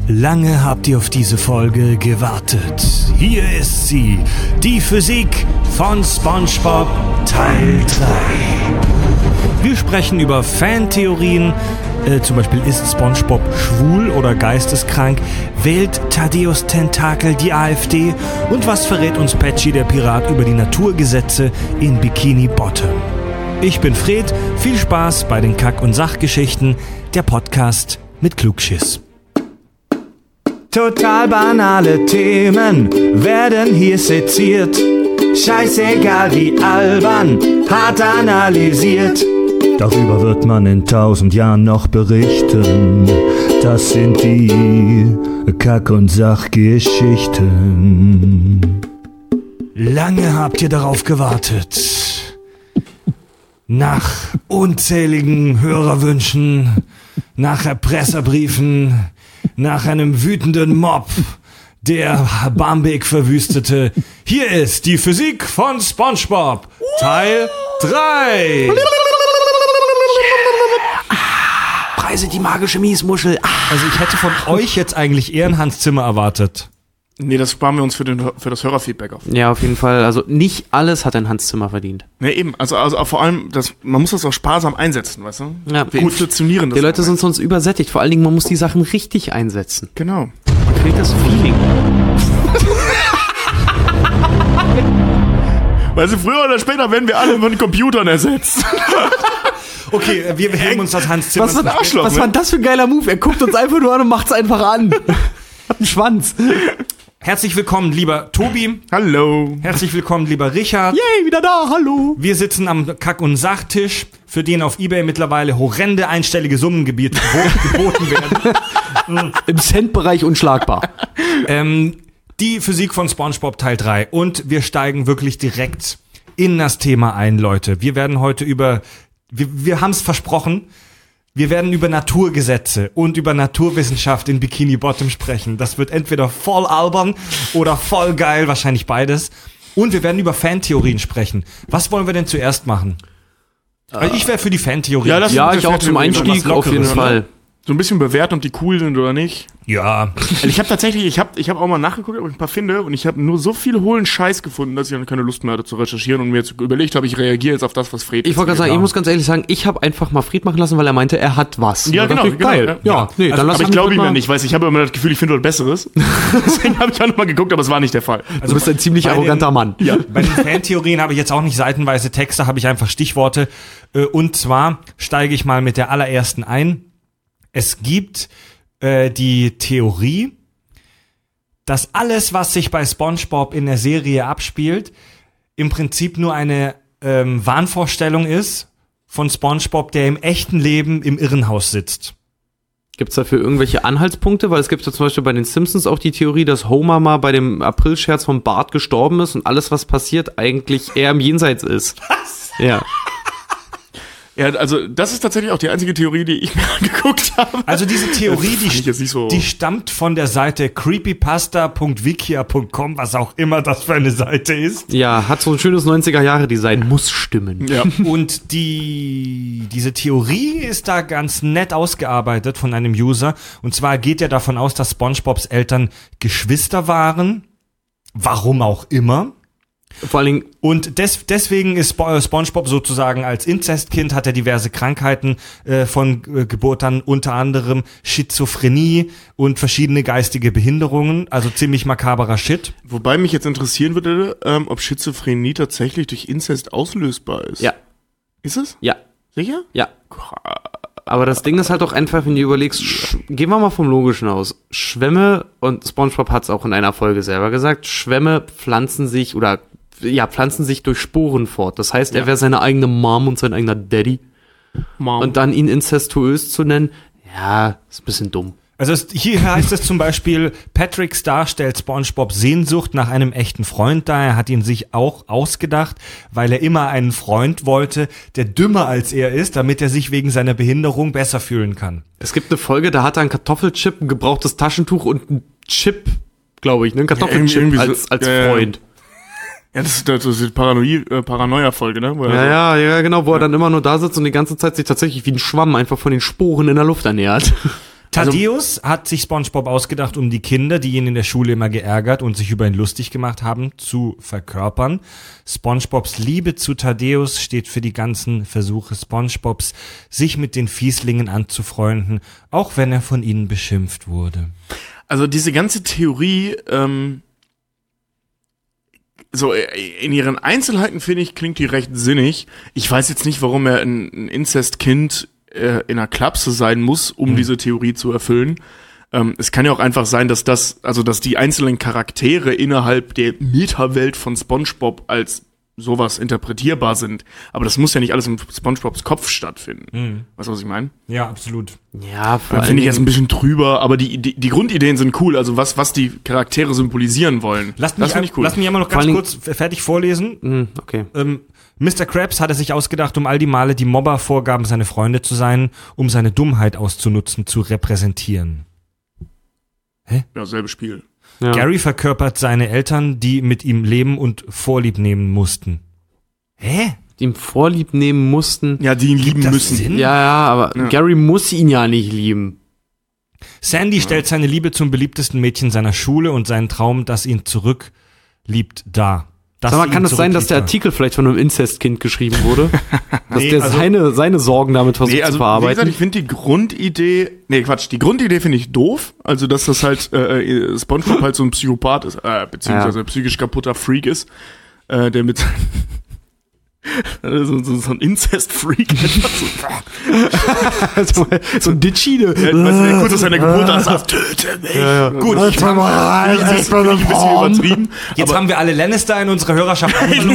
Lange habt ihr auf diese Folge gewartet. Hier ist sie, die Physik von SpongeBob Teil 3. Wir sprechen über Fantheorien, zum Beispiel ist SpongeBob schwul oder geisteskrank, wählt Thaddeus Tentakel die AfD und was verrät uns Patchy der Pirat über die Naturgesetze in Bikini Bottom. Ich bin Fred, viel Spaß bei den Kack- und Sachgeschichten, der Podcast mit Klugschiss. Total banale Themen werden hier seziert. Scheißegal wie albern, hart analysiert. Darüber wird man in 1000 Jahren noch berichten. Das sind die Kack- und Sachgeschichten. Lange habt ihr darauf gewartet. Nach unzähligen Hörerwünschen, nach Erpresserbriefen, nach einem wütenden Mob, der Barmbek verwüstete. Hier ist die Physik von SpongeBob, Teil 3. Preise die magische Miesmuschel. Also ich hätte von euch jetzt eigentlich eher ein Hans Zimmer erwartet. Nee, das sparen wir uns für das Hörerfeedback auf. Ja, auf jeden Fall. Also nicht alles hat ein Hans Zimmer verdient. Ja, eben. Also vor allem, man muss das auch sparsam einsetzen, weißt du? Ja, wir inflationieren das. Die Leute sind sonst übersättigt. Vor allen Dingen, man muss die Sachen richtig einsetzen. Genau. Man kriegt das Feeling. Weil früher oder später werden wir alle von Computern ersetzt. Okay, wir hängen uns das Hans Zimmer. Was für ein Arschloch, Was war das für ein geiler Move? Er guckt uns einfach nur an und macht's einfach an. Hat einen Schwanz. Herzlich willkommen, lieber Tobi. Hallo. Herzlich willkommen, lieber Richard. Yay, wieder da, hallo. Wir sitzen am Kack- und Sachtisch, für den auf eBay mittlerweile horrende einstellige Summen geboten werden. Im Centbereich unschlagbar. Die Physik von SpongeBob Teil 3. Und wir steigen wirklich direkt in das Thema ein, Leute. Wir werden heute wir haben es versprochen, wir werden über Naturgesetze und über Naturwissenschaft in Bikini Bottom sprechen. Das wird entweder voll albern oder voll geil, wahrscheinlich beides. Und wir werden über Fantheorien sprechen. Was wollen wir denn zuerst machen? Also ich wäre für die Fantheorie. Ja, Ja, ich auch zum Einstieg auf jeden Fall. So ein bisschen bewerten, ob die cool sind oder nicht. Ja. Also ich habe tatsächlich, ich hab auch mal nachgeguckt, ob ich ein paar finde, und ich habe nur so viel hohlen Scheiß gefunden, dass ich dann keine Lust mehr hatte zu recherchieren und mir jetzt überlegt habe, ich reagiere jetzt auf das, was Fred Ich wollte gerade sagen, ich muss ganz ehrlich sagen, ich habe einfach mal Fred machen lassen, weil er meinte, er hat was. Ja, genau. Geil. Ja, nee, dann lass aber ich uns glaube ihm mal. ja nicht, ich habe immer das Gefühl, ich finde was Besseres. Deswegen habe ich auch noch mal geguckt, aber es war nicht der Fall. Also, du bist ein ziemlich arroganter Mann. Ja. Bei den Fantheorien habe ich jetzt auch nicht seitenweise Texte, habe ich einfach Stichworte. Und zwar steige ich mal mit der allerersten ein. Es gibt die Theorie, dass alles, was sich bei SpongeBob in der Serie abspielt, im Prinzip nur eine Wahnvorstellung ist von SpongeBob, der im echten Leben im Irrenhaus sitzt. Gibt's dafür irgendwelche Anhaltspunkte? Weil es gibt ja zum Beispiel bei den Simpsons auch die Theorie, dass Homer mal bei dem Aprilscherz vom Bart gestorben ist und alles, was passiert, eigentlich eher im Jenseits ist. Was? Ja. Ja, also das ist tatsächlich auch die einzige Theorie, die ich mir angeguckt habe. Also diese Theorie, die stammt von der Seite creepypasta.wikia.com, was auch immer das für eine Seite ist. Ja, hat so ein schönes 90er-Jahre-Design, muss stimmen. Ja. Und diese Theorie ist da ganz nett ausgearbeitet von einem User. Und zwar geht er davon aus, dass SpongeBobs Eltern Geschwister waren. Warum auch immer. Vor allen Dingen, Und deswegen ist SpongeBob sozusagen als Inzestkind, hat er diverse Krankheiten von Geburt an, unter anderem Schizophrenie und verschiedene geistige Behinderungen, also ziemlich makaberer Shit. Wobei mich jetzt interessieren würde, ob Schizophrenie tatsächlich durch Inzest auslösbar ist. ja, Ist es? ja, Sicher? ja. Aber das Ding ist halt auch einfach, wenn du überlegst, gehen wir mal vom Logischen aus. Schwämme, und SpongeBob hat es auch in einer Folge selber gesagt, Schwämme pflanzen sich durch Sporen fort. Das heißt, er wäre seine eigene Mom und sein eigener Daddy. Mom. Und dann ihn inzestuös zu nennen, ja, ist ein bisschen dumm. Also hier heißt es zum Beispiel, Patrick Star stellt SpongeBob Sehnsucht nach einem echten Freund dar. Er hat ihn sich auch ausgedacht, weil er immer einen Freund wollte, der dümmer als er ist, damit er sich wegen seiner Behinderung besser fühlen kann. Es gibt eine Folge, da hat er einen Kartoffelchip, ein gebrauchtes Taschentuch und einen Chip, glaube ich, ne? Ein Kartoffelchip irgendwie als so, Freund. Ja, das ist die Paranoia-Folge, ne? Ja, genau, wo er dann immer nur da sitzt und die ganze Zeit sich tatsächlich wie ein Schwamm einfach von den Sporen in der Luft ernährt. Thaddeus hat sich SpongeBob ausgedacht, um die Kinder, die ihn in der Schule immer geärgert und sich über ihn lustig gemacht haben, zu verkörpern. SpongeBobs Liebe zu Thaddeus steht für die ganzen Versuche SpongeBobs, sich mit den Fieslingen anzufreunden, auch wenn er von ihnen beschimpft wurde. Also diese ganze Theorie, so in ihren Einzelheiten, finde ich, klingt die recht sinnig. Ich weiß jetzt nicht, warum er ein Inzestkind in einer Klapse sein muss, um diese Theorie zu erfüllen. Es kann ja auch einfach sein, dass dass die einzelnen Charaktere innerhalb der Metawelt von SpongeBob als sowas interpretierbar sind. Aber das muss ja nicht alles in SpongeBobs Kopf stattfinden. Weißt du, was ich meine? Ja, absolut. Ja, Finde ich jetzt ein bisschen drüber, aber die Grundideen sind cool, also was die Charaktere symbolisieren wollen. Lass mich einmal noch ganz kurz fertig vorlesen. Okay. Mr. Krabs hatte sich ausgedacht, um all die Male die Mobber vorgaben, seine Freunde zu sein, um seine Dummheit auszunutzen, zu repräsentieren. Ja, selbes Spiel. Ja. Gary verkörpert seine Eltern, die mit ihm leben und Vorlieb nehmen mussten. Hä? Die ihm Vorlieb nehmen mussten. Ja, die ihn lieben das müssen. Sinn? Ja, aber Gary muss ihn ja nicht lieben. Sandy stellt seine Liebe zum beliebtesten Mädchen seiner Schule und seinen Traum, dass ihn zurückliebt, dar. Sag mal, kann es sein, dass der Artikel vielleicht von einem Inzestkind geschrieben wurde? Dass der seine Sorgen damit versucht zu verarbeiten? Wie gesagt, ich finde die Grundidee finde ich doof. Also, dass das halt SpongeBob halt so ein Psychopath ist, beziehungsweise psychisch kaputter Freak ist, der mit so ein Incest-Freak. So ein Ditchide. Kurz aus seiner Geburt an sagt, töte mich. Ja. Gut, ich finde ein bisschen übertrieben. Jetzt haben wir alle Lannister in unserer Hörerschaft.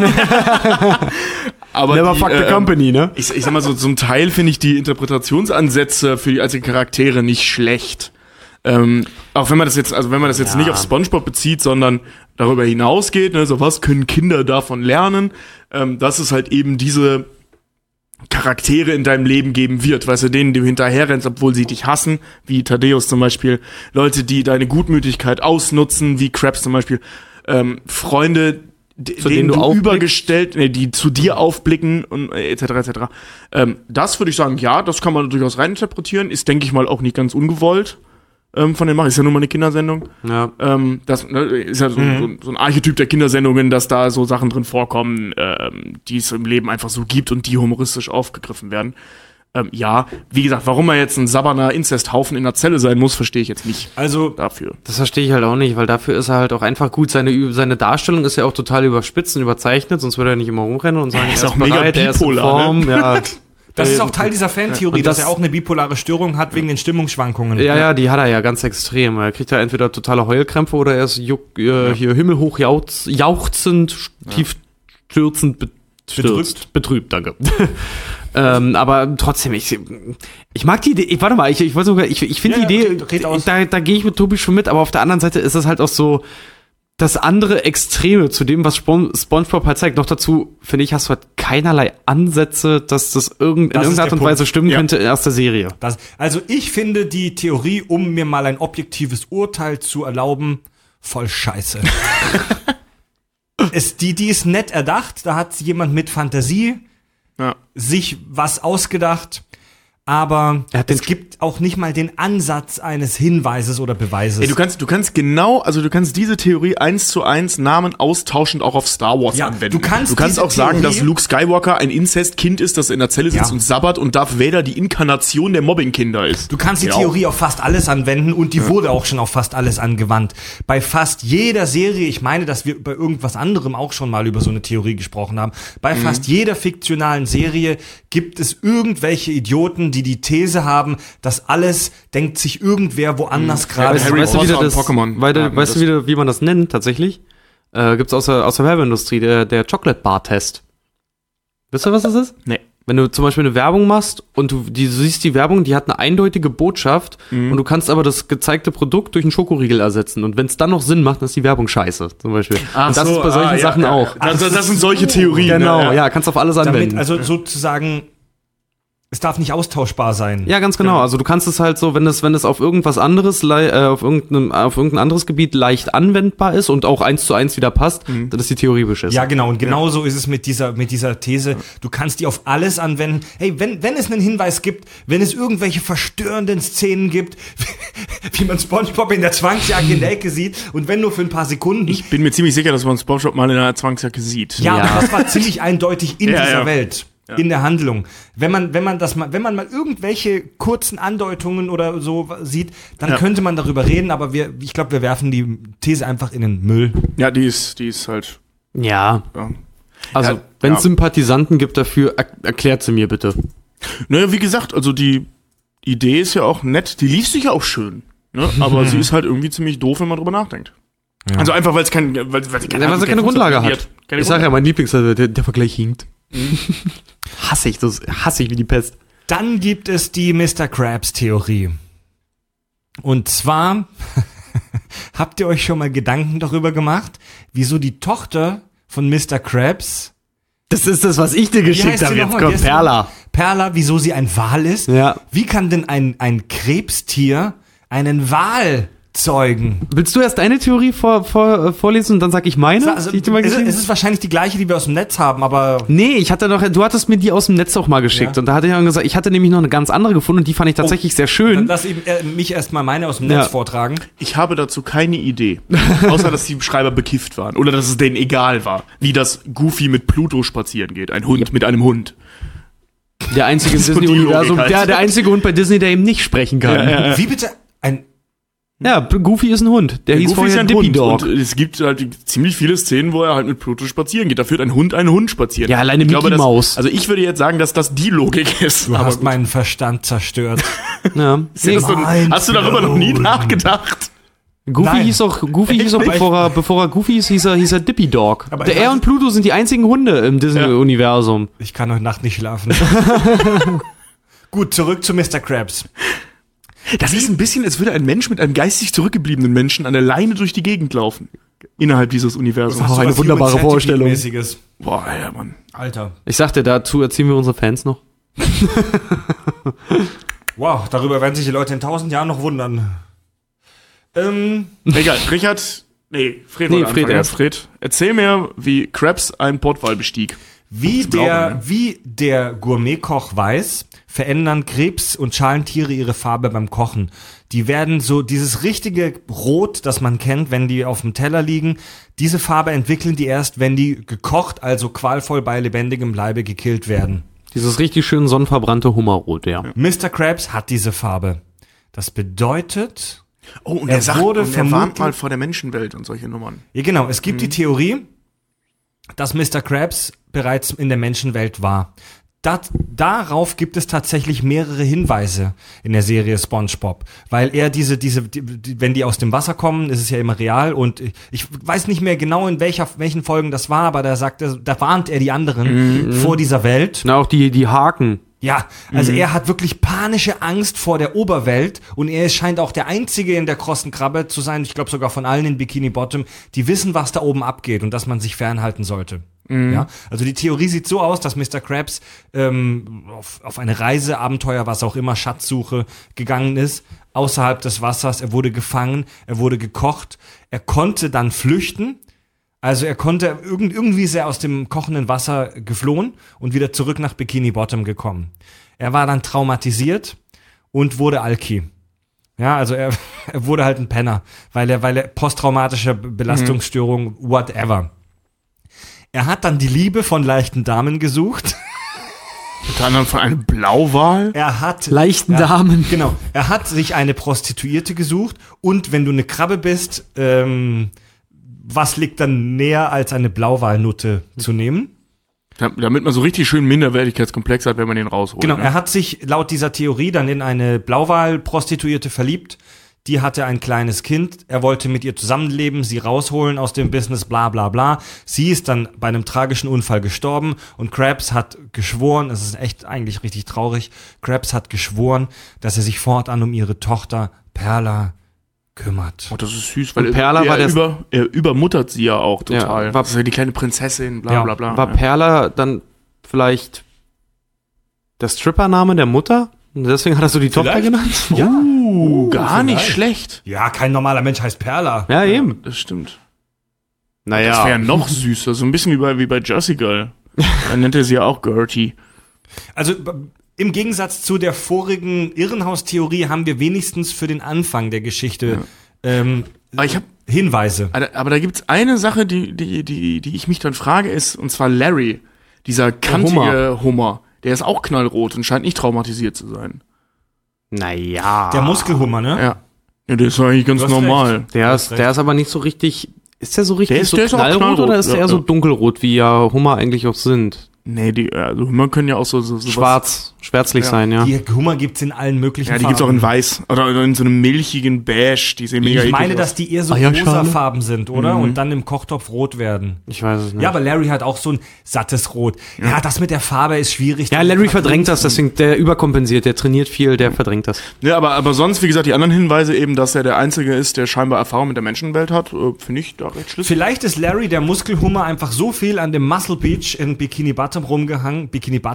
Aber Never fuck the company, ne? Ich sag mal so, zum Teil finde ich die Interpretationsansätze für die einzelnen Charaktere nicht schlecht. Auch wenn man das jetzt, nicht auf SpongeBob bezieht, sondern darüber hinausgeht, ne, so was können Kinder davon lernen, dass es halt eben diese Charaktere in deinem Leben geben wird, weißt du, denen du hinterherrennst, obwohl sie dich hassen, wie Thaddeus zum Beispiel, Leute, die deine Gutmütigkeit ausnutzen, wie Krabs zum Beispiel, Freunde, denen du übergestellt, die zu dir aufblicken und etc. Das würde ich sagen, ja, das kann man durchaus reininterpretieren, ist, denke ich mal, auch nicht ganz ungewollt. Von den Machern. Ist ja nun mal eine Kindersendung. Ja. Das ist ja so ein Archetyp der Kindersendungen, dass da so Sachen drin vorkommen, die es im Leben einfach so gibt und die humoristisch aufgegriffen werden. Ja, wie gesagt, warum er jetzt ein sabberner Inzesthaufen in der Zelle sein muss, verstehe ich jetzt nicht. Also dafür. Das verstehe ich halt auch nicht, weil dafür ist er halt auch einfach gut. Seine Darstellung ist ja auch total überspitzt und überzeichnet, sonst würde er nicht immer rumrennen und sagen, er ist auch mega bipolar, er ist in Form. Ne? Ja. Das ist auch Teil dieser Fantheorie, dass er auch eine bipolare Störung hat wegen den Stimmungsschwankungen. Ja, die hat er ja ganz extrem. Er kriegt ja entweder totale Heulkrämpfe oder er ist hier himmelhoch jauchzend, tief stürzend betrübt, danke. Aber trotzdem, ich mag die Idee, warte mal, ich finde die Idee, da gehe ich mit Tobi schon mit, aber auf der anderen Seite ist es halt auch so, das andere Extreme zu dem, was SpongeBob halt zeigt. Noch dazu, finde ich, hast du halt keinerlei Ansätze, dass das in irgendeiner Art und Weise stimmen könnte aus der Serie. Also ich finde die Theorie, um mir mal ein objektives Urteil zu erlauben, voll scheiße. Die ist nett erdacht, da hat jemand mit Fantasie sich was ausgedacht. Aber es gibt auch nicht mal den Ansatz eines Hinweises oder Beweises. Ey, du kannst diese Theorie 1:1 Namen austauschend auch auf Star Wars anwenden. Du kannst auch sagen, dass Luke Skywalker ein Inzestkind ist, das in der Zelle sitzt und sabbert und Darth Vader die Inkarnation der Mobbingkinder ist. Du kannst die Theorie auf fast alles anwenden und die wurde auch schon auf fast alles angewandt. Bei fast jeder Serie, ich meine, dass wir bei irgendwas anderem auch schon mal über so eine Theorie gesprochen haben, bei fast jeder fiktionalen Serie gibt es irgendwelche Idioten, die These haben, dass alles denkt sich irgendwer woanders gerade. Weißt du wieder, wie man das nennt tatsächlich? Gibt's aus der Werbeindustrie, der Chocolate Bar Test. Wisst ihr, was das ist? Nee. Wenn du zum Beispiel eine Werbung machst und du siehst die Werbung, die hat eine eindeutige Botschaft und du kannst aber das gezeigte Produkt durch einen Schokoriegel ersetzen. Und wenn es dann noch Sinn macht, dann ist die Werbung scheiße, zum Beispiel. Und das ist bei solchen Sachen auch. Das sind solche Theorien. Genau, kannst auf alles anwenden. Also sozusagen Es darf nicht austauschbar sein. Ja, ganz genau. Also du kannst es halt so, wenn es auf irgendwas anderes, auf irgendein anderes Gebiet leicht anwendbar ist und auch 1:1 wieder passt, dann ist die Theorie beschissen. Ja, genau. Und genauso ist es mit dieser These. Du kannst die auf alles anwenden. Hey, wenn es einen Hinweis gibt, wenn es irgendwelche verstörenden Szenen gibt, wie man SpongeBob in der Zwangsjacke in der Ecke sieht und wenn nur für ein paar Sekunden. Ich bin mir ziemlich sicher, dass man SpongeBob mal in einer Zwangsjacke sieht. Ja, aber das war ziemlich eindeutig in dieser Welt. Ja. In der Handlung. Wenn man mal irgendwelche kurzen Andeutungen oder so sieht, dann könnte man darüber reden, aber ich glaube, wir werfen die These einfach in den Müll. Ja, die ist halt. Ja. Ja. Also, wenn es Sympathisanten gibt dafür, erklärt sie mir bitte. Naja, wie gesagt, also die Idee ist ja auch nett, die liest sich ja auch schön. Ne? Aber sie ist halt irgendwie ziemlich doof, wenn man drüber nachdenkt. Ja. Also einfach, weil sie keine Grundlage hat. Ich sage ja, mein Lieblingsteil, der Vergleich hinkt. Hasse ich wie die Pest. Dann gibt es die Mr. Krabs-Theorie. Und zwar habt ihr euch schon mal Gedanken darüber gemacht, wieso die Tochter von Mr. Krabs. Das ist das, was ich dir geschickt habe. Jetzt kommt Perla. Perla, wieso sie ein Wal ist? Ja. Wie kann denn ein Krebstier einen Wal zeugen? Willst du erst deine Theorie vorlesen und dann sag ich meine? Also, es ist wahrscheinlich die gleiche, die wir aus dem Netz haben, aber... Nee, du hattest mir die aus dem Netz auch mal geschickt. Und da hatte ich dann gesagt, ich hatte nämlich noch eine ganz andere gefunden und die fand ich tatsächlich sehr schön. Dann lass mich erstmal meine aus dem Netz vortragen. Ich habe dazu keine Idee. Außer, dass die Schreiber bekifft waren. Oder dass es denen egal war. Wie das Goofy mit Pluto spazieren geht. Ein Hund mit einem Hund. Der einzige im Disney-Universum, der einzige Hund bei Disney, der eben nicht sprechen kann. Ja. Wie bitte? Ja, Goofy ist ein Hund. Der hieß Goofy vorher Dippy Dog. Und es gibt halt ziemlich viele Szenen, wo er halt mit Pluto spazieren geht. Da führt ein Hund einen Hund spazieren. Ja, alleine Mickey Maus. Also ich würde jetzt sagen, dass das die Logik ist. Du hast meinen Verstand zerstört. Ja. Hast du darüber noch nie nachgedacht? Goofy hieß auch, bevor er Goofy hieß er Dippy Dog. Aber er und Pluto sind die einzigen Hunde im Disney-Universum. Ich kann heute Nacht nicht schlafen. Gut, zurück zu Mr. Krabs. Das ist ein bisschen, als würde ein Mensch mit einem geistig zurückgebliebenen Menschen an der Leine durch die Gegend laufen. Innerhalb dieses Universums. Das ist eine wunderbare Vorstellung. Boah, Alter, Mann. Alter. Ich sagte, dazu erzählen wir unsere Fans noch. Wow, darüber werden sich die Leute in 1000 Jahren noch wundern. Egal, Fred, erzähl mir, wie Krabs einen Portwal bestieg. Wie der Gourmetkoch weiß, verändern Krebs- und Schalentiere ihre Farbe beim Kochen. Die werden so, dieses richtige Rot, das man kennt, wenn die auf dem Teller liegen, diese Farbe entwickeln die erst, wenn die gekocht, also qualvoll bei lebendigem Leibe gekillt werden. Dieses richtig schön sonnenverbrannte Hummerrot, ja. Mr. Krabs hat diese Farbe. Das bedeutet... Oh, und er warnt mal vor der Menschenwelt und solche Nummern. Ja, genau. Es gibt die Theorie, dass Mr. Krabs bereits in der Menschenwelt war. Darauf gibt es tatsächlich mehrere Hinweise in der Serie SpongeBob, weil er wenn die aus dem Wasser kommen, ist es ja immer real und ich weiß nicht mehr genau in welchen Folgen das war, aber da warnt er die anderen vor dieser Welt. Na, auch die Haken. Ja, also er hat wirklich panische Angst vor der Oberwelt und er scheint auch der Einzige in der krossen Krabbe zu sein, ich glaube sogar von allen in Bikini Bottom, die wissen, was da oben abgeht und dass man sich fernhalten sollte. Ja, also die Theorie sieht so aus, dass Mr. Krabs auf eine Reise, Abenteuer, was auch immer, Schatzsuche gegangen ist, außerhalb des Wassers. Er wurde gefangen, er wurde gekocht, er konnte dann flüchten. Also er konnte, irgendwie ist er aus dem kochenden Wasser geflohen und wieder zurück nach Bikini Bottom gekommen. Er war dann traumatisiert und wurde Alki. Ja, also er wurde halt ein Penner, weil er posttraumatische Belastungsstörung, whatever. Er hat dann die Liebe von leichten Damen gesucht. Unter anderem von einem Blauwal? Leichten Damen. Genau. Er hat sich eine Prostituierte gesucht und wenn du eine Krabbe bist, was liegt dann näher, als eine Blauwalnutte zu nehmen? Damit man so richtig schön Minderwertigkeitskomplex hat, wenn man den rausholt. Genau, er hat sich laut dieser Theorie dann in eine Blauwal-Prostituierte verliebt. Die hatte ein kleines Kind, er wollte mit ihr zusammenleben, sie rausholen aus dem Business, bla bla bla. Sie ist dann bei einem tragischen Unfall gestorben und Krabs hat geschworen, es ist echt eigentlich richtig traurig, Krabs hat geschworen, dass er sich fortan um ihre Tochter Perla kümmert. Oh, das ist süß, weil Perla er übermuttert sie ja auch total. Ja, das ist ja die kleine Prinzessin, bla bla bla. War Perla dann vielleicht Der Stripper-Name der Mutter? Und deswegen hat er so die Tochter genannt? Ja. Gar nicht vielleicht. schlecht. Ja, kein normaler Mensch heißt Perla. Ja, eben. Das stimmt. Naja. Das wäre ja noch süßer. So ein bisschen wie bei Jersey Girl. Dann nennt er sie ja auch Gertie. Also im Gegensatz zu der vorigen Irrenhaustheorie haben wir wenigstens für den Anfang der Geschichte Aber ich habe Hinweise. Aber da gibt's eine Sache, die ich mich dann frage, ist, und zwar Larry, dieser kantige Hummer. Der ist auch knallrot und scheint nicht traumatisiert zu sein. Naja. Der Muskelhummer, ne? Ja, der ist eigentlich ganz Du hast normal. recht. Der ist aber nicht so richtig. Ist der so richtig Der ist auch knallrot knallrot, oder ist der ja, eher so ja. dunkelrot, wie ja Hummer eigentlich auch sind? Nee, also Hummer können ja auch so Schwärzlich sein, ja. Die Hummer gibt's in allen möglichen Ja, die Farben. gibt's auch in weiß oder in so einem milchigen Beige, die sehen mega Ich meine, eklig dass aus. die eher so Eierschale? rosa Farben sind, oder? Und dann im Kochtopf rot werden. Ich weiß es nicht. Ja, aber Larry hat auch so ein sattes Rot. Ja, das mit der Farbe ist schwierig. Ja, Larry verdrängt das, deswegen der überkompensiert, der trainiert viel, der verdrängt das. Ja, aber sonst, wie gesagt, die anderen Hinweise eben, dass er der Einzige ist, der scheinbar Erfahrung mit der Menschenwelt hat, finde ich da recht schlüssig. Vielleicht ist Larry, der Muskelhummer, einfach so viel an dem Muscle Beach in Bikini Bottom rumgehangen,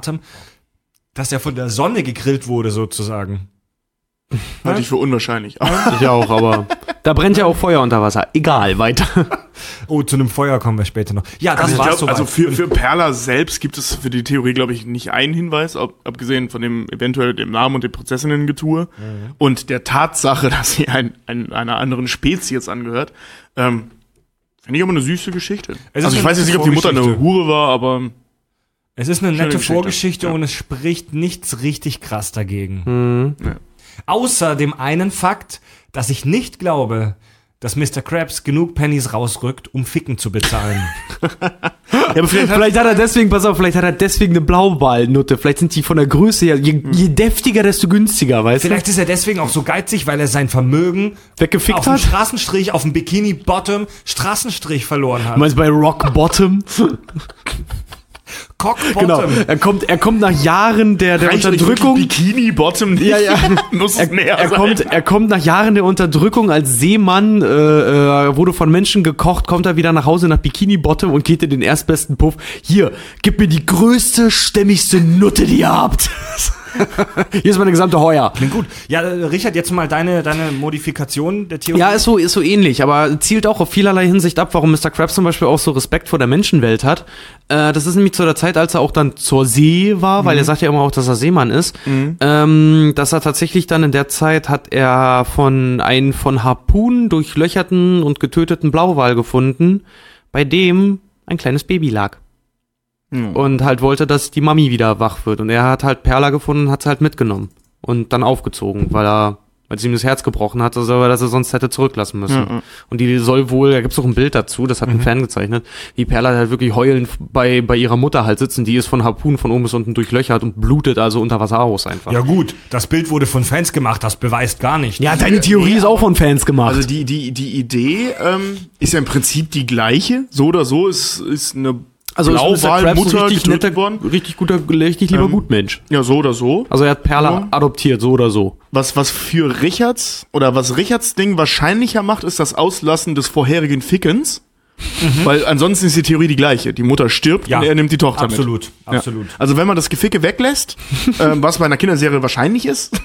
dass er von der Sonne gegrillt wurde, sozusagen. Halte ich für unwahrscheinlich. Ich auch, aber da brennt ja auch Feuer unter Wasser. Egal, weiter. Oh, zu einem Feuer kommen wir später noch. Ja, das Also, war's soweit. für Perla selbst gibt es für die Theorie, glaube ich, nicht einen Hinweis, abgesehen von dem eventuell dem Namen und dem Prozessinnengetue und der Tatsache, dass sie einer anderen Spezies angehört. Finde ich aber eine süße Geschichte. Es ist Also ich eine weiß jetzt nicht, ob die Mutter eine Vorgeschichte. Hure war, aber Es ist eine Schöne nette Geschichte. Vorgeschichte Ja. und es spricht nichts richtig krass dagegen. Ja. Außer dem einen Fakt, dass ich nicht glaube, dass Mr. Krabs genug Pennies rausrückt, um Ficken zu bezahlen. ja, aber Vielleicht hat er deswegen, pass auf, vielleicht hat er deswegen eine Blauwalnutte. Vielleicht sind die von der Größe her, je deftiger, desto günstiger, weißt du? Vielleicht ist er deswegen auch so geizig, weil er sein Vermögen Weggefickt auf dem hat? Straßenstrich, auf dem Bikini Bottom Straßenstrich verloren hat. Du meinst bei Rock Bottom? Cock Genau. Bottom. Er kommt nach Jahren der Unterdrückung. Bikini Bottom nicht. Ja, ja. Muss es näher sein. Er kommt nach Jahren der Unterdrückung als Seemann, wurde von Menschen gekocht, kommt er wieder nach Hause nach Bikini Bottom und geht in den erstbesten Puff. Hier, gib mir die größte, stämmigste Nutte, die ihr habt. Hier ist meine gesamte Heuer. Klingt gut. Ja, Richard, jetzt mal deine Modifikation der Theorie. Ja, ist so ähnlich, aber zielt auch auf vielerlei Hinsicht ab, warum Mr. Krabs zum Beispiel auch so Respekt vor der Menschenwelt hat. Das ist nämlich zu der Zeit, als er auch dann zur See war, weil er sagt ja immer auch, dass er Seemann ist, dass er tatsächlich dann in der Zeit hat er einen von Harpunen durchlöcherten und getöteten Blauwal gefunden, bei dem ein kleines Baby lag. Und halt wollte, dass die Mami wieder wach wird. Und er hat halt Perla gefunden und hat sie halt mitgenommen. Und dann aufgezogen, weil es ihm das Herz gebrochen hat, dass er sonst hätte zurücklassen müssen. Ja. Und die soll wohl, da gibt's auch ein Bild dazu, das hat ein Fan gezeichnet, wie Perla halt wirklich heulend bei ihrer Mutter halt sitzen, die ist von Harpunen von oben bis unten durchlöchert und blutet also unter Wasser aus einfach. Ja gut, das Bild wurde von Fans gemacht, das beweist gar nicht. Ja, deine Theorie ist auch von Fans gemacht. Also die Idee ist ja im Prinzip die gleiche. So oder so ist eine Also ist Mr. Krabs Blauwalmutter richtig getötet netter, worden. richtig lieber Gutmensch. Ja, so oder so. Also er hat Perla adoptiert, so oder so. Was für Richards Ding wahrscheinlicher macht, ist das Auslassen des vorherigen Fickens. Weil ansonsten ist die Theorie die gleiche. Die Mutter stirbt Ja, und er nimmt die Tochter absolut, mit. absolut. Ja. Also wenn man das Geficke weglässt, was bei einer Kinderserie wahrscheinlich ist,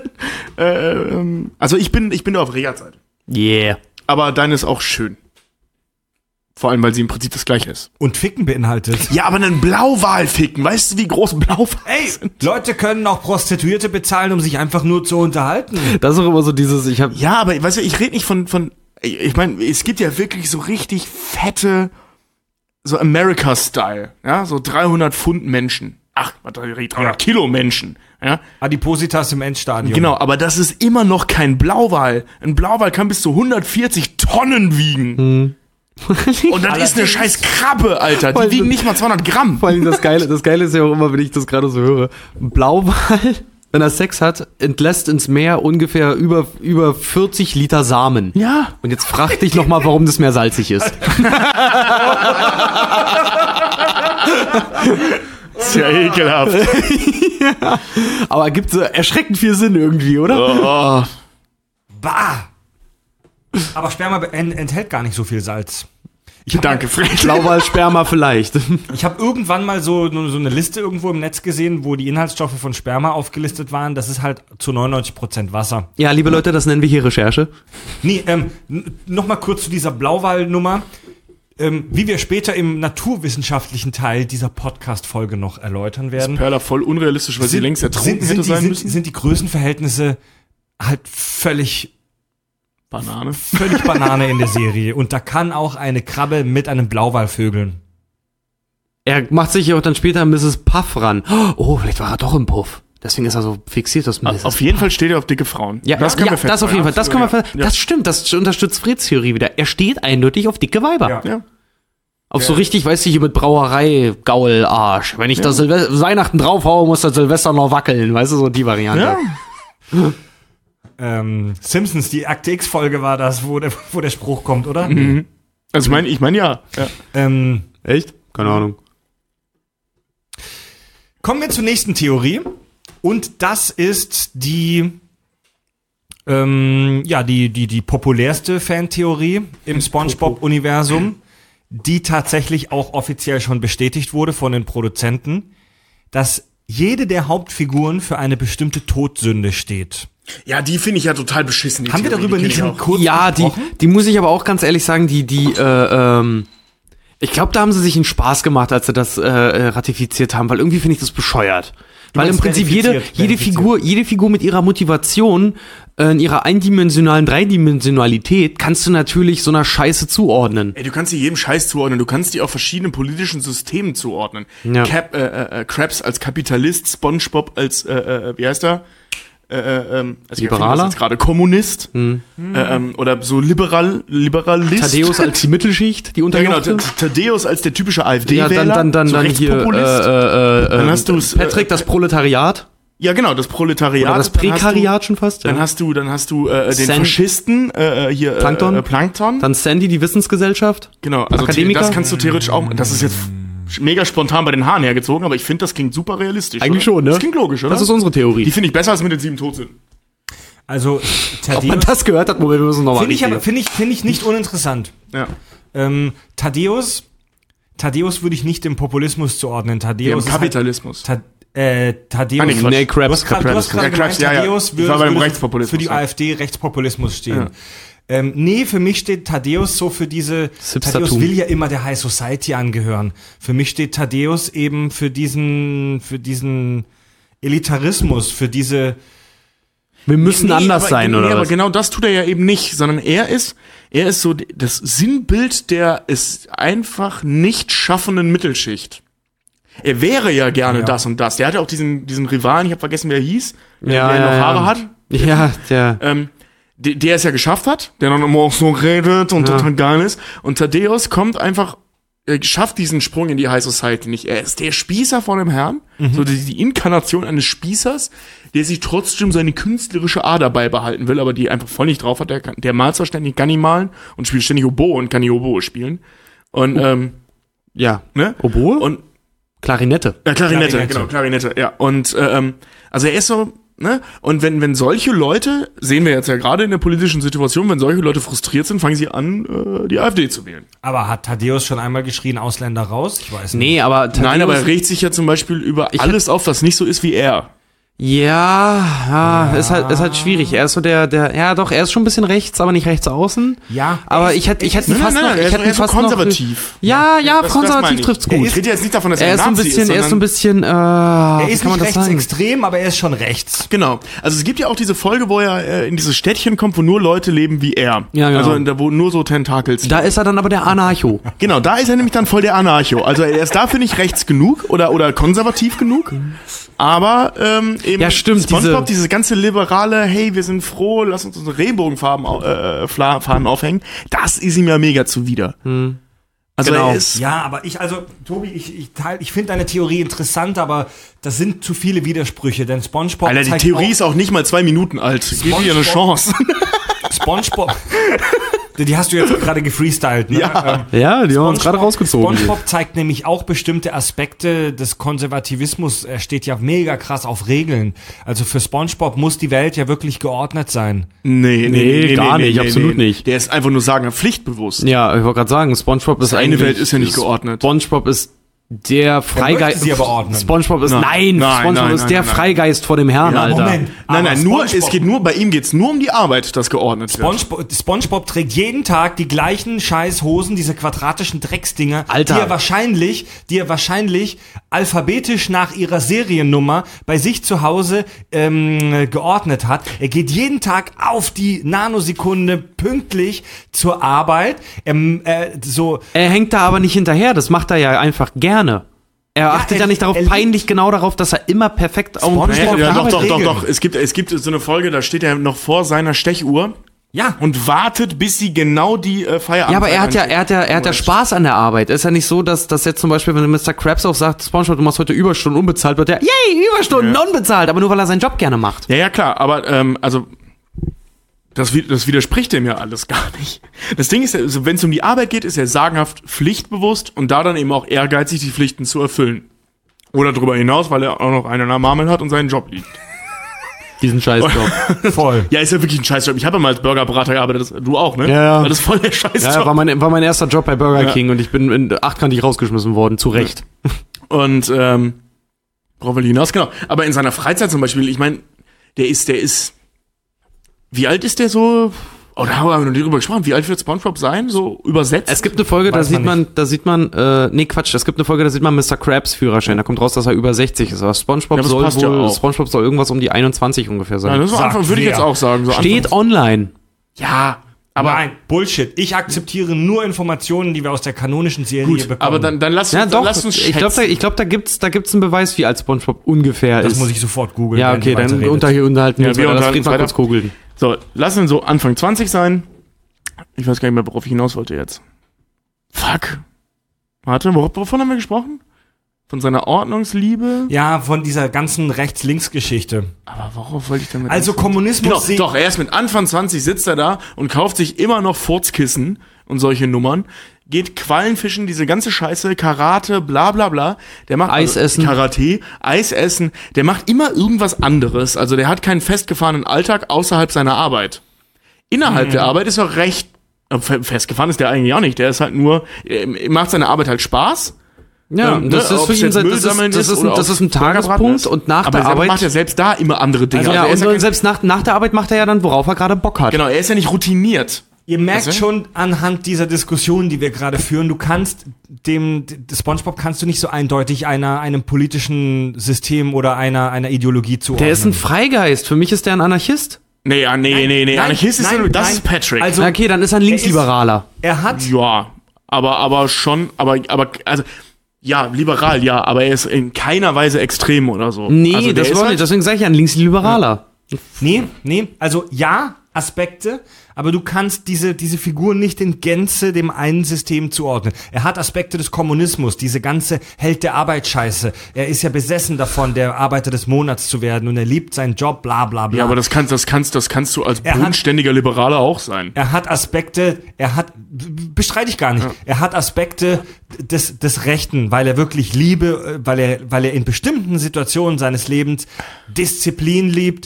also ich bin da auf Richards Seite. Yeah. Aber deine ist auch schön. Vor allem, weil sie im Prinzip das gleiche ist. Und Ficken beinhaltet. Ja, aber einen Blauwal ficken. Weißt du, wie groß Blauwal sind? Leute können auch Prostituierte bezahlen, um sich einfach nur zu unterhalten. Das ist auch immer so dieses, Ja, aber weißt du, ich rede nicht von ich meine, es gibt ja wirklich so richtig fette, so America-Style, ja, so 300 Pfund Menschen. Ach, 300 Kilo Menschen, ja. Adipositas im Endstadium. Genau, aber das ist immer noch kein Blauwal. Ein Blauwal kann bis zu 140 Tonnen wiegen. Und das ist eine scheiß Krabbe, Alter. Die wiegen nicht mal 200 Gramm. Vor allem das Geile ist ja auch immer, wenn ich das gerade so höre. Ein Blauwal, wenn er Sex hat, entlässt ins Meer ungefähr über 40 Liter Samen. Ja. Und jetzt frag dich noch mal, warum das Meer salzig ist. Ist ja ekelhaft. Ja. Aber gibt so erschreckend viel Sinn irgendwie, oder? Oh. Bah! Aber Sperma enthält gar nicht so viel Salz. Danke, Fred. Blauwalsperma vielleicht. Ich habe irgendwann mal so eine Liste irgendwo im Netz gesehen, wo die Inhaltsstoffe von Sperma aufgelistet waren. Das ist halt zu 99% Wasser. Ja, liebe Leute, das nennen wir hier Recherche. Nee, noch mal kurz zu dieser Blauwal-Nummer. Wie wir später im naturwissenschaftlichen Teil dieser Podcast-Folge noch erläutern werden. Perla voll unrealistisch, weil sie längst ertrunken hätte sein müssen. Sind die Größenverhältnisse halt völlig Banane in der Serie. Und da kann auch eine Krabbe mit einem Blauwal vögeln. Er macht sich ja auch dann später Mrs. Puff ran. Oh, vielleicht war er doch im Puff. Deswegen ist er so fixiert aus Mrs. Auf jeden Fall steht er auf dicke Frauen. Ja, das können wir feststellen. Das auf jeden Fall. Das können wir Das stimmt, das unterstützt Freds Theorie wieder. Er steht eindeutig auf dicke Weiber. Ja. Auf so richtig, weißt du, hier mit Brauerei-Gaul-Arsch. Wenn ich das Weihnachten draufhaue, muss das Silvester noch wackeln. Weißt du, so die Variante. Ja. Simpsons, die Akte X-Folge war das, wo der Spruch kommt, oder? Mhm. Also ich meine ja. Echt? Keine Ahnung. Kommen wir zur nächsten Theorie. Und das ist die populärste Fantheorie im SpongeBob-Universum, die tatsächlich auch offiziell schon bestätigt wurde von den Produzenten, dass jede der Hauptfiguren für eine bestimmte Todsünde steht. Ja, die finde ich ja total beschissen. Haben wir darüber nicht schon kurz gesprochen? Die muss ich aber auch ganz ehrlich sagen, ich glaube, da haben sie sich einen Spaß gemacht, als sie das ratifiziert haben, weil irgendwie finde ich das bescheuert. Weil im Prinzip jede Figur mit ihrer Motivation, in ihrer eindimensionalen Dreidimensionalität, kannst du natürlich so einer Scheiße zuordnen. Ey, du kannst die jedem Scheiß zuordnen, du kannst die auch verschiedenen politischen Systemen zuordnen. Ja. Krabs als Kapitalist, SpongeBob als, wie heißt er? Liberaler? Jetzt gerade Kommunist. Oder so Liberalist. Thaddeus als die Mittelschicht, die Unterjochte. Ja, genau, Thaddeus als der typische AfD-Wähler. Ja, dann hier dann hast du Patrick, das Proletariat. Ja, genau, das Proletariat. Oder das Prekariat schon fast. Dann hast du den Faschisten, hier Plankton. Dann Sandy, die Wissensgesellschaft. Genau, also das kannst du theoretisch auch, das ist jetzt mega spontan bei den Haaren hergezogen, aber ich finde, das klingt super realistisch. Eigentlich schon, ne? Das klingt logisch, oder? Das ist unsere Theorie. Die finde ich besser als mit den 7 Todsünden. Also, Thaddeus, ob man das gehört hat, wir müssen nochmal finde ich nicht uninteressant. Ja. Thaddeus würde ich nicht dem Populismus zuordnen. Thaddeus dem Kapitalismus. Thaddeus. Nee, Krabs. Du hast gerade gemeint, Thaddeus würde für die AfD Rechtspopulismus stehen. Ja. Nee, für mich steht Thaddeus so für diese, Thaddeus will ja immer der High Society angehören. Für mich steht Thaddeus eben für diesen Elitarismus, für diese... Wir müssen anders sein, oder was? Aber genau das tut er ja eben nicht, sondern er ist so das Sinnbild der es einfach nicht schaffenden Mittelschicht. Er wäre ja gerne das und das. Der hatte auch diesen Rivalen, ich habe vergessen, wer er hieß, der noch Haare hat. Ja, der... Der es ja geschafft hat, der dann immer auch so redet und total geil ist. Und Thaddeus kommt einfach, er schafft diesen Sprung in die High Society nicht. Er ist der Spießer vor dem Herrn, so die Inkarnation eines Spießers, der sich trotzdem seine künstlerische Ader beibehalten will, aber die einfach voll nicht drauf hat. Der malt zwar ständig, kann nicht malen und spielt ständig Oboe und kann die Oboe spielen. Und, ne? Oboe? Und Klarinette. Klarinette, ja. Und, also er ist so, ne? Und wenn solche Leute, sehen wir jetzt ja gerade in der politischen Situation, wenn solche Leute frustriert sind, fangen sie an, die AfD zu wählen. Aber hat Thaddeus schon einmal geschrien, Ausländer raus? Ich weiß nicht. Nee, aber Thaddeus, nein, aber er regt sich ja zum Beispiel über alles auf, was nicht so ist wie er. Ja, ist halt schwierig. Er ist so er ist schon ein bisschen rechts, aber nicht rechts außen. Ja. Aber ich hätte fast konservativ. Konservativ trifft's gut. Ich rede jetzt nicht davon, dass er ist so ein bisschen, er ist nicht rechtsextrem, aber er ist schon rechts. Genau. Also es gibt ja auch diese Folge, wo er in dieses Städtchen kommt, wo nur Leute leben wie er. Ja, genau. Also wo nur so Tentakels. Da ist er dann aber der Anarcho. Genau, da ist er nämlich dann voll der Anarcho. Also er ist dafür nicht rechts genug oder konservativ genug. Aber eben stimmt, SpongeBob, dieses ganze liberale, hey, wir sind froh, lass uns unsere Regenbogenfarben Fahnen aufhängen, das ist ihm ja mega zuwider. Also genau. Aber Tobi, ich finde deine Theorie interessant, aber das sind zu viele Widersprüche, denn SpongeBob Alter, die Theorie ist auch nicht mal 2 Minuten alt. Gib dir eine Chance. SpongeBob Die hast du jetzt gerade gefreestylt, ne? Ja. Ja, die haben uns gerade rausgezogen. SpongeBob zeigt nämlich auch bestimmte Aspekte des Konservativismus. Er steht ja mega krass auf Regeln. Also für SpongeBob muss die Welt ja wirklich geordnet sein. Nee, gar nicht, absolut nicht. Der ist einfach nur sagen, pflichtbewusst. Ja, ich wollte gerade sagen, SpongeBob ist Seine eigentlich... Welt ist ja nicht geordnet. SpongeBob ist der Freigeist... sie aber ordnen. SpongeBob ist... Nein, SpongeBob ist der Freigeist vor dem Herrn, Ja, Alter. Moment. Nein, Aber nur, SpongeBob- es geht nur, bei ihm geht's nur um die Arbeit, das geordnet wird. SpongeBob trägt jeden Tag die gleichen scheiß Hosen, diese quadratischen Drecksdinger, Alter. die er wahrscheinlich alphabetisch nach ihrer Seriennummer bei sich zu Hause geordnet hat. Er geht jeden Tag auf die Nanosekunde pünktlich zur Arbeit. Er hängt da aber nicht hinterher, das macht er ja einfach gerne. Er achtet ja nicht darauf, peinlich genau darauf, dass er immer perfekt auf SpongeBob- auf Ja, Arbeit Regeln. doch. Es gibt so eine Folge, da steht er noch vor seiner Stechuhr Ja. und wartet, bis sie genau die Feierabend. Ja, aber er hat ja Spaß an der Arbeit. Es ist ja nicht so, dass jetzt zum Beispiel, wenn Mr. Krabs auch sagt, SpongeBob, du machst heute Überstunden unbezahlt, wird er, yay, Überstunden unbezahlt, aber nur weil er seinen Job gerne macht. Ja, klar, aber also das widerspricht dem ja alles gar nicht. Das Ding ist, also, wenn es um die Arbeit geht, ist er sagenhaft pflichtbewusst und da dann eben auch ehrgeizig, die Pflichten zu erfüllen. Oder darüber hinaus, weil er auch noch einen an der Marmel hat und seinen Job liebt. Diesen Scheißjob. Voll. Ja, ist ja wirklich ein Scheißjob. Ich habe ja mal als Burgerberater gearbeitet, du auch, ne? Ja. Das ist voll der Scheißjob. Ja, war mein erster Job bei Burger King und ich bin in achtkantig rausgeschmissen worden, zu Recht. Und worauf will ich hinaus? Genau. Aber in seiner Freizeit zum Beispiel, ich meine, der ist. Wie alt ist der so? Oh, da haben wir noch nie drüber gesprochen. Wie alt wird SpongeBob sein? So übersetzt? Es gibt eine Folge, da sieht man, es gibt eine Folge, da sieht man Mr. Krabs Führerschein, da kommt raus, dass er über 60 ist. Aber SpongeBob Ja, das soll passt ja auch. SpongeBob soll irgendwas um die 21 ungefähr Ja, sein. das Sagt würde ich jetzt wer? auch sagen. So Steht Anfang- online. Ja, aber Nein, Bullshit. Ich akzeptiere nur Informationen, die wir aus der kanonischen Serie gut. bekommen. Aber dann lass Ja, uns, doch. lass uns Ich glaube, da gibt's einen Beweis, wie alt SpongeBob ungefähr das ist. muss ich sofort googeln. Ja, während okay, ihr dann weiterredet. unterhalten wir Ja, uns wir weiter. Lass unterhalten Fried mal weiter. kurz googeln. So, lass ihn so Anfang 20 sein. Ich weiß gar nicht mehr, worauf ich hinaus wollte jetzt. Fuck. Warte, wovon haben wir gesprochen? Von seiner Ordnungsliebe? Ja, von dieser ganzen Rechts-Links-Geschichte. Aber worauf wollte ich damit? Also anfangen? Kommunismus... Genau, doch, er ist mit Anfang 20, sitzt er da und kauft sich immer noch Furzkissen und solche Nummern. Geht Quallenfischen, diese ganze Scheiße, Karate, bla bla bla. Der macht Eis essen. Karate, Eis essen. Der macht immer irgendwas anderes. Also der hat keinen festgefahrenen Alltag außerhalb seiner Arbeit. Innerhalb der Arbeit ist er recht... Festgefahren ist der eigentlich auch nicht. Der ist halt nur... macht seine Arbeit halt Spaß. Ja, das ist ob's für ihn, jetzt Müll sammeln ist oder das ist ein ob's Burgerbraten Tagespunkt ist. und nach Aber der er Arbeit... macht ja selbst da immer andere Dinge. ja, Also er ist und ja kein- selbst nach der Arbeit macht er ja dann, worauf er gerade Bock hat. Genau, er ist ja nicht routiniert. Ihr merkt Was? schon anhand dieser Diskussion, die wir gerade führen, du kannst SpongeBob kannst du nicht so eindeutig einem politischen System oder einer Ideologie zuordnen. Der ist ein Freigeist. Für mich ist der ein Anarchist. Nee. nein, Anarchist ist nein, das nein. ist Patrick. Also- Na, okay, dann ist er ein Linksliberaler. Er hat ja, aber schon, also ja, liberal, ja, aber er ist in keiner Weise extrem oder so. Nee, also, der das ist war halt- nicht. Deswegen sage ich ja ein Linksliberaler. Nee, also ja, Aspekte, aber du kannst diese Figur nicht in Gänze dem einen System zuordnen. Er hat Aspekte des Kommunismus, diese ganze Held der Arbeit-Scheiße. Er ist ja besessen davon, der Arbeiter des Monats zu werden und er liebt seinen Job, bla bla bla. Ja, aber das kannst du als Er hat- bodenständiger Liberaler auch sein. Er hat Aspekte, bestreite ich gar nicht, er hat Aspekte des Rechten, weil er wirklich weil er in bestimmten Situationen seines Lebens Disziplin liebt,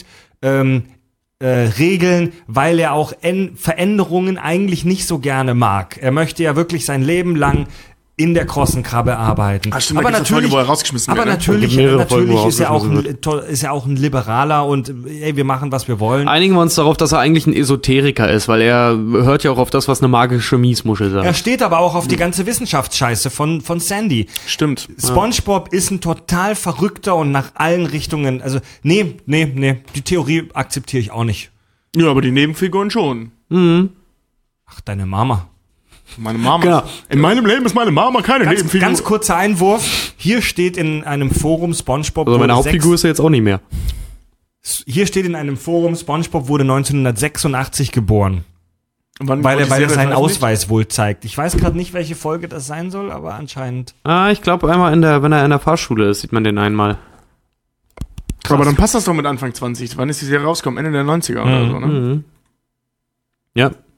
Regeln, weil er auch Veränderungen eigentlich nicht so gerne mag. Er möchte ja wirklich sein Leben lang in der krossen Krabbe arbeiten. Ach, stimmt, da gibt's eine Folge, wo er rausgeschmissen aber wird, ne? natürlich, Es gibt mehrere Folgen, wo er ist rausgeschmissen er auch ein Liberaler und ey, wir machen, was wir wollen. Einigen wir uns darauf, dass er eigentlich ein Esoteriker ist, weil er hört ja auch auf das, was eine magische Miesmuschel sagt. Er steht aber auch auf die ganze Wissenschaftsscheiße von Sandy. Stimmt. SpongeBob ist ein total verrückter und nach allen Richtungen, also nee, die Theorie akzeptiere ich auch nicht. Ja, aber die Nebenfiguren schon. Ach, deine Mama. Meine Mama. Genau. In meinem Leben ist meine Mama keine Nebenfigur. Ganz kurzer Einwurf. Hier steht in einem Forum, SpongeBob Also meine wurde Hauptfigur ist er jetzt auch nicht mehr. Hier steht in einem Forum, SpongeBob wurde 1986 geboren, Wann weil wurde er die Serie seinen veröffentlicht? Ausweis wohl zeigt. Ich weiß gerade nicht, welche Folge das sein soll, aber anscheinend. Ich glaube einmal wenn er in der Fahrschule ist, sieht man den einmal. Aber dann passt das doch mit Anfang 20. Wann ist die Serie rausgekommen? Ende der 90er oder so, ne? Ja.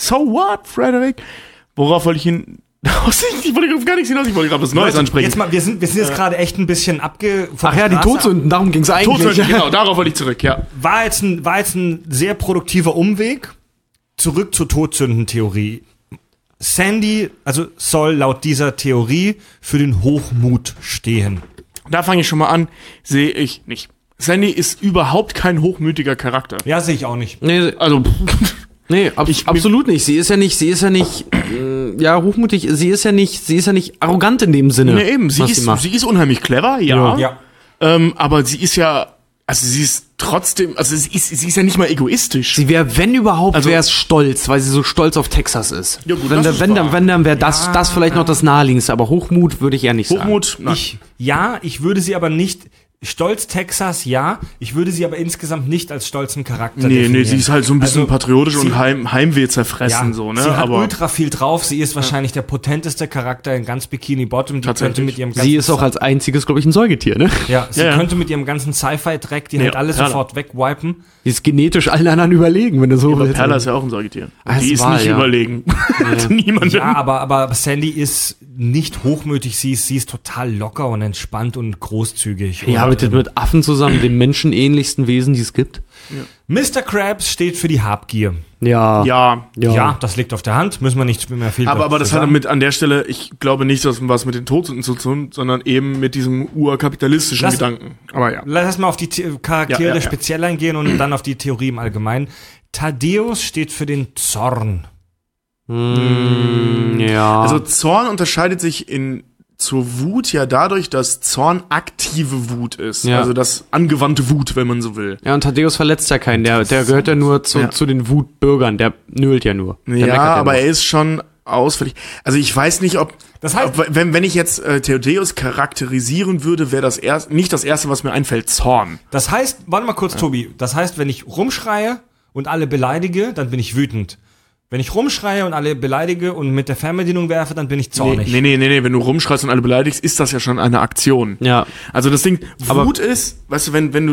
So what, Frederick? Worauf wollte ich hin? Ich wollte auf gar nichts hinaus, ich wollte gerade was Neues ansprechen. Jetzt mal, wir sind jetzt gerade echt ein bisschen Ach ja, die Todsünden, darum ging's eigentlich. Todsünden, genau, darauf wollte ich zurück, ja. War jetzt ein sehr produktiver Umweg. Zurück zur Todsündentheorie. Sandy, also soll laut dieser Theorie für den Hochmut stehen. Da fange ich schon mal an, sehe ich nicht. Sandy ist überhaupt kein hochmütiger Charakter. Ja, sehe ich auch nicht. Nee, Also, absolut nicht. Sie ist ja nicht, hochmutig, sie ist ja nicht arrogant in dem Sinne. nee, eben, sie ist unheimlich clever, ja. Ja. Aber sie ist ja, also sie ist trotzdem, also sie ist ja nicht mal egoistisch. Sie wäre, wenn überhaupt, Also- wäre es stolz, weil sie so stolz auf Texas ist. Ja, gut, wenn das ist wahr. dann wäre das vielleicht noch das Naheliegendste, aber Hochmut würde ich eher nicht sagen. Hochmut, nein. Ich würde sie aber nicht, Stolz Texas, ja, ich würde sie aber insgesamt nicht als stolzen Charakter definieren. sie ist halt so ein bisschen Also, patriotisch und sie- Heimweh zerfressen, Ja, so, ne? sie hat Aber ultra viel drauf, sie ist wahrscheinlich der potenteste Charakter in ganz Bikini Bottom, die Tatsächlich. könnte mit ihrem ganzen Sie ist auch als einziges, glaube ich, ein Säugetier, ne? sie Ja. könnte mit ihrem ganzen Sci-Fi-Dreck, die halt alle Perla. sofort wegwipen. Die ist genetisch allen anderen überlegen, wenn du so aber willst. Perla ist ja auch ein Säugetier. Ah, Die ist ist wahr, nicht ja. überlegen. Niemandem. Ja, aber Sandy ist nicht hochmütig, sie ist total locker und entspannt und großzügig. Ja, mit Affen zusammen, dem menschenähnlichsten Wesen, die es gibt. Mr. Krabs steht für die Habgier. Ja. Ja. Ja, das liegt auf der Hand, müssen wir nicht mehr viel Aber das dazu hat sagen. damit an der Stelle, ich glaube nicht, dass was mit den Todsünden zu tun, sondern eben mit diesem urkapitalistischen Lass- Gedanken. Aber ja. Lass mal auf die Charaktere Ja. speziell eingehen und dann auf die Theorie im Allgemeinen. Thaddeus steht für den Zorn. Ja. Also Zorn unterscheidet sich zur Wut ja dadurch, dass Zorn aktive Wut ist. Ja. Also das angewandte Wut, wenn man so will. ja, und Thaddeus verletzt ja keinen, der gehört ja nur zu den Wutbürgern, der nölt ja nur. Der meckert Ja, aber nur. er ist schon ausfällig. Also ich weiß nicht, ob, Das heißt- wenn ich jetzt Thaddeus charakterisieren würde, wäre das nicht das Erste, was mir einfällt, Zorn. Das heißt, warte mal kurz, Tobi, das heißt, wenn ich rumschreie und alle beleidige, dann bin ich wütend. Wenn ich rumschreie und alle beleidige und mit der Fernbedienung werfe, dann bin ich zornig. Nee, wenn du rumschreist und alle beleidigst, ist das ja schon eine Aktion. Ja. Also das Ding, Aber- Wut ist, weißt du, wenn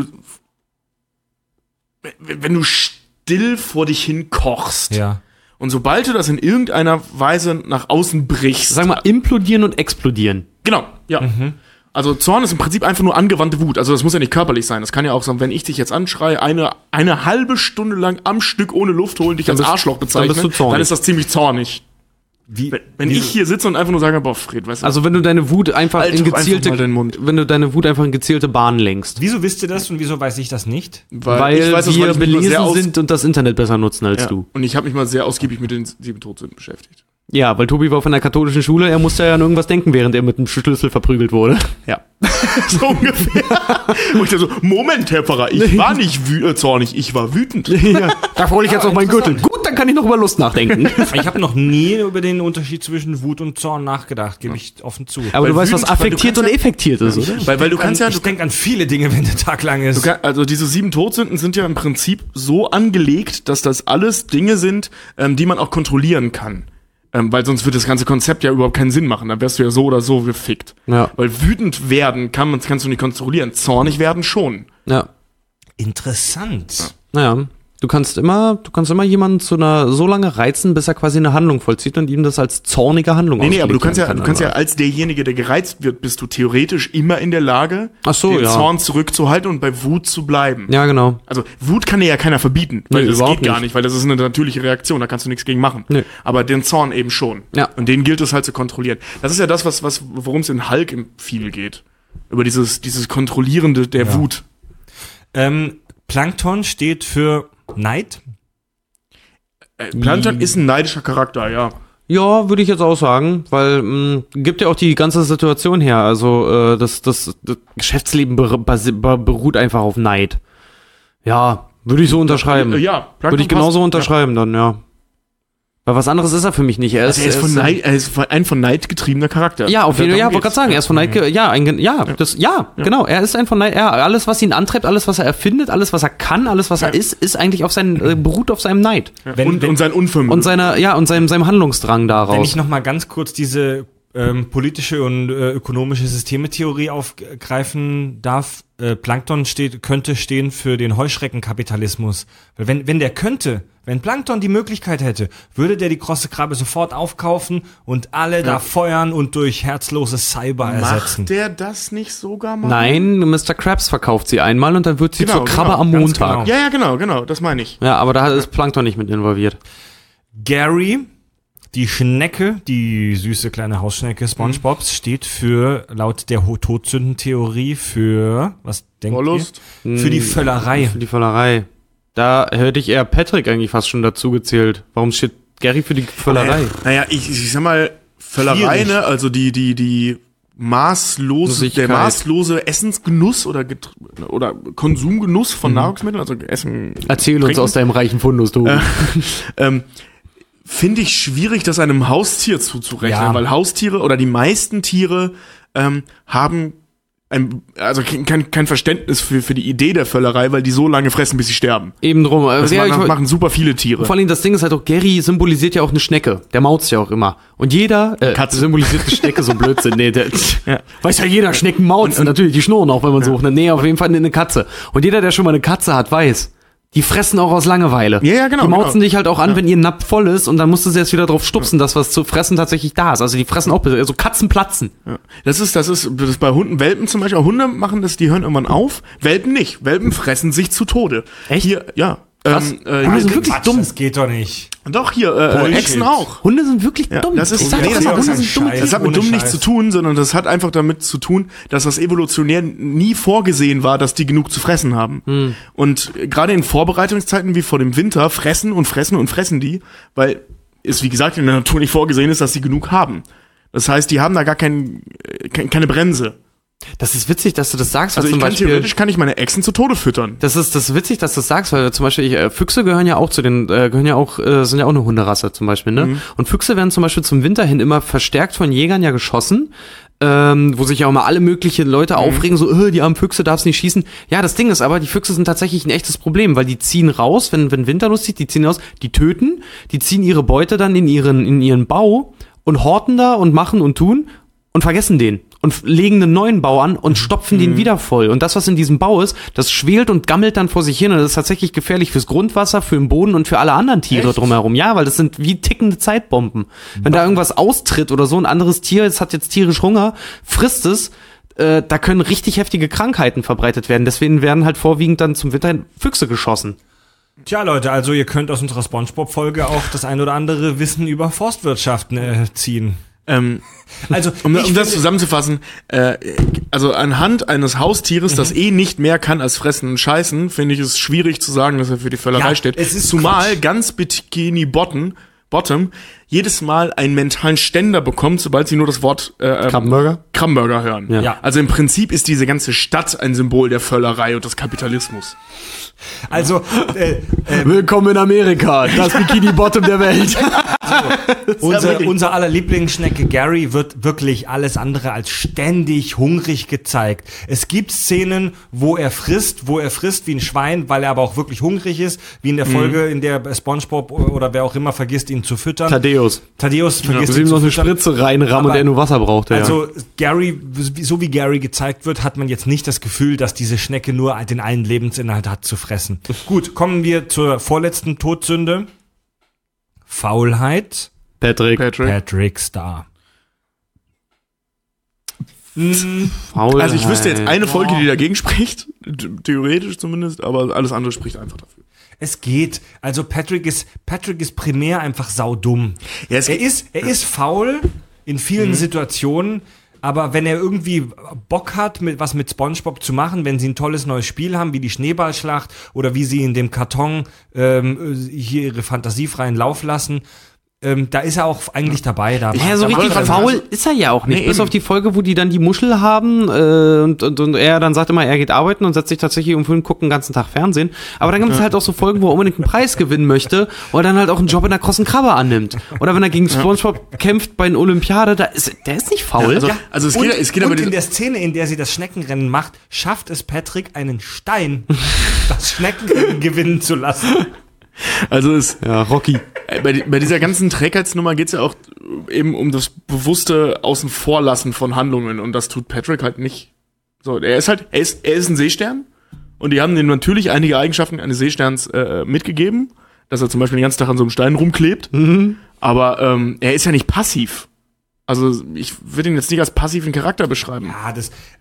du still vor dich hin kochst Ja. und sobald du das in irgendeiner Weise nach außen brichst. Sag mal, implodieren und explodieren. Genau, ja. Also Zorn ist im Prinzip einfach nur angewandte Wut. Also das muss ja nicht körperlich sein. Das kann ja auch sein, wenn ich dich jetzt anschreie, eine halbe Stunde lang am Stück ohne Luft holen, dich als Arschloch bezeichne, dann bist du zornig. dann ist das ziemlich zornig. Wenn ich hier sitze und einfach nur sage, boah, Fred, weißt du, Also wenn du deine Wut einfach Halt in doch einfach gezielte, mal den Mund. wenn du deine Wut einfach in gezielte Bahnen lenkst. Wieso wisst ihr das und wieso weiß ich das nicht? Weil ich weiß das, wir weil ich mich mal sehr belesen sind und das Internet besser nutzen als ja. du. Und ich habe mich mal sehr ausgiebig mit den 7 Todsünden beschäftigt. Ja, weil Tobi war von der katholischen Schule, er musste ja an irgendwas denken, während er mit dem Schlüssel verprügelt wurde. Ja. So ungefähr. Und ich dachte so, Moment, Herr Pfarrer, ich war nicht zornig, ich war wütend. Ja, da hole ich jetzt auf meinen Gürtel. Gut, dann kann ich noch über Lust nachdenken. Ich habe noch nie über den Unterschied zwischen Wut und Zorn nachgedacht, gebe ich offen zu. Aber Weil du weißt, was wütend- weil du affektiert und kannst effektiert ist, oder? Weil du kannst ja, Ich denke an viele Dinge, wenn der Tag lang ist. also diese 7 Todsünden sind ja im Prinzip so angelegt, dass das alles Dinge sind, die man auch kontrollieren kann. Weil sonst würde das ganze Konzept ja überhaupt keinen Sinn machen. Dann wärst du ja so oder so gefickt. Ja. Weil wütend werden kannst du nicht kontrollieren. Zornig werden schon. Ja. Interessant. Naja. Du kannst immer jemanden so lange reizen, bis er quasi eine Handlung vollzieht und ihm das als zornige Handlung Nee, aber du ausgelegt kannst werden ja kann, als derjenige, der gereizt wird, bist du theoretisch immer in der Lage, Ach so, den ja. Zorn zurückzuhalten und bei Wut zu bleiben. Ja, genau. Also Wut kann dir ja keiner verbieten, weil Nee, das überhaupt geht gar nicht. nicht, weil das ist eine natürliche Reaktion, da kannst du nichts gegen machen. Nee. Aber den Zorn eben schon. Ja. Und den gilt es halt zu kontrollieren. Das ist ja das, worum es in Hulk viel geht. Über dieses Kontrollierende der Wut. Plankton steht für Neid. Plankton ist ein neidischer Charakter, ja. Ja, würde ich jetzt auch sagen, weil gibt ja auch die ganze Situation her. Also das Geschäftsleben beruht einfach auf Neid. Ja, würde ich so unterschreiben. Ja, Plankton Würde ich genauso passt. unterschreiben dann, ja. Weil was anderes ist er für mich nicht. Er ist, Er ist ein von Neid getriebener Charakter. ja, auf jeden Fall, ja, Darum wollte gerade geht's. sagen, er ist von Neid, genau, er ist ein von Neid, ja, alles, was ihn antreibt, alles, was er erfindet, alles, was er kann, alles, was er ist eigentlich beruht auf seinem Neid. Ja. Und sein Unvermögen. Und seinem Handlungsdrang Wenn daraus. ich noch mal ganz kurz diese politische und ökonomische Systemetheorie aufgreifen darf, Plankton könnte stehen für den Heuschreckenkapitalismus. Weil wenn Wenn Plankton die Möglichkeit hätte, würde der die krosse Krabbe sofort aufkaufen und alle da feuern und durch herzlose Cyber ersetzen. Macht der das nicht sogar mal? Nein, Mr. Krabs verkauft sie einmal und dann wird sie Genau, zur Krabbe genau, am ganz Montag. genau. Ja, genau, das meine ich. Ja, aber da ist Plankton nicht mit involviert. Gary, die Schnecke, die süße kleine Hausschnecke SpongeBobs, steht für, laut der Todsündentheorie, für, was denkt Wollust? ihr? Für die Völlerei. Für die Völlerei. Da hätte ich eher Patrick eigentlich fast schon dazu gezählt. Warum steht Gary für die Völlerei? Naja, ich sag mal, Völlerei, Schwierig. ne, also der maßlose Essensgenuss oder Konsumgenuss von Nahrungsmitteln, also Essen. Erzähl uns Trinken. aus deinem reichen Fundus, du. Finde ich schwierig, das einem Haustier zuzurechnen, Ja. weil Haustiere oder die meisten Tiere haben kein Verständnis für die Idee der Völlerei, weil die so lange fressen, bis sie sterben. Eben drum. Das machen super viele Tiere. Vor allem das Ding ist halt auch, Gary symbolisiert ja auch eine Schnecke. Der mautzt ja auch immer. Und jeder Katze. symbolisiert eine Schnecke, so Blödsinn. Nee, weiß ja jeder, Schnecken mauzen. Natürlich, die schnurren auch, wenn man sucht. Nee, auf jeden Fall eine Katze. Und jeder, der schon mal eine Katze hat, weiß, die fressen auch aus Langeweile. Ja, genau, Die mauzen genau. dich halt auch an, wenn ihr Napf voll ist und dann musst du sie erst wieder drauf stupsen, dass was zu fressen tatsächlich da ist. Also die fressen auch, also Katzen platzen. Ja. Das ist bei Hunden, Welpen zum Beispiel, auch Hunde machen das, die hören irgendwann auf. Welpen nicht. Welpen fressen sich zu Tode. Echt? Hier, ja. Krass. Hunde sind wirklich dumm. Das geht doch nicht. Doch, hier, Bullshit. Echsen auch. Hunde sind wirklich dumm. das ist- Ich sag nee, doch das mal, hat- Hunde das sind dumme Scheiß. Das hat mit Ohne dumm nichts Scheiß. zu tun, sondern das hat einfach damit zu tun, dass das evolutionär nie vorgesehen war, dass die genug zu fressen haben. Und gerade in Vorbereitungszeiten wie vor dem Winter fressen die, weil es, wie gesagt, in der Natur nicht vorgesehen ist, dass sie genug haben. Das heißt, die haben da gar keine Bremse. Das ist witzig, dass du das sagst, weil Also zum Beispiel theoretisch kann ich meine Echsen zu Tode füttern. Das ist witzig, dass du das sagst, weil zum Beispiel Füchse gehören ja auch zu den, sind ja auch eine Hunderasse zum Beispiel, ne? Und Füchse werden zum Beispiel zum Winter hin immer verstärkt von Jägern ja geschossen, wo sich ja auch mal alle möglichen Leute aufregen, so, die armen Füchse, darfst nicht schießen. Ja, das Ding ist aber, die Füchse sind tatsächlich ein echtes Problem, weil die ziehen raus, wenn Winter losgeht, die ziehen raus, die töten, die ziehen ihre Beute dann in ihren Bau und horten da und machen und tun und vergessen den. Und legen einen neuen Bau an und stopfen den wieder voll. Und das, was in diesem Bau ist, das schwelt und gammelt dann vor sich hin. Und das ist tatsächlich gefährlich fürs Grundwasser, für den Boden und für alle anderen Tiere drumherum. Ja, weil das sind wie tickende Zeitbomben. Wenn da irgendwas austritt oder so, ein anderes Tier, es hat jetzt tierisch Hunger, frisst es, da können richtig heftige Krankheiten verbreitet werden. Deswegen werden halt vorwiegend dann zum Winter Füchse geschossen. Tja, Leute, also ihr könnt aus unserer SpongeBob-Folge auch das ein oder andere Wissen über Forstwirtschaften ziehen. Also, Um ich das finde- zusammenzufassen, also anhand eines Haustieres, das nicht mehr kann als fressen und scheißen, finde ich es schwierig zu sagen, dass er für die Völlerei Ja, steht. es ist Zumal Quatsch. ganz Bikini Bottom jedes Mal einen mentalen Ständer bekommt, sobald sie nur das Wort Krabbenburger hören. Ja. Also im Prinzip ist diese ganze Stadt ein Symbol der Völlerei und des Kapitalismus. Also, Willkommen in Amerika, das Bikini Bottom der Welt. unser aller Lieblingsschnecke Gary wird wirklich alles andere als ständig hungrig gezeigt. Es gibt Szenen, wo er frisst wie ein Schwein, weil er aber auch wirklich hungrig ist, wie in der Folge, in der SpongeBob oder wer auch immer vergisst, ihn zu füttern. Thaddeus. Thaddeus vergisst Sie ihn ihm zu noch eine füttern. Spritze reinrammen und Aber- er nur Wasser brauchte. Also Gary, so wie Gary gezeigt wird, hat man jetzt nicht das Gefühl, dass diese Schnecke nur den einen Lebensinhalt hat zu fressen. Gut, kommen wir zur vorletzten Todsünde. Faulheit. Patrick. Patrick Star. Faulheit. Also ich wüsste jetzt eine Folge, die dagegen spricht, theoretisch zumindest, aber alles andere spricht einfach dafür. Es geht. Also Patrick ist primär einfach saudumm. Ja, es Er ist faul in vielen Situationen, aber wenn er irgendwie Bock hat, was mit SpongeBob zu machen, wenn sie ein tolles neues Spiel haben, wie die Schneeballschlacht oder wie sie in dem Karton hier ihre fantasiefreien Lauf lassen, da ist er auch eigentlich dabei. Da Ja, so da richtig macht er- faul ist er ja auch nicht. Nee, Bis eben. auf die Folge, wo die dann die Muschel haben und er dann sagt immer, er geht arbeiten und setzt sich tatsächlich um 5 gucken den ganzen Tag Fernsehen. Aber dann gibt es halt auch so Folgen, wo er unbedingt einen Preis gewinnen möchte oder dann halt auch einen Job in der krossen Krabbe annimmt. Oder wenn er gegen SpongeBob kämpft bei einer Olympiade, der ist nicht faul. Also es geht aber und in der Szene, in der sie das Schneckenrennen macht, schafft es Patrick, einen Stein das Schneckenrennen gewinnen zu lassen. Also es Ja, Rocky. bei dieser ganzen Trägheitsnummer geht's ja auch eben um das bewusste Außenvorlassen von Handlungen und das tut Patrick halt nicht. So, er ist ein Seestern und die haben ihm natürlich einige Eigenschaften eines Seesterns mitgegeben, dass er zum Beispiel den ganzen Tag an so einem Stein rumklebt. Aber er ist ja nicht passiv. Also ich würde ihn jetzt nicht als passiven Charakter beschreiben. Ja,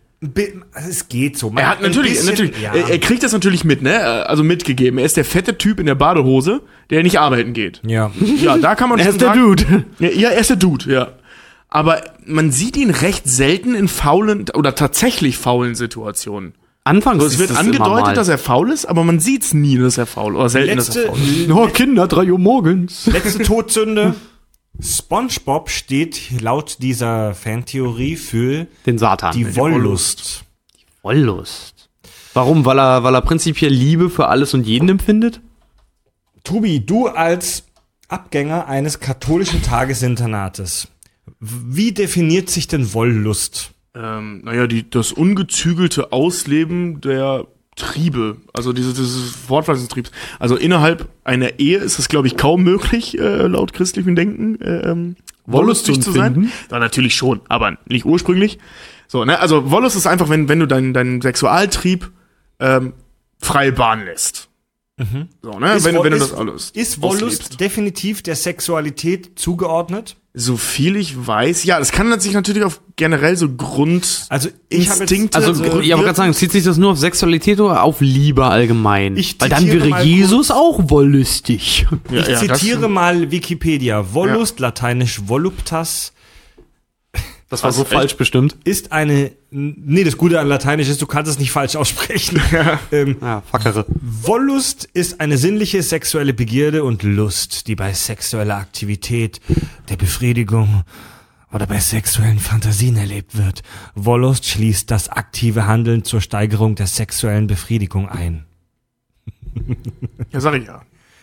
es geht so. Er hat natürlich, ja. er kriegt das natürlich mit, ne? Also mitgegeben. Er ist der fette Typ in der Badehose, der nicht arbeiten geht. Ja. Ja, da kann man Er schon ist der sagen, Dude. Ja, er ist der Dude, ja. Aber man sieht ihn recht selten in faulen oder tatsächlich faulen Situationen. Anfangs Also es wird angedeutet, dass er faul ist, aber man sieht's nie, dass er faul oder selten, dass er faul ist. Oh, Kinder, 3 Uhr morgens. Letzte Todsünde. SpongeBob steht laut dieser Fantheorie für Den Satan. die Wollust. Wollust. Warum? Weil er prinzipiell Liebe für alles und jeden empfindet? Tobi, du als Abgänger eines katholischen Tagesinternates, wie definiert sich denn Wollust? Naja, das ungezügelte Ausleben der Triebe, also dieses Fortpflanzungstriebs. Also innerhalb einer Ehe ist es, glaube ich, kaum möglich, laut christlichem Denken, wollüstig zu sein. Ja, natürlich schon, aber nicht ursprünglich. So, ne? Also Wollust ist einfach, wenn du deinen Sexualtrieb freie Bahn lässt. So, ne? Wenn du das alles Ist Wollust auslebst. definitiv der Sexualität zugeordnet? So viel ich weiß, ja, das kann sich natürlich auf generell so Also ich habe Instinkte. Also, ich wollte gerade sagen, zieht sich das nur auf Sexualität oder auf Liebe allgemein? Weil dann zitiere wäre mal Jesus auch wollüstig. Ja, Ich zitiere mal Wikipedia. Wollust, lateinisch voluptas, Das war so echt? falsch bestimmt. ist eine... Nee, das Gute an Lateinisch ist, du kannst es nicht falsch aussprechen. Ja, Fackere. Wollust ist eine sinnliche sexuelle Begierde und Lust, die bei sexueller Aktivität, der Befriedigung oder bei sexuellen Fantasien erlebt wird. Wollust schließt das aktive Handeln zur Steigerung der sexuellen Befriedigung ein. Ja, sag ich ja.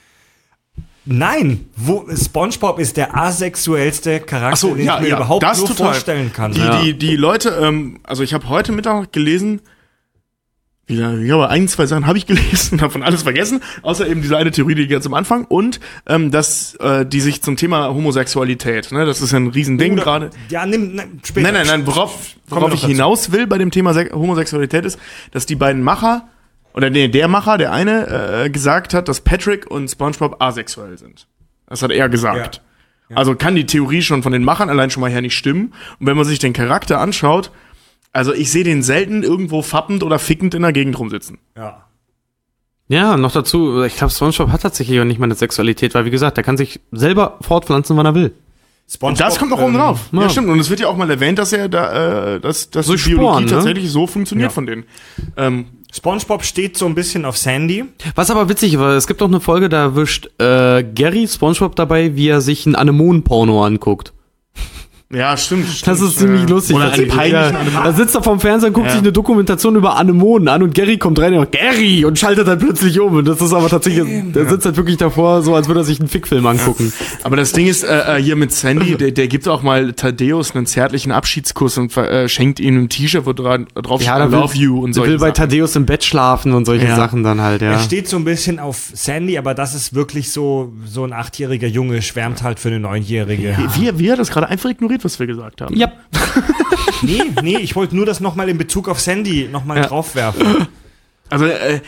Nein, SpongeBob ist der asexuellste Charakter, Ach so, den ich mir überhaupt das nur total. vorstellen kann. Die Leute, also ich habe heute Mittag gelesen, ich glaube, 1, 2 Sachen habe ich gelesen und davon alles vergessen, außer eben diese eine Theorie, die ganz am Anfang, und dass die sich zum Thema Homosexualität, ne, das ist ja ein Riesending gerade. Ja, später. Nein, worauf ich hinaus will bei dem Thema Homosexualität ist, dass die beiden Macher, oder nee, der Macher, der eine, gesagt hat, dass Patrick und SpongeBob asexuell sind. Das hat er gesagt. Ja. Also kann die Theorie schon von den Machern allein schon mal her nicht stimmen. Und wenn man sich den Charakter anschaut, also ich sehe den selten irgendwo fappend oder fickend in der Gegend rumsitzen. Ja. Ja, noch dazu, ich glaube, SpongeBob hat tatsächlich auch nicht mal eine Sexualität, weil wie gesagt, der kann sich selber fortpflanzen, wann er will. Und das kommt noch oben drauf. Ja, stimmt. Und es wird ja auch mal erwähnt, dass er da, dass die Biologie Sporen, ne? tatsächlich so funktioniert Ja. von denen. SpongeBob steht so ein bisschen auf Sandy. Was aber witzig war, es gibt auch eine Folge, da erwischt Gary SpongeBob dabei, wie er sich ein Anemonen-Porno anguckt. Ja, stimmt. Das ist ziemlich lustig. Oder einen peinlichen Da sitzt er vorm Fernseher und guckt sich eine Dokumentation über Anemonen an und Gary kommt rein und sagt, Gary! Und schaltet dann plötzlich um. Und das ist aber tatsächlich, der sitzt halt wirklich davor, so als würde er sich einen Fickfilm angucken. Aber das Ding ist, hier mit Sandy, der gibt auch mal Thaddeus einen zärtlichen Abschiedskuss und schenkt ihm ein T-Shirt, wo drauf steht, I love you und der solche will bei Sachen. Thaddeus im Bett schlafen und solche Ja. Sachen dann halt, ja. Er steht so ein bisschen auf Sandy, aber das ist wirklich so ein 8-jähriger Junge schwärmt halt für eine 9-jährige. Wie er das gerade einfach ignoriert, was wir gesagt haben. Ja. Nee, ich wollte nur das nochmal in Bezug auf Sandy nochmal draufwerfen. Also,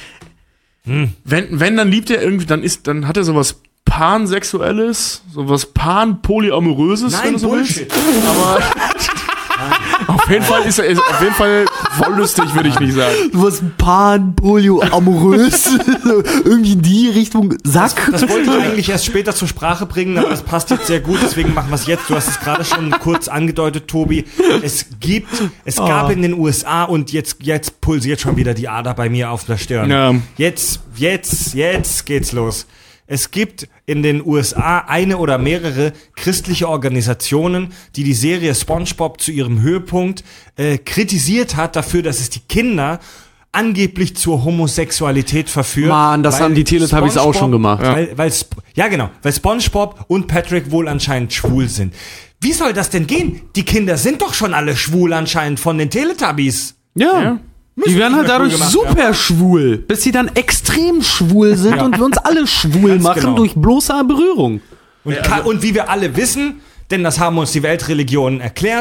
wenn dann liebt er irgendwie, dann hat er sowas Pansexuelles, sowas Pan-Polyamoröses, wenn du so Bullshit. willst. Aber auf jeden Fall ist er auf jeden Fall wollüstig, würde ich nicht sagen. Was Pan-Polyo-amorös. Irgendwie in die Richtung Sack. Das wollte ich eigentlich erst später zur Sprache bringen, aber das passt jetzt sehr gut, deswegen machen wir es jetzt. Du hast es gerade schon kurz angedeutet, Tobi. Es gab in den USA und jetzt pulsiert schon wieder die Ader bei mir auf der Stirn. Ja. Jetzt geht's los. Es gibt in den USA eine oder mehrere christliche Organisationen, die die Serie SpongeBob zu ihrem Höhepunkt kritisiert hat dafür, dass es die Kinder angeblich zur Homosexualität verführt. Mann, das haben die Teletubbies auch schon gemacht. Weil SpongeBob und Patrick wohl anscheinend schwul sind. Wie soll das denn gehen? Die Kinder sind doch schon alle schwul anscheinend von den Teletubbies. Ja. Die werden halt dadurch gemacht, super schwul, bis sie dann extrem schwul sind und wir uns alle schwul Ganz machen genau. durch bloße Berührung. Und wie wir alle wissen, denn das haben uns die Weltreligionen erklärt,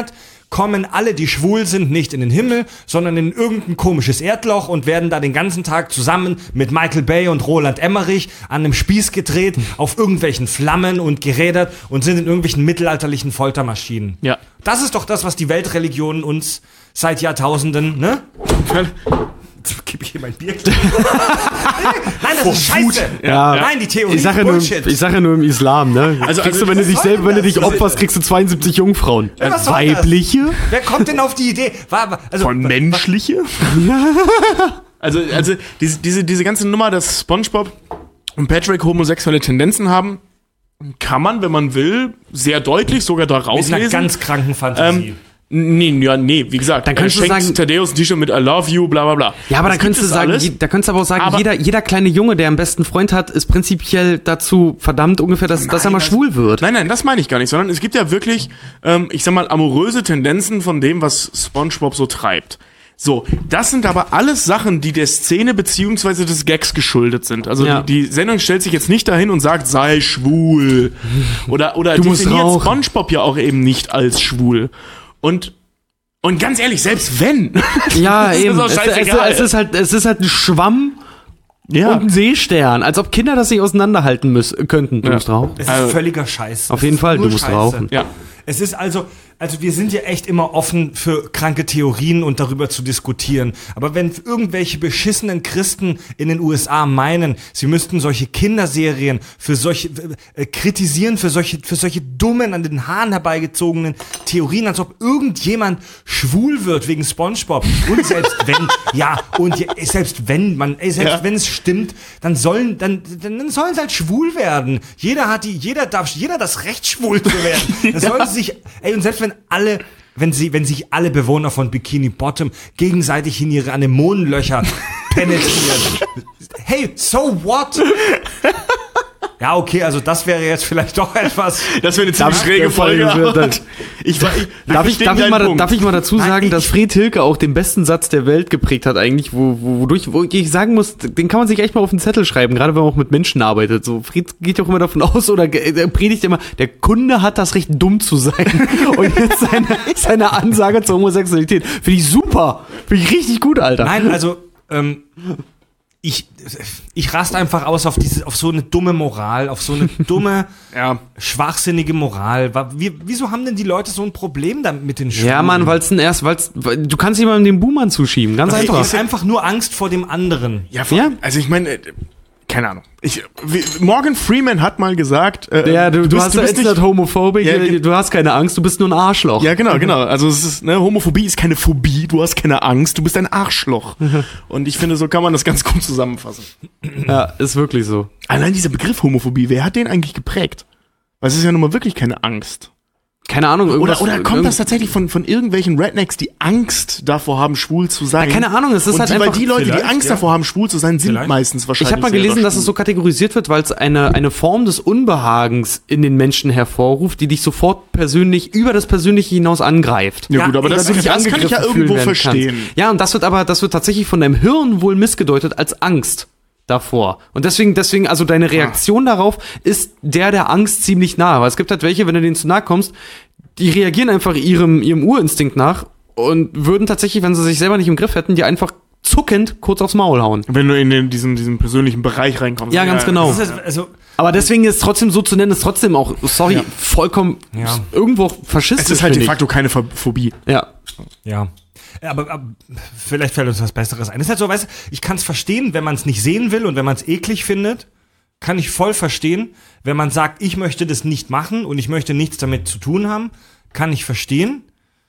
kommen alle, die schwul sind, nicht in den Himmel, sondern in irgendein komisches Erdloch und werden da den ganzen Tag zusammen mit Michael Bay und Roland Emmerich an einem Spieß gedreht, auf irgendwelchen Flammen und gerädert und sind in irgendwelchen mittelalterlichen Foltermaschinen. Ja. Das ist doch das, was die Weltreligionen uns seit Jahrtausenden, ne? Gib ich hier mein Bier. Nein, das ist scheiße. Ja. Nein, die Theorie Ich sage ist ja Bullshit. nur im Islam, ne? Kriegst du, wenn du dich opferst, kriegst du 72 Jungfrauen. Ja, was soll Weibliche? Wer kommt denn auf die Idee? Von menschliche? also diese ganze Nummer, dass SpongeBob und Patrick homosexuelle Tendenzen haben, kann man, wenn man will, sehr deutlich sogar da Mit einer rauslesen. ganz kranken Fantasie. Nee, wie gesagt, dann könntest du sagen, Thaddeus ein T-Shirt mit I love you, bla bla bla. Ja, aber Das dann könntest du gibt es sagen, alles. da könntest du aber auch sagen, Aber- jeder kleine Junge, der einen besten Freund hat, ist prinzipiell dazu verdammt ungefähr, dass er mal schwul wird. Nein, das meine ich gar nicht, sondern es gibt ja wirklich, ich sag mal, amoröse Tendenzen von dem, was SpongeBob so treibt. So, das sind aber alles Sachen, die der Szene beziehungsweise des Gags geschuldet sind. Also Ja. die Sendung stellt sich jetzt nicht dahin und sagt, sei schwul. Oder Du musst definiert rauchen. SpongeBob ja auch eben nicht als schwul. Und ganz ehrlich, selbst wenn. Ja, Das ist eben. auch scheißegal. Es ist halt ein Schwamm Ja. und ein Seestern. Als ob Kinder das nicht auseinanderhalten könnten. Du musst rauchen. Es ist völliger Scheiß. Auf Es jeden ist Fall, nur du musst Scheiße. rauchen. Ja. Es ist also wir sind ja echt immer offen für kranke Theorien und darüber zu diskutieren. Aber wenn irgendwelche beschissenen Christen in den USA meinen, sie müssten solche Kinderserien kritisieren für solche dummen, an den Haaren herbeigezogenen Theorien, als ob irgendjemand schwul wird wegen SpongeBob. Und selbst wenn, wenn es stimmt, dann sollen sie halt schwul werden. Jeder darf das Recht, schwul zu werden. Dann sollen sie sich, und selbst wenn sich alle Bewohner von Bikini Bottom gegenseitig in ihre Anemonenlöcher penetrieren. Hey, so what? Ja, okay, also das wäre jetzt vielleicht doch etwas. Das wäre eine ziemlich schräge Folge. Darf ich mal dazu sagen, dass Fred Hilke auch den besten Satz der Welt geprägt hat eigentlich, wo ich sagen muss, den kann man sich echt mal auf den Zettel schreiben, gerade wenn man auch mit Menschen arbeitet. So, Fred geht auch immer davon aus oder predigt immer, der Kunde hat das Recht, dumm zu sein. Und jetzt seine Ansage zur Homosexualität. Finde ich super. Finde ich richtig gut, Alter. Nein, also, ich raste einfach aus auf so eine dumme Moral, auf so eine dumme, schwachsinnige Moral. Wieso haben denn die Leute so ein Problem damit mit den Schwulen? Ja, Mann, du kannst jemandem den Boomerang zuschieben, ganz einfach. Es ist einfach nur Angst vor dem anderen. Ja, Ja. Also ich meine, keine Ahnung. Morgan Freeman hat mal gesagt, Du bist nicht homophobic, Ja, du hast keine Angst, du bist nur ein Arschloch. Ja, genau. Also es ist, Homophobie ist keine Phobie, du hast keine Angst, du bist ein Arschloch. Und ich finde, so kann man das ganz gut zusammenfassen. Ja, ist wirklich so. Allein dieser Begriff Homophobie, wer hat den eigentlich geprägt? Weil es ist ja nun mal wirklich keine Angst. Keine Ahnung, irgendwas. Oder kommt das tatsächlich von irgendwelchen Rednecks, die Angst davor haben, schwul zu sein? Ja, keine Ahnung, es ist und halt weil einfach. die Leute, die vielleicht, Angst ja. davor haben, schwul zu sein, sind Vielleicht. meistens wahrscheinlich Ich habe mal gelesen, selber dass es so schwul. kategorisiert wird, weil es eine Form des Unbehagens in den Menschen hervorruft, die dich sofort persönlich über das Persönliche hinaus angreift. Ja, gut, aber Oder das du dich kann ich ja angegriffen irgendwo fühlen werden verstehen. kannst. Ja, und das wird tatsächlich von deinem Hirn wohl missgedeutet als Angst davor. Und deswegen, also deine Reaktion darauf ist der Angst ziemlich nahe. Weil es gibt halt welche, wenn du denen zu nahe kommst, die reagieren einfach ihrem Urinstinkt nach und würden tatsächlich, wenn sie sich selber nicht im Griff hätten, die einfach zuckend kurz aufs Maul hauen. Wenn du in diesen persönlichen Bereich reinkommst. Ja, ganz genau. Das ist also, Aber deswegen ist trotzdem so zu nennen, ist trotzdem auch, sorry, vollkommen Ja. irgendwo faschistisch. Es ist halt de finde ich. facto keine Phobie. Ja. ja. Aber vielleicht fällt uns was Besseres ein. Es ist halt so, weißt du, ich kann es verstehen, wenn man es nicht sehen will und wenn man es eklig findet, kann ich voll verstehen. Wenn man sagt, ich möchte das nicht machen und ich möchte nichts damit zu tun haben, kann ich verstehen.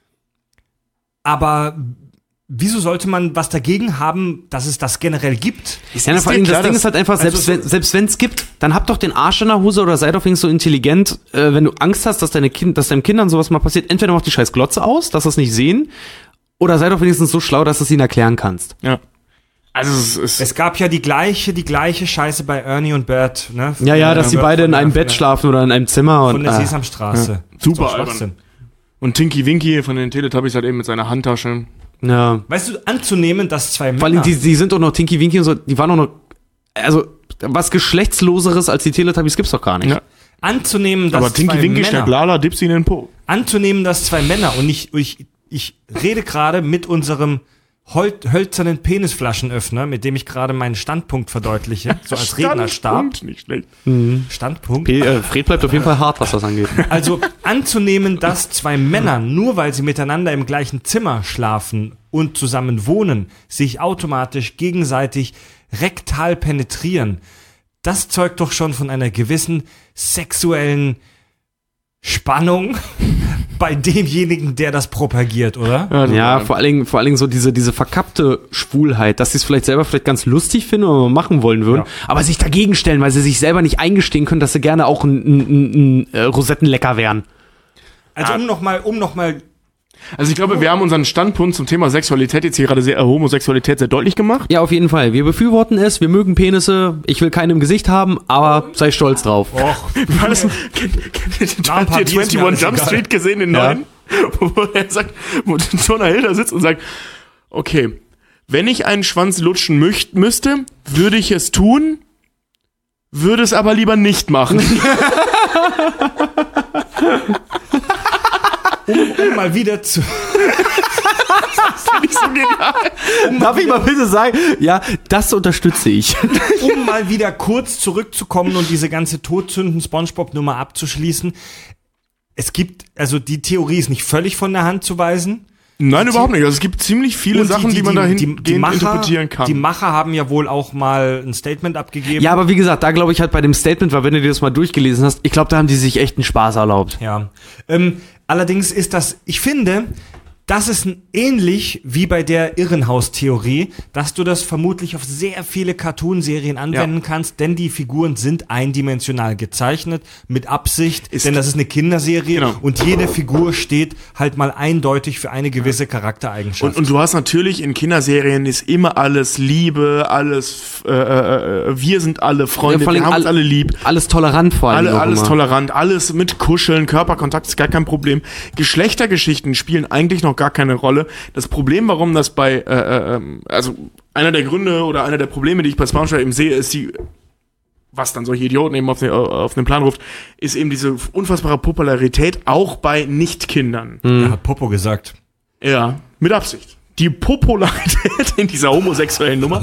Aber wieso sollte man was dagegen haben, dass es das generell gibt? Ja, vor allem, das Ding ist halt einfach, selbst wenn es gibt, dann hab doch den Arsch in der Hose oder sei doch wenigstens so intelligent, wenn du Angst hast, dass deinen Kindern sowas mal passiert, entweder mach die scheiß Glotze aus, dass sie es nicht sehen, oder sei doch wenigstens so schlau, dass du es ihnen erklären kannst. Ja. Also Es gab ja die gleiche Scheiße bei Ernie und Bert, ne? Ja, dass die beide in einem Bett schlafen oder in einem Zimmer Von und der Sesamstraße. Ja. Super Das ist doch albern. Schwachsinn. Und Tinky Winky von den Teletubbies halt eben mit seiner Handtasche. ja. Weißt du, anzunehmen, dass zwei Vor allem, Männer... die sind doch noch Tinky Winky und so, die waren doch noch, also, was Geschlechtsloseres als die Teletubbies gibt's doch gar nicht. Ja. Anzunehmen, dass Aber Tinky Winky schnappt Lala, Dipsy in den Po. Anzunehmen, dass zwei Männer, und ich rede gerade mit unserem hölzernen Penisflaschenöffner, mit dem ich gerade meinen Standpunkt verdeutliche, so als Rednerstab. Nicht schlecht. Standpunkt. Fred bleibt auf jeden Fall hart, was das angeht. Also anzunehmen, dass zwei Männer, nur weil sie miteinander im gleichen Zimmer schlafen und zusammen wohnen, sich automatisch gegenseitig rektal penetrieren, das zeugt doch schon von einer gewissen sexuellen Spannung bei demjenigen, der das propagiert, oder? Ja, vor allen Dingen so diese verkappte Schwulheit, dass sie es vielleicht ganz lustig finden oder machen wollen würden, aber sich dagegen stellen, weil sie sich selber nicht eingestehen können, dass sie gerne auch ein Rosettenlecker wären. Also um noch mal Also ich glaube, wir haben unseren Standpunkt zum Thema Sexualität jetzt hier gerade Homosexualität sehr deutlich gemacht. Ja, auf jeden Fall. Wir befürworten es, wir mögen Penisse, ich will keinen im Gesicht haben, aber sei stolz drauf. War das, habt ihr 21 Jump Street gesehen, den neuen? Wo er sagt, wo Jonah Hill da sitzt und sagt, okay, wenn ich einen Schwanz lutschen müsste, würde ich es tun, würde es aber lieber nicht machen. Um mal wieder zu... Das finde ich so genial. Darf ich mal bitte sagen, ja, das unterstütze ich. Um mal wieder kurz zurückzukommen und diese ganze Todsünden-SpongeBob-Nummer abzuschließen. Es gibt, also die Theorie ist nicht völlig von der Hand zu weisen. Nein, überhaupt nicht. Also es gibt ziemlich viele Sachen, die man dahingehend interpretieren kann. Die Macher haben ja wohl auch mal ein Statement abgegeben. Ja, aber wie gesagt, da glaube ich halt bei dem Statement, weil wenn du dir das mal durchgelesen hast, ich glaube, da haben die sich echt einen Spaß erlaubt. Ja. Allerdings ist das, ich finde, das ist ähnlich wie bei der Irrenhaus-Theorie, dass du das vermutlich auf sehr viele Cartoonserien anwenden kannst, denn die Figuren sind eindimensional gezeichnet, mit Absicht, denn das ist eine Kinderserie und jede Figur steht halt mal eindeutig für eine gewisse Charaktereigenschaft. Und du hast natürlich in Kinderserien ist immer alles Liebe, alles, wir sind alle Freunde, ja, wir haben uns alle lieb. Alles tolerant vor allem. Alles tolerant, alles mit Kuscheln, Körperkontakt ist gar kein Problem. Geschlechtergeschichten spielen eigentlich noch gar keine Rolle. Das Problem, warum das bei, also einer der Gründe oder einer der Probleme, die ich bei SpongeBob eben sehe, ist was dann solche Idioten eben auf den Plan ruft, ist eben diese unfassbare Popularität auch bei Nicht-Kindern. Er hat Popo gesagt. Ja, mit Absicht. Die Popularität in dieser homosexuellen Nummer,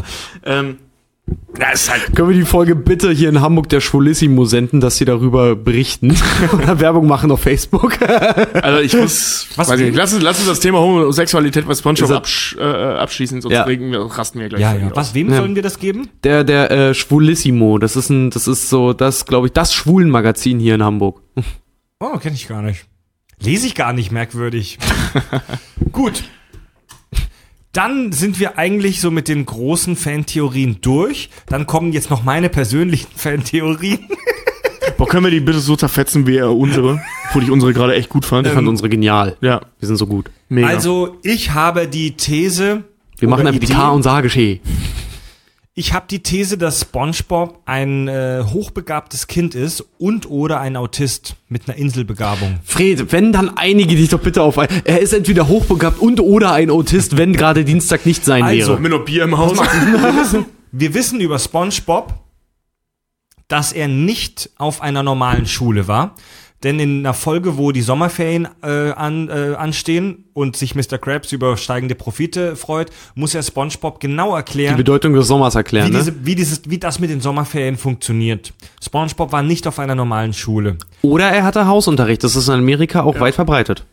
das ist halt. Können wir die Folge bitte hier in Hamburg der Schwulissimo senden, dass sie darüber berichten oder Werbung machen auf Facebook? Also ich muss, weiß ich nicht, lass uns das Thema Homosexualität bei SpongeBob abschließen, sonst rasten wir gleich. Ja. Wem sollen wir das geben? Der Schwulissimo, das ist glaube ich, das Schwulenmagazin hier in Hamburg. Oh, kenne ich gar nicht. Lese ich gar nicht, merkwürdig. Gut. Dann sind wir eigentlich so mit den großen Fantheorien durch. Dann kommen jetzt noch meine persönlichen Fantheorien. Boah, können wir die bitte so zerfetzen wie unsere? Obwohl ich unsere gerade echt gut fand. Ich fand unsere genial. Ja. Wir sind so gut. Mega. Also, ich habe die These... Wir machen einfach die K- und Sage-Schee. Ich habe die These, dass SpongeBob ein hochbegabtes Kind ist und oder ein Autist mit einer Inselbegabung. Fred, wenn dann einige dich doch bitte auf ein... Er ist entweder hochbegabt und oder ein Autist, wenn gerade Dienstag nicht sein wäre. Mit noch Bier im Haus. Wir wissen über SpongeBob, dass er nicht auf einer normalen Schule war. Denn in einer Folge, wo die Sommerferien anstehen und sich Mr. Krabs über steigende Profite freut, muss er SpongeBob genau erklären, Die Bedeutung des Sommers erklären, wie das mit den Sommerferien funktioniert. SpongeBob war nicht auf einer normalen Schule. Oder er hatte Hausunterricht. Das ist in Amerika auch weit verbreitet.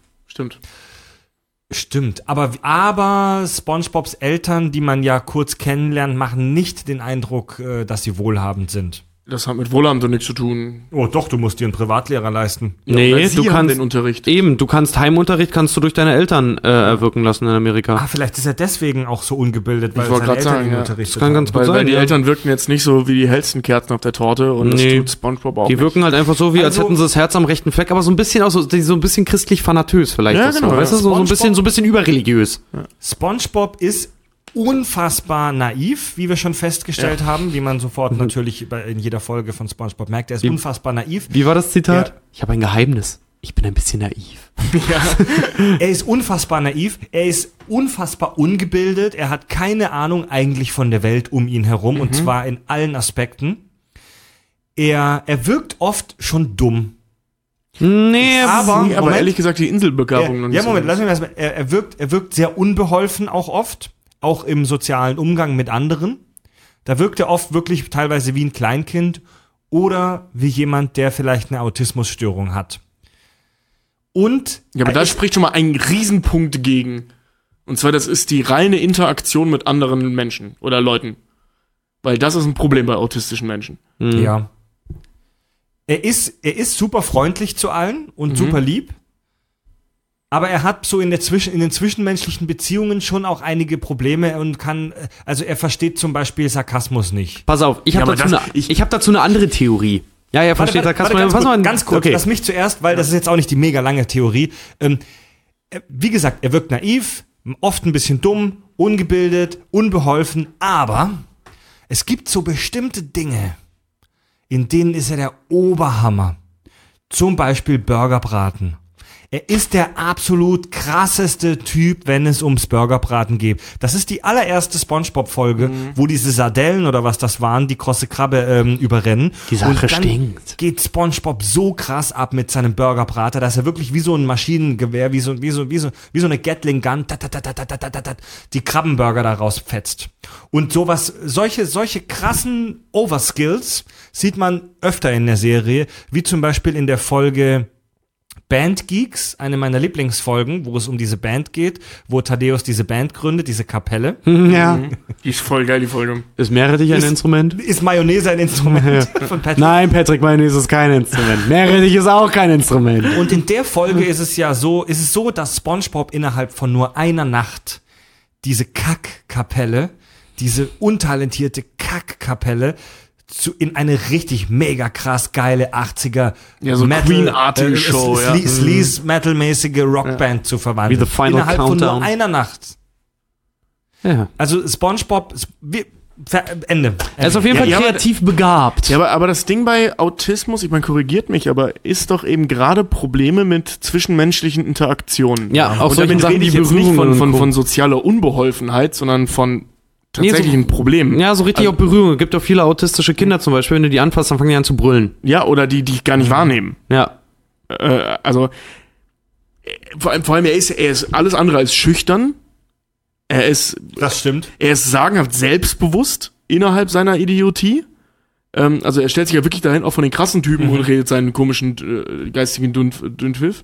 Stimmt. Aber SpongeBobs Eltern, die man ja kurz kennenlernt, machen nicht den Eindruck, dass sie wohlhabend sind. Das hat mit Wohlhabend nichts zu tun. Oh doch, du musst dir einen Privatlehrer leisten. Nee, du kannst den Unterricht. Eben, du kannst Heimunterricht kannst du durch deine Eltern erwirken lassen in Amerika. Ah, vielleicht ist er deswegen auch so ungebildet, weil Ich wollte seine gerade Eltern sagen, ihn ja. unterrichtet Das kann haben. ganz gut Weil sein. die ja. Eltern wirken jetzt nicht so wie die hellsten Kerzen auf der Torte und das Nee. tut SpongeBob auch Die nicht. wirken halt einfach so, wie als Also- hätten sie das Herz am rechten Fleck, aber so ein bisschen auch so ein bisschen christlich fanatös vielleicht. Ja, auch so, genau, weißt ja. du, so ein bisschen überreligiös. SpongeBob ist unfassbar naiv, wie wir schon festgestellt haben, wie man sofort natürlich in jeder Folge von SpongeBob merkt. Er ist unfassbar naiv. Wie war das Zitat? Ja. Ich habe ein Geheimnis. Ich bin ein bisschen naiv. Er ist unfassbar naiv. Er ist unfassbar ungebildet. Er hat keine Ahnung eigentlich von der Welt um ihn herum und zwar in allen Aspekten. er wirkt oft schon dumm. Nee, aber Moment. ehrlich gesagt die Inselbegabung noch nicht. Ja, Moment, lass mich das mal. Er wirkt sehr unbeholfen auch oft, auch im sozialen Umgang mit anderen. Da wirkt er oft wirklich teilweise wie ein Kleinkind oder wie jemand, der vielleicht eine Autismusstörung hat. Und Ja, aber da spricht schon mal ein Riesenpunkt gegen. Und zwar, das ist die reine Interaktion mit anderen Menschen oder Leuten. Weil das ist ein Problem bei autistischen Menschen. ja. Er ist super freundlich zu allen und super lieb. Aber er hat so in den zwischenmenschlichen Beziehungen schon auch einige Probleme und er versteht zum Beispiel Sarkasmus nicht. Pass auf, ich habe dazu eine andere Theorie. Ja, er versteht Sarkasmus. Ganz kurz, okay. lass mich zuerst, weil das ist jetzt auch nicht die mega lange Theorie. Wie gesagt, er wirkt naiv, oft ein bisschen dumm, ungebildet, unbeholfen, aber es gibt so bestimmte Dinge, in denen ist er der Oberhammer. Zum Beispiel Burgerbraten. Er ist der absolut krasseste Typ, wenn es ums Burgerbraten geht. Das ist die allererste SpongeBob-Folge, wo diese Sardellen oder was das waren, die krosse Krabbe überrennen. Die Sache und dann stinkt. geht SpongeBob so krass ab mit seinem Burgerbrater, dass er wirklich wie so ein Maschinengewehr, wie so eine Gatling-Gun, die Krabbenburger da rausfetzt. Und solche krassen Overskills sieht man öfter in der Serie, wie zum Beispiel in der Folge Bandgeeks, eine meiner Lieblingsfolgen, wo es um diese Band geht, wo Thaddeus diese Band gründet, diese Kapelle. Ja. Die ist voll geil, die Folge. Ist Meerrettich ein Instrument? Ist Mayonnaise ein Instrument von Patrick? Nein, Patrick, Mayonnaise ist kein Instrument. Meerrettich ist auch kein Instrument. Und in der Folge ist es so, dass SpongeBob innerhalb von nur einer Nacht diese Kackkapelle, diese untalentierte Kackkapelle in eine richtig mega krass geile 80er Ja, so Queen-artige Show, ja. Sleaze-Metal-mäßige Rockband zu verwandeln. Wie The Final innerhalb von Countdown. nur einer Nacht. Ja. Also SpongeBob, Ende. Er ist auf jeden Fall Ja, aber- kreativ begabt. Ja, aber das Ding bei Autismus, ich meine, korrigiert mich, aber ist doch eben gerade Probleme mit zwischenmenschlichen Interaktionen. Ja, auch und solchen damit Sachen, rede ich die jetzt nicht Berührungen und Co. von sozialer Unbeholfenheit, sondern von tatsächlichen Problemen. Ja, so richtig auch Berührung. Es gibt auch viele autistische Kinder zum Beispiel, wenn du die anfasst, dann fangen die an zu brüllen. Ja, oder die gar nicht wahrnehmen. Ja. Also, vor allem er ist alles andere als schüchtern. Das stimmt. Er ist sagenhaft selbstbewusst innerhalb seiner Idiotie. Also er stellt sich ja wirklich dahin, auch von den krassen Typen und redet seinen komischen geistigen Dünnpfiff.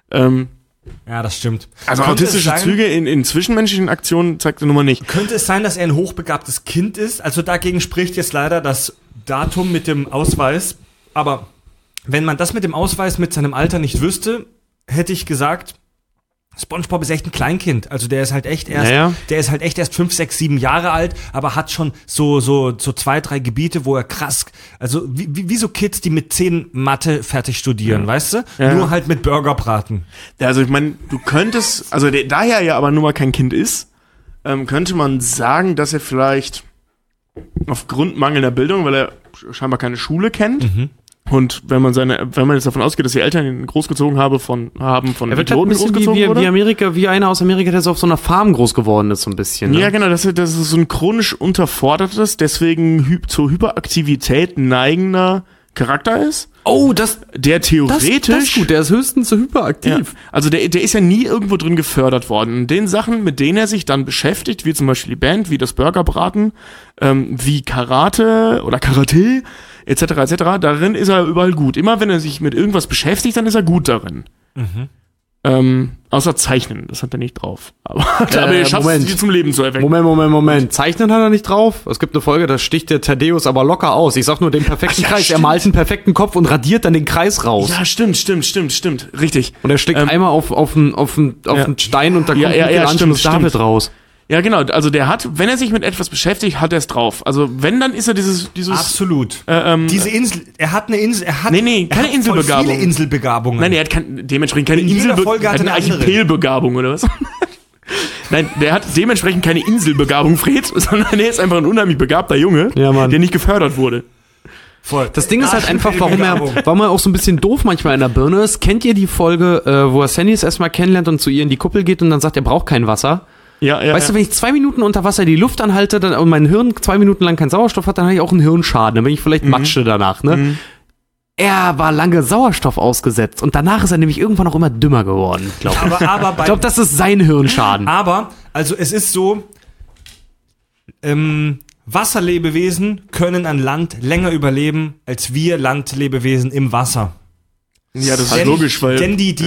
Ja, das stimmt. Also Könnte autistische es sein- Züge in zwischenmenschlichen Aktionen zeigt er nun mal nicht. Könnte es sein, dass er ein hochbegabtes Kind ist? Also dagegen spricht jetzt leider das Datum mit dem Ausweis. Aber wenn man das mit dem Ausweis mit seinem Alter nicht wüsste, hätte ich gesagt, SpongeBob ist echt ein Kleinkind. Also der ist halt echt erst 5, 6, 7 Jahre alt, aber hat schon so 2, 3 Gebiete, wo er krass, also wie so Kids, die mit 10 Mathe fertig studieren, weißt du? Ja. Nur halt mit Burgerbraten. Ja, also ich meine, du könntest, also da er ja aber nun mal kein Kind ist, könnte man sagen, dass er vielleicht aufgrund mangelnder Bildung, weil er scheinbar keine Schule kennt, und wenn man jetzt davon ausgeht, dass die Eltern ihn großgezogen haben von Er wird halt ein Idioten bisschen großgezogen wurde. wie einer aus Amerika, der so auf so einer Farm groß geworden ist, so ein bisschen. Ne? Ja, genau, das ist so ein chronisch unterfordertes, deswegen zur Hyperaktivität neigender Charakter ist, Oh, das der theoretisch... das ist gut, der ist höchstens so Ja, hyperaktiv. also der ist ja nie irgendwo drin gefördert worden. Und den Sachen, mit denen er sich dann beschäftigt, wie zum Beispiel die Band, wie das Burgerbraten, wie Karate oder Karate, etc., darin ist er überall gut. Immer wenn er sich mit irgendwas beschäftigt, dann ist er gut darin. Außer Zeichnen, das hat er nicht drauf. Aber er schafft es, Moment. sie zum Leben zu erwecken. Moment. Zeichnen hat er nicht drauf. Es gibt eine Folge, da sticht der Thaddeus aber locker aus. Ich sag nur den perfekten Ach ja, Kreis. stimmt. Er malt einen perfekten Kopf und radiert dann den Kreis raus. Ja, stimmt. Richtig. Und er schlägt einmal auf einen Stein und da kommt Ja, Michelangelos stimmt. David raus. Ja, genau. Also der hat, wenn er sich mit etwas beschäftigt, hat er es drauf. Also wenn, dann ist er dieses Absolut. Diese Insel, er hat eine Insel, er hat keine voll Inselbegabung. viele Inselbegabungen. Nein, er hat dementsprechend keine In jeder Folge hat er eine eine andere. Archipelbegabung, oder was? Nein, der hat dementsprechend keine Inselbegabung, Fred, sondern er ist einfach ein unheimlich begabter Junge, Ja, Mann. der nicht gefördert wurde. Voll. Das Ding ist halt einfach, warum er auch so ein bisschen doof manchmal in der Birne ist. Kennt ihr die Folge, wo er Sandy erstmal kennenlernt und zu ihr in die Kuppel geht und dann sagt, er braucht kein Wasser? Ja, ja, Weißt du, wenn ich 2 Minuten unter Wasser die Luft anhalte und mein Hirn 2 Minuten lang keinen Sauerstoff hat, dann habe ich auch einen Hirnschaden. Dann bin ich vielleicht Matsche danach, ne? Er war lange Sauerstoff ausgesetzt und danach ist er nämlich irgendwann auch immer dümmer geworden, glaube ich. Ich glaube, das ist sein Hirnschaden. Aber, also es ist so, Wasserlebewesen können an Land länger überleben, als wir Landlebewesen im Wasser. Ja, das ist logisch, weil... Denn die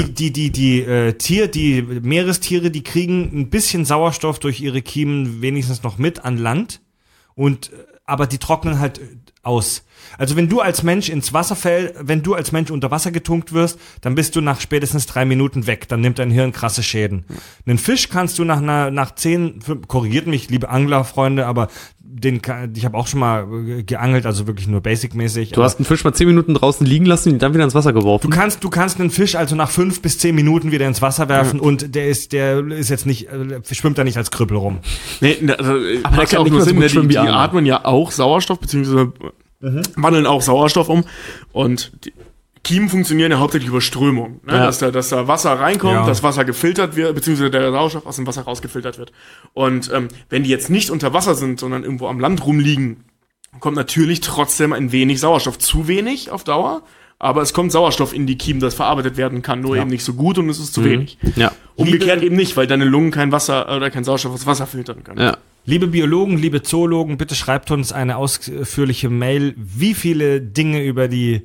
Meerestiere, die kriegen ein bisschen Sauerstoff durch ihre Kiemen wenigstens noch mit an Land, aber die trocknen halt aus. Also wenn du als Mensch wenn du als Mensch unter Wasser getunkt wirst, dann bist du nach spätestens 3 Minuten weg. Dann nimmt dein Hirn krasse Schäden. Einen Fisch kannst du nach 10, korrigiert mich, liebe Anglerfreunde, aber ich habe auch schon mal geangelt, also wirklich nur basic-mäßig. Du hast einen Fisch mal 10 Minuten draußen liegen lassen und ihn dann wieder ins Wasser geworfen. Du kannst einen Fisch also nach 5 bis 10 Minuten wieder ins Wasser werfen und der ist jetzt nicht, schwimmt da nicht als Krüppel rum. Nee, also, aber der kann auch nur Sinn, die atmen ja auch Sauerstoff, beziehungsweise wandeln auch Sauerstoff um und die Kiemen funktionieren ja hauptsächlich über Strömung, ne? Dass da Wasser reinkommt, das Wasser gefiltert wird, beziehungsweise der Sauerstoff aus dem Wasser rausgefiltert wird. Und wenn die jetzt nicht unter Wasser sind, sondern irgendwo am Land rumliegen, kommt natürlich trotzdem ein wenig Sauerstoff. Zu wenig auf Dauer, aber es kommt Sauerstoff in die Kiemen, das verarbeitet werden kann, nur eben nicht so gut und es ist zu wenig. Ja. Umgekehrt eben nicht, weil deine Lungen kein Wasser oder kein Sauerstoff aus Wasser filtern können. Ja. Liebe Biologen, liebe Zoologen, bitte schreibt uns eine ausführliche Mail, wie viele Dinge über die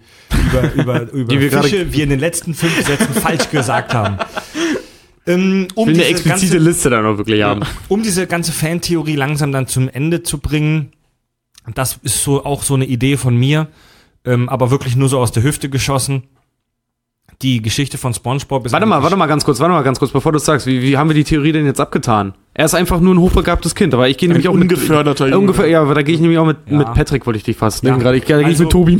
Fische wir in den letzten 5 Sätzen falsch gesagt haben. Ich will eine explizite Liste dann auch wirklich haben. Um diese ganze Fantheorie langsam dann zum Ende zu bringen, das ist auch so eine Idee von mir, aber wirklich nur so aus der Hüfte geschossen. Die Geschichte von SpongeBob ist... Warte mal ganz kurz, bevor du es sagst. Wie haben wir die Theorie denn jetzt abgetan? Er ist einfach nur ein hochbegabtes Kind, aber ich gehe nämlich auch mit... Ungeförderter Junge. Ungefähr, ja, aber da gehe ich nämlich auch mit Patrick, wollte ich dich fast nehmen gerade. Da gehe ich mit Tobi.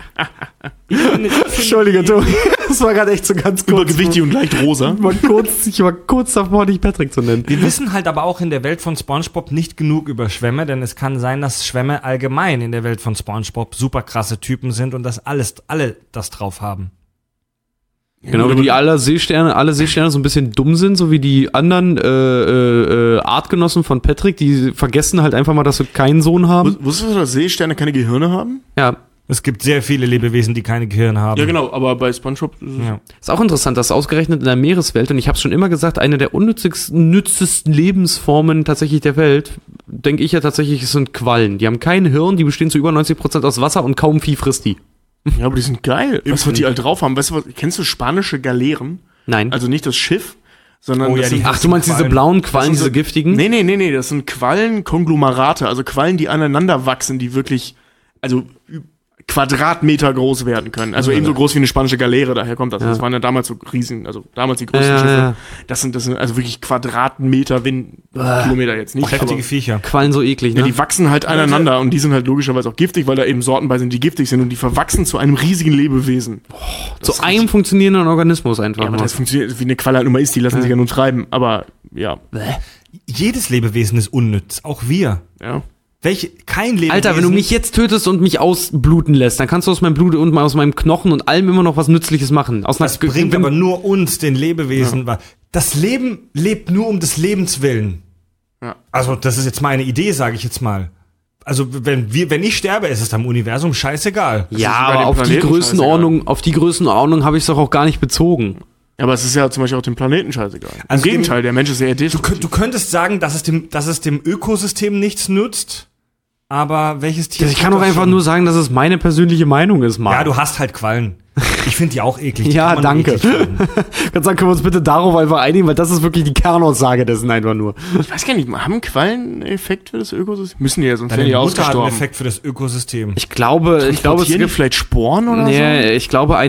Entschuldige, Tobi. Das war gerade echt so ganz kurz. Übergewichtig und leicht rosa. Ich war kurz davor, dich Patrick zu nennen. Wir wissen halt aber auch in der Welt von SpongeBob nicht genug über Schwämme, denn es kann sein, dass Schwämme allgemein in der Welt von SpongeBob super krasse Typen sind und dass alle das drauf haben. Genau, wie die alle Seesterne so ein bisschen dumm sind, so wie die anderen Artgenossen von Patrick, die vergessen halt einfach mal, dass sie keinen Sohn haben. Wusstest du, dass Seesterne keine Gehirne haben? Ja. Es gibt sehr viele Lebewesen, die keine Gehirne haben. Ja, genau, aber bei SpongeBob Ist auch interessant, dass ausgerechnet in der Meereswelt, und ich habe es schon immer gesagt, eine der unnütztesten Lebensformen tatsächlich der Welt, denke ich ja tatsächlich, es sind Quallen. Die haben kein Hirn, die bestehen zu über 90% aus Wasser und kaum Vieh frisst die. Ja, aber die sind geil. Was die halt drauf haben. Weißt du was? Kennst du spanische Galeeren? Nein. Also nicht das Schiff, sondern du meinst diese blauen Quallen, diese giftigen? Nee, das sind Quallenkonglomerate, also Quallen, die aneinander wachsen, die wirklich, also Quadratmeter groß werden können. Also ebenso groß wie eine spanische Galeere, daher kommt das. Das waren ja damals so riesen, also damals die größten Schiffe. Ja. Das sind also wirklich Quadratmeter, Kilometer jetzt nicht. Heftige Viecher. Quallen so eklig, ne? Ja, die wachsen halt aneinander und die sind halt logischerweise auch giftig, weil da eben Sorten bei sind, die giftig sind und die verwachsen zu einem riesigen Lebewesen. Zu einem funktionierenden Organismus einfach. Ja, aber das funktioniert, wie eine Qualle halt nun mal ist, die lassen sich ja nur treiben, aber ja. Jedes Lebewesen ist unnütz, auch wir. Ja. Kein Lebewesen. Alter, wenn du mich jetzt tötest und mich ausbluten lässt, dann kannst du aus meinem Blut und aus meinem Knochen und allem immer noch was Nützliches machen. Das bringt aber nur uns, den Lebewesen. Ja. Das Leben lebt nur um des Lebens willen. Ja. Also, das ist jetzt meine Idee, sage ich jetzt mal. Also, wenn ich sterbe, ist es am Universum scheißegal. Ja, aber auf die Größenordnung habe ich es doch auch gar nicht bezogen. Ja, aber es ist ja zum Beispiel auch dem Planeten scheißegal. Also im Gegenteil, der Mensch ist ja destruktiv. Du könntest sagen, dass es dem Ökosystem nichts nutzt, aber welches Tier... Ich kann doch einfach nur sagen, dass es meine persönliche Meinung ist, Mann. Ja, du hast halt Quallen. Ich finde die auch eklig. Ja, danke. Kannst sagen, können wir uns bitte darauf einfach einigen, weil das ist wirklich die Kernaussage dessen einfach nur. Ich weiß gar nicht, haben Quallen einen Effekt für das Ökosystem? Müssen die ja, sonst wären die ausgestorben. Einen Effekt für das Ökosystem. Ich glaube, es gibt vielleicht Sporen oder so? Nee, ich glaube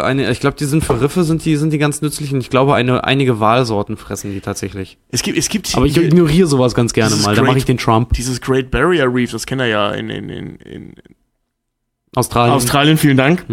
die sind für Riffe sind die ganz nützlich und ich glaube einige Walsorten fressen die tatsächlich. Es gibt aber ich ignoriere sowas ganz gerne mal, da mache ich den Trump. Dieses Great Barrier Reef, das kennt er ja in Australien. Australien, vielen Dank.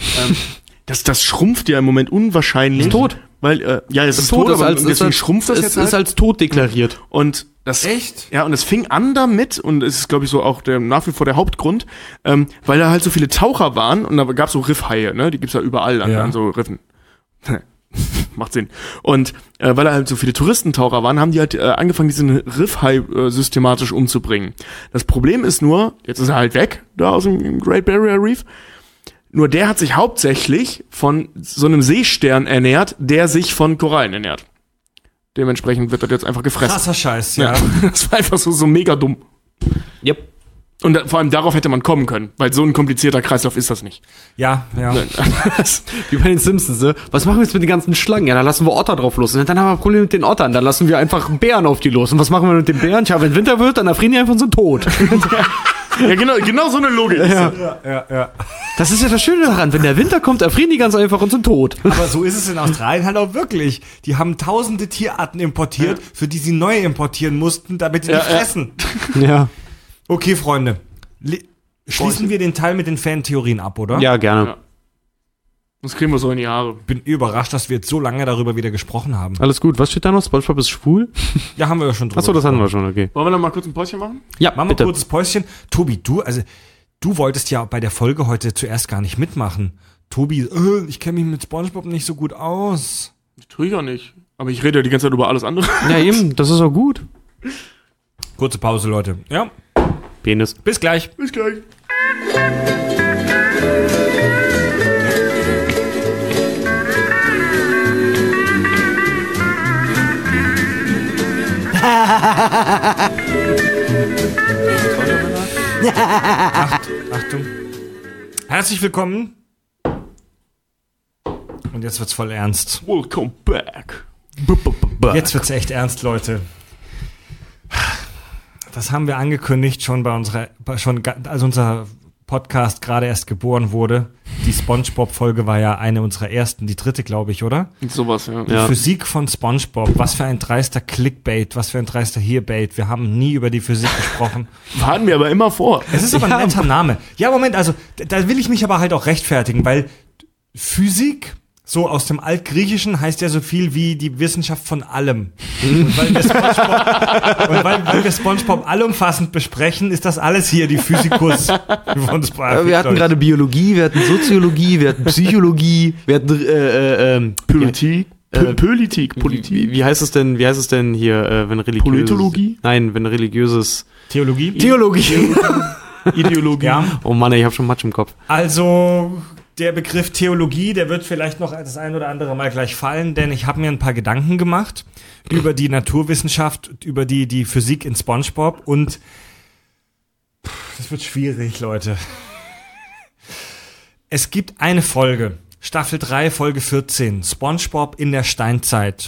Das schrumpft ja im Moment unwahrscheinlich. Ist tot. Weil, es ist tot, aber deswegen schrumpft das jetzt halt. Es ist als tot deklariert. Und das... Echt? Ja, und es fing an damit, und es ist, glaube ich, so auch nach wie vor der Hauptgrund, weil da halt so viele Taucher waren, und da gab's so Riffhaie, ne? Die gibt's ja überall an so Riffen. Macht Sinn. Und weil halt so viele Touristentaucher waren, haben die halt angefangen, diesen Riffhai systematisch umzubringen. Das Problem ist nur, jetzt ist er halt weg, da aus dem Great Barrier Reef. Nur der hat sich hauptsächlich von so einem Seestern ernährt, der sich von Korallen ernährt. Dementsprechend wird das jetzt einfach gefressen. Krasser Scheiß, ja. Das war einfach so mega dumm. Yep. Und vor allem darauf hätte man kommen können, weil so ein komplizierter Kreislauf ist das nicht. Ja. Wie bei den Simpsons, ne? Was machen wir jetzt mit den ganzen Schlangen? Ja, da lassen wir Otter drauf los. Und dann haben wir ein Problem mit den Ottern. Dann lassen wir einfach Bären auf die los. Und was machen wir mit den Bären? Tja, wenn Winter wird, dann erfrieren die einfach so tot. Ja, genau so eine Logik. Ja. Das ist ja das Schöne daran. Wenn der Winter kommt, erfrieren die ganz einfach und sind tot. Aber so ist es in Australien halt auch wirklich. Die haben tausende Tierarten importiert, für die sie neue importieren mussten, damit sie die fressen. Ja. Okay, Freunde. Schließen wir den Teil mit den Fantheorien ab, oder? Ja, gerne. Ja. Das kriegen wir so in die Haare. Bin überrascht, dass wir jetzt so lange darüber wieder gesprochen haben. Alles gut. Was steht da noch? SpongeBob ist schwul? Ja, haben wir ja schon drüber. Achso, das hatten wir schon, okay. Wollen wir noch mal kurz ein Päuschen machen? Ja, Machen wir ein kurzes Päuschen. Tobi, du wolltest ja bei der Folge heute zuerst gar nicht mitmachen. Tobi, ich kenne mich mit SpongeBob nicht so gut aus. Das tue ich auch nicht. Aber ich rede ja die ganze Zeit über alles andere. Ja, eben. Das ist auch gut. Kurze Pause, Leute. Ja, Penis. bis gleich. Bis gleich. Achtung. Herzlich willkommen. Und jetzt wird's voll ernst. Welcome back. Jetzt wird's echt ernst, Leute. Das haben wir angekündigt schon als unser Podcast gerade erst geboren wurde. Die SpongeBob-Folge war ja eine unserer ersten, die dritte, glaube ich, oder? Sowas, ja. Die Physik von SpongeBob. Was für ein dreister Clickbait, was für ein dreister Hearbait. Wir haben nie über die Physik gesprochen. Hatten wir aber immer vor. Es ist aber ein netter Name. Ja, Moment, also da will ich mich aber halt auch rechtfertigen, weil Physik, so aus dem Altgriechischen, heißt ja so viel wie die Wissenschaft von allem. Und weil wir SpongeBob allumfassend besprechen, ist das alles hier die Physikus von SpongeBob. Wir hatten gerade Biologie, wir hatten Soziologie, wir hatten Psychologie, wir hatten Politik. Politik. Wie heißt es denn hier, wenn religiöses... Politologie? Nein, wenn religiöses... Theologie? Ideologie. Ja. Oh Mann, ich habe schon Matsch im Kopf. Also der Begriff Theologie, der wird vielleicht noch das ein oder andere Mal gleich fallen, denn ich habe mir ein paar Gedanken gemacht über die Naturwissenschaft, über die Physik in SpongeBob und das wird schwierig, Leute. Es gibt eine Folge, Staffel 3, Folge 14, SpongeBob in der Steinzeit.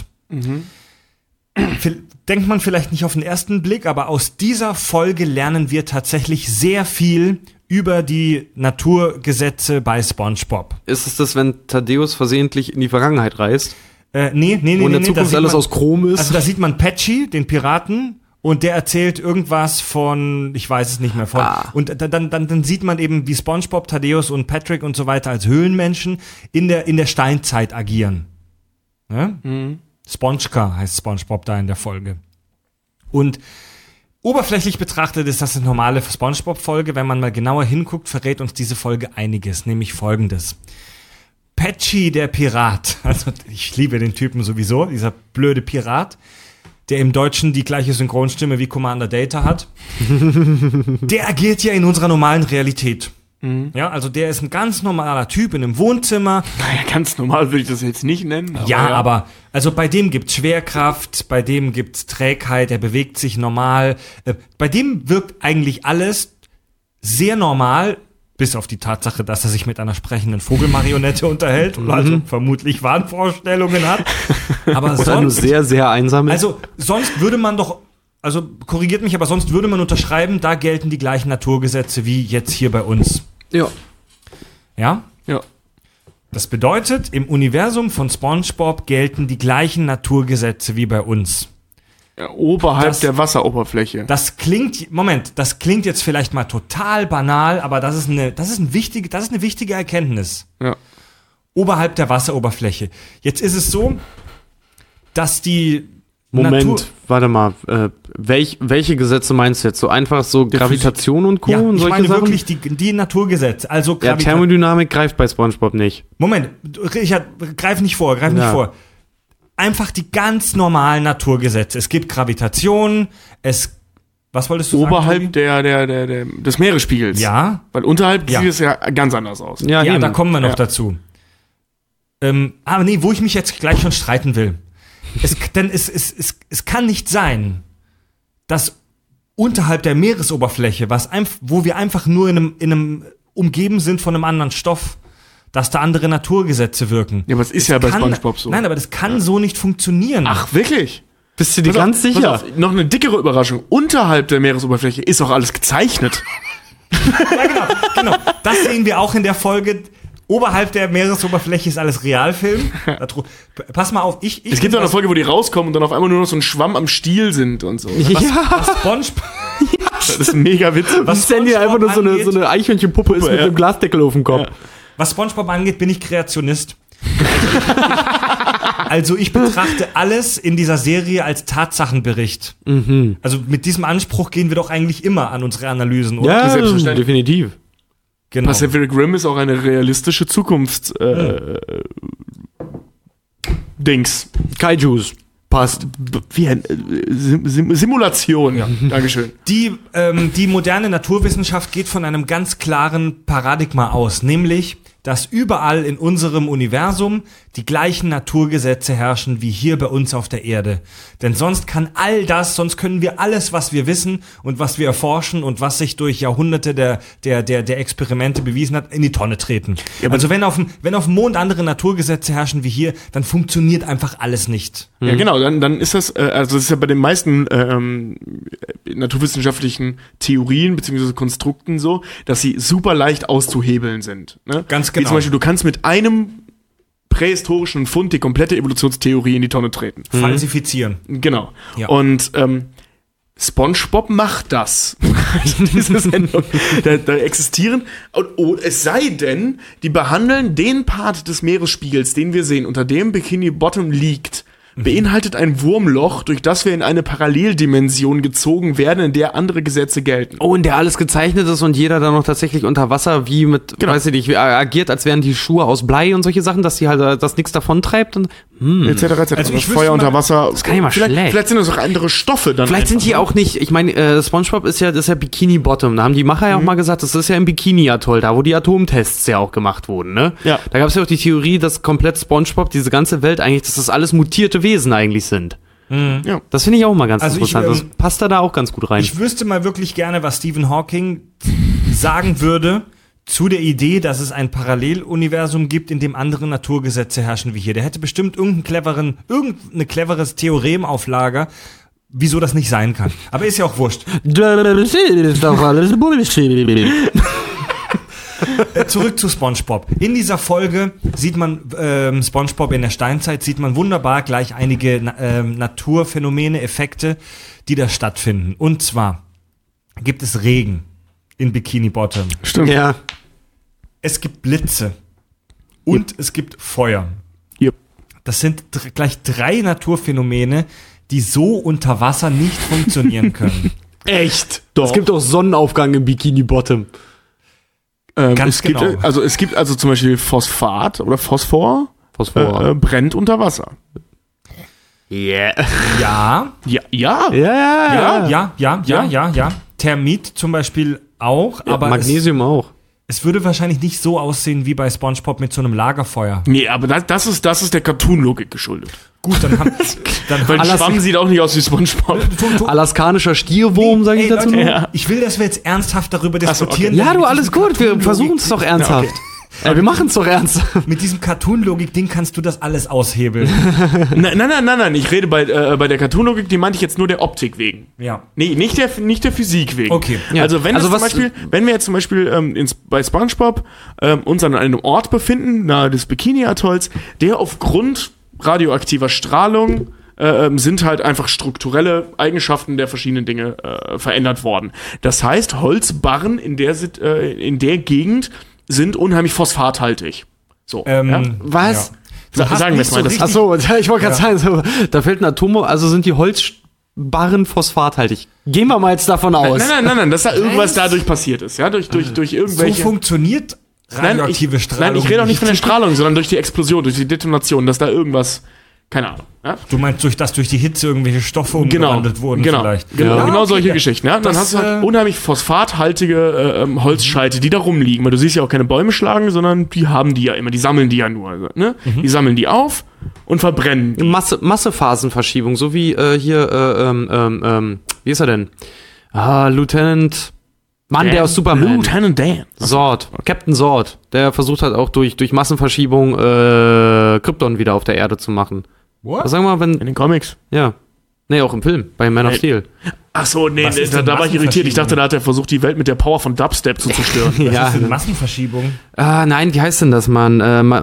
Denkt man vielleicht nicht auf den ersten Blick, aber aus dieser Folge lernen wir tatsächlich sehr viel über die Naturgesetze bei SpongeBob. Ist es das, wenn Thaddeus versehentlich in die Vergangenheit reist? Nee. Und in der Zukunft alles aus Chrom ist? Also da sieht man Patchy, den Piraten, und der erzählt irgendwas von, ich weiß es nicht mehr, von. Und dann sieht man eben, wie SpongeBob, Thaddeus und Patrick und so weiter als Höhlenmenschen in der Steinzeit agieren. Ja? Spongeka heißt SpongeBob da in der Folge. Und oberflächlich betrachtet ist das eine normale SpongeBob-Folge. Wenn man mal genauer hinguckt, verrät uns diese Folge einiges, nämlich Folgendes. Patchy, der Pirat, also ich liebe den Typen sowieso, dieser blöde Pirat, der im Deutschen die gleiche Synchronstimme wie Commander Data hat, der agiert ja in unserer normalen Realität. Ja, also der ist ein ganz normaler Typ in einem Wohnzimmer. Naja, ganz normal würde ich das jetzt nicht nennen. Aber also bei dem gibt's Schwerkraft, bei dem gibt's Trägheit, er bewegt sich normal. Bei dem wirkt eigentlich alles sehr normal, bis auf die Tatsache, dass er sich mit einer sprechenden Vogelmarionette unterhält und also vermutlich Wahnvorstellungen hat. Aber Oder nur sonst, sehr, sehr einsam ist? also sonst würde man doch, also korrigiert mich, aber sonst würde man unterschreiben, da gelten die gleichen Naturgesetze wie jetzt hier bei uns. Ja. Ja? Ja. Das bedeutet, im Universum von SpongeBob gelten die gleichen Naturgesetze wie bei uns. Ja, oberhalb der Wasseroberfläche. Das klingt jetzt vielleicht mal total banal, aber das ist eine wichtige Erkenntnis. Ja. Oberhalb der Wasseroberfläche. Jetzt ist es so, dass die Moment, warte mal. Welche Gesetze meinst du jetzt? So einfach so Gravitation und Co. Ja, und ich solche meine Sachen? wirklich die Naturgesetze. Also Ja, Thermodynamik greift bei SpongeBob nicht. Moment, Richard, greif nicht vor. Einfach die ganz normalen Naturgesetze. Es gibt Gravitation, was wolltest du Oberhalb sagen? des Meeresspiegels. Ja. Weil unterhalb Ja. sieht es ja ganz anders aus. Ja, eben. da kommen wir noch Ja. dazu. Aber nee, wo ich mich jetzt gleich schon streiten will. Es kann nicht sein, dass unterhalb der Meeresoberfläche, wo wir einfach nur in einem umgeben sind von einem anderen Stoff, dass da andere Naturgesetze wirken. Ja, aber es ist ja bei SpongeBob so. Nein, aber das kann so nicht funktionieren. Ach, wirklich? Bist du dir ganz Pass sicher? auf, noch eine dickere Überraschung. Unterhalb der Meeresoberfläche ist auch alles gezeichnet. Ja, genau. Das sehen wir auch in der Folge. Oberhalb der Meeresoberfläche ist alles Realfilm. Pass mal auf, Es gibt auch eine Folge, wo die rauskommen und dann auf einmal nur noch so ein Schwamm am Stiel sind und so. SpongeBob. Das ist mega witzig. Was Sandy einfach nur so eine Eichhörnchenpuppe ist mit ja. einem Glasdeckel auf dem Kopf. Ja. Was SpongeBob angeht, bin ich Kreationist. Also ich betrachte alles in dieser Serie als Tatsachenbericht. Also mit diesem Anspruch gehen wir doch eigentlich immer an unsere Analysen, oder? Ja, selbstverständlich. definitiv. Genau. Pacific Rim ist auch eine realistische Zukunfts Dings. Kaijus. Passt. Wie ein Simulation. Ja. Dankeschön. Die moderne Naturwissenschaft geht von einem ganz klaren Paradigma aus, nämlich, dass überall in unserem Universum die gleichen Naturgesetze herrschen wie hier bei uns auf der Erde. Denn sonst können wir alles, was wir wissen und was wir erforschen und was sich durch Jahrhunderte der Experimente bewiesen hat, in die Tonne treten. Ja, also wenn auf dem Mond andere Naturgesetze herrschen wie hier, dann funktioniert einfach alles nicht. Ja, genau, dann ist das, also das ist ja bei den meisten naturwissenschaftlichen Theorien bzw. Konstrukten so, dass sie super leicht auszuhebeln sind. Ne? Ganz Wie genau. zum Beispiel, du kannst mit einem prähistorischen Fund die komplette Evolutionstheorie in die Tonne treten. Falsifizieren. Genau. Ja. Und SpongeBob macht das. Diese Sendung. Da existieren, und es sei denn, die behandeln den Part des Meeresspiegels, den wir sehen, unter dem Bikini Bottom liegt, beinhaltet ein Wurmloch, durch das wir in eine Paralleldimension gezogen werden, in der andere Gesetze gelten. Oh, in der alles gezeichnet ist und jeder dann noch tatsächlich unter Wasser wie mit, weiß ich nicht, agiert, als wären die Schuhe aus Blei und solche Sachen, dass die halt, dass nichts davon treibt und Etc. Also ich Feuer wüsste unter mal- Wasser. Das kann ja mal schlecht. Vielleicht sind das auch andere Stoffe dann. vielleicht sind die auch nicht, ich meine, SpongeBob das ist ja Bikini Bottom, da haben die Macher ja auch mal gesagt, das ist ja im Bikini-Atoll, da wo die Atomtests ja auch gemacht wurden, ne? Ja. Da gab es ja auch die Theorie, dass komplett SpongeBob, diese ganze Welt eigentlich, dass das alles mutierte Wesen eigentlich sind. Ja. Das finde ich auch mal ganz Also ich, interessant, das passt da auch ganz gut rein. Ich wüsste mal wirklich gerne, was Stephen Hawking sagen würde zu der Idee, dass es ein Paralleluniversum gibt, in dem andere Naturgesetze herrschen wie hier. Der hätte bestimmt irgendeine cleveres Theorem auf Lager, wieso das nicht sein kann. Aber ist ja auch wurscht. Das ist doch alles Bullshit. Zurück zu SpongeBob. In dieser Folge sieht man SpongeBob in der Steinzeit, sieht man wunderbar gleich einige Naturphänomene, Effekte, die da stattfinden. Und zwar gibt es Regen in Bikini Bottom. Stimmt. Ja. Es gibt Blitze und es gibt Feuer. Yep. Das sind gleich 3 Naturphänomene, die so unter Wasser nicht funktionieren können. Echt? Es gibt auch Sonnenaufgang im Bikini Bottom. Ganz es gibt, genau. es gibt zum Beispiel Phosphat oder Phosphor, brennt unter Wasser. Yeah. Ja, Ja. ja. Thermit zum Beispiel auch, aber Magnesium auch. es würde wahrscheinlich nicht so aussehen wie bei SpongeBob mit so einem Lagerfeuer. Nee, aber das ist der Cartoon-Logik geschuldet. Gut, dann haben Weil ein Schwamm sieht auch nicht aus wie SpongeBob. Alaskanischer Stierwurm, sag ich dazu. Leute, Ja. Ich will, dass wir jetzt ernsthaft darüber diskutieren. Ja, denn du, mit alles diesem gut. Wir Cartoon-Logik- versuchen es doch ernsthaft. Wir machen es doch ernsthaft. Mit diesem Cartoon-Logik-Ding kannst du das alles aushebeln. Nein. Ich rede bei der Cartoon-Logik, die meinte ich jetzt nur der Optik wegen. Ja. Nee, nicht der Physik wegen. Okay. Ja. Also wenn Also wir jetzt zum Beispiel bei SpongeBob uns an einem Ort befinden, nahe des Bikini-Atolls, der aufgrund radioaktiver Strahlung sind halt einfach strukturelle Eigenschaften der verschiedenen Dinge verändert worden. Das heißt, Holzbarren in der Gegend sind unheimlich phosphathaltig. So. Ähm, ja? Was? Sagen wir es mal. richtig- Achso, ich wollte gerade sagen, so, da fällt ein Atom, also sind die Holzbarren phosphathaltig. Gehen wir mal jetzt davon aus. Nein, dass da irgendwas dadurch passiert ist, ja, durch So irgendwelche... funktioniert radioaktive Strahlung. Nein, ich rede auch nicht von der Strahlung, sondern durch die Explosion, durch die Detonation, dass da irgendwas, keine Ahnung, ja? Du meinst, durch die Hitze irgendwelche Stoffe umgewandelt wurden vielleicht. Genau, Ja, genau okay. solche Geschichten. Ja? Dann Das, hast du halt unheimlich phosphathaltige Holzscheite, die da rumliegen. Weil du siehst ja auch keine Bäume schlagen, sondern die haben die ja immer, die sammeln die ja nur. Also, ne? Die sammeln die auf und verbrennen. Massephasenverschiebung, so wie wie ist er denn? Lieutenant, Mann, der aus Superman. Lieutenant Dan. Zord, Captain Zord, der versucht halt auch durch Massenverschiebung Krypton wieder auf der Erde zu machen. What? Was sagen wir mal, wenn, In den Comics. ja, nee, auch im Film, bei Man of Steel. Ach so, nee, Was ist da denn war ich irritiert. Ich dachte, Massenverschiebung? da hat er versucht, die Welt mit der Power von Dubstep zu zerstören. Ja, Das ist eine Massenverschiebung. nein, wie heißt denn das, Mann?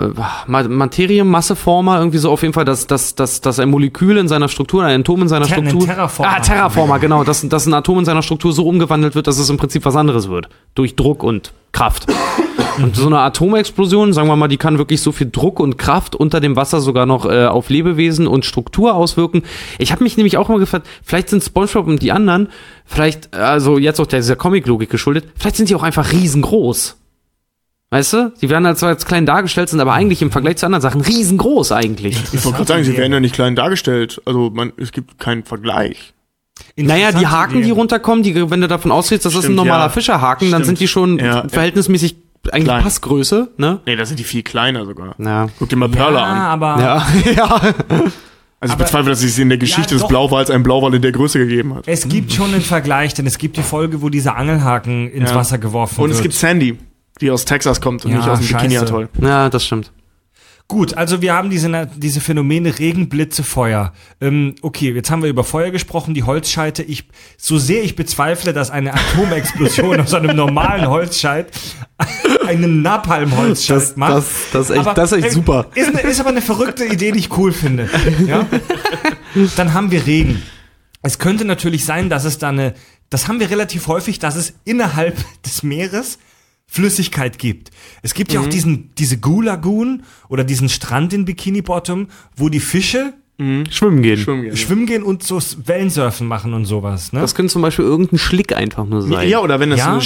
Materie-Masseformer, irgendwie so auf jeden Fall, dass ein Molekül in seiner Struktur, ein Atom in seiner Ein Struktur. Terraformer. Terraformer, genau, dass ein Atom in seiner Struktur so umgewandelt wird, dass es im Prinzip was anderes wird. Durch Druck und Kraft. Und so eine Atomexplosion, sagen wir mal, die kann wirklich so viel Druck und Kraft unter dem Wasser sogar noch auf Lebewesen und Struktur auswirken. Ich habe mich nämlich auch immer gefragt, vielleicht sind SpongeBob und die anderen, vielleicht, also jetzt auch dieser Comic-Logik geschuldet, vielleicht sind die auch einfach riesengroß. Weißt du? Die werden halt zwar als klein dargestellt, sind aber eigentlich im Vergleich zu anderen Sachen riesengroß eigentlich. Ich wollte gerade sagen, sie werden ja nicht klein dargestellt. Also es gibt keinen Vergleich. Naja, die Interessante Haken, die Idee. runterkommen, wenn du davon ausgehst, das ist ein Stimmt, normaler ja. Fischerhaken, dann Stimmt. sind die schon Ja. verhältnismäßig eigentlich Klein. Passgröße, ne? Nee, da sind die viel kleiner sogar. Ja. Guck dir mal Perla Ja, an. aber Ja. Also ich bezweifle, dass es in der Geschichte des doch. Blauwals einen Blauwal in der Größe gegeben hat. es gibt schon einen Vergleich, denn es gibt die Folge, wo dieser Angelhaken ins Ja. Wasser geworfen Und wird. es gibt Sandy, die aus Texas kommt und Ja, nicht aus dem scheiße. Bikini-Atoll. Ja, das stimmt. Gut, also wir haben diese Phänomene Regen, Blitze, Feuer. Okay, jetzt haben wir über Feuer gesprochen, die Holzscheite. So sehr ich bezweifle, dass eine Atomexplosion aus einem normalen Holzscheit einen Napalm-Holzscheit macht. das ist echt super. Ist aber eine verrückte Idee, die ich cool finde. Ja? Dann haben wir Regen. Es könnte natürlich sein, dass es das haben wir relativ häufig, dass es innerhalb des Meeres Flüssigkeit gibt. Es gibt ja auch diese Goo-Lagoon oder diesen Strand in Bikini Bottom, wo die Fische Schwimmen gehen. schwimmen gehen und so Wellensurfen machen und sowas. Ne? Das könnte zum Beispiel irgendein Schlick einfach nur sein. Ja, oder wenn es Ja. eine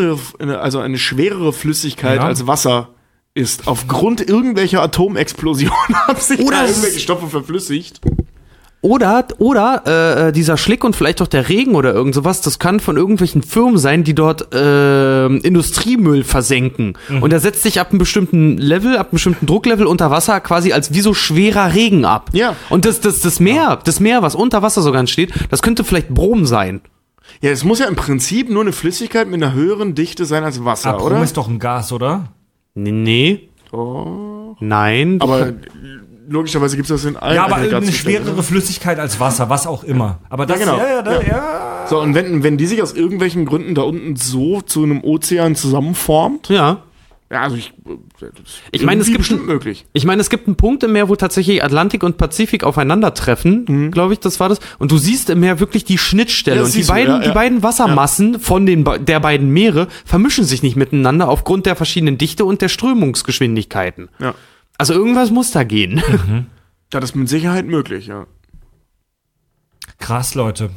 schwerere Flüssigkeit Ja. als Wasser ist, aufgrund irgendwelcher Atomexplosionen haben sich Oder da es- irgendwelche Stoffe verflüssigt. Oder dieser Schlick und vielleicht auch der Regen oder irgend sowas, das kann von irgendwelchen Firmen sein, die dort Industriemüll versenken. Und der setzt sich ab einem bestimmten Level, ab einem bestimmten Drucklevel unter Wasser quasi als wie so schwerer Regen ab. Ja. Und das Meer, was unter Wasser sogar entsteht, das könnte vielleicht Brom sein. Ja, es muss ja im Prinzip nur eine Flüssigkeit mit einer höheren Dichte sein als Wasser, Brom oder? ist doch ein Gas, oder? Nee. Nein. Aber logischerweise gibt es das in allen Ja, aber eine Aggregatzuständen, schwerere Flüssigkeit als Wasser, was auch immer. Aber das, genau. ja. So, und wenn die sich aus irgendwelchen Gründen da unten so zu einem Ozean zusammenformt, ja. ja, also Ich meine, es gibt bestimmt möglich. es gibt einen Punkt im Meer, wo tatsächlich Atlantik und Pazifik aufeinandertreffen, glaube ich, das war das. Und du siehst im Meer wirklich die Schnittstelle. Ja, Und die siehst du, beiden, ja, ja. die beiden Wassermassen von der beiden Meere vermischen sich nicht miteinander aufgrund der verschiedenen Dichte und der Strömungsgeschwindigkeiten. Ja. Also irgendwas muss da gehen. Das ist mit Sicherheit möglich, ja. Krass, Leute.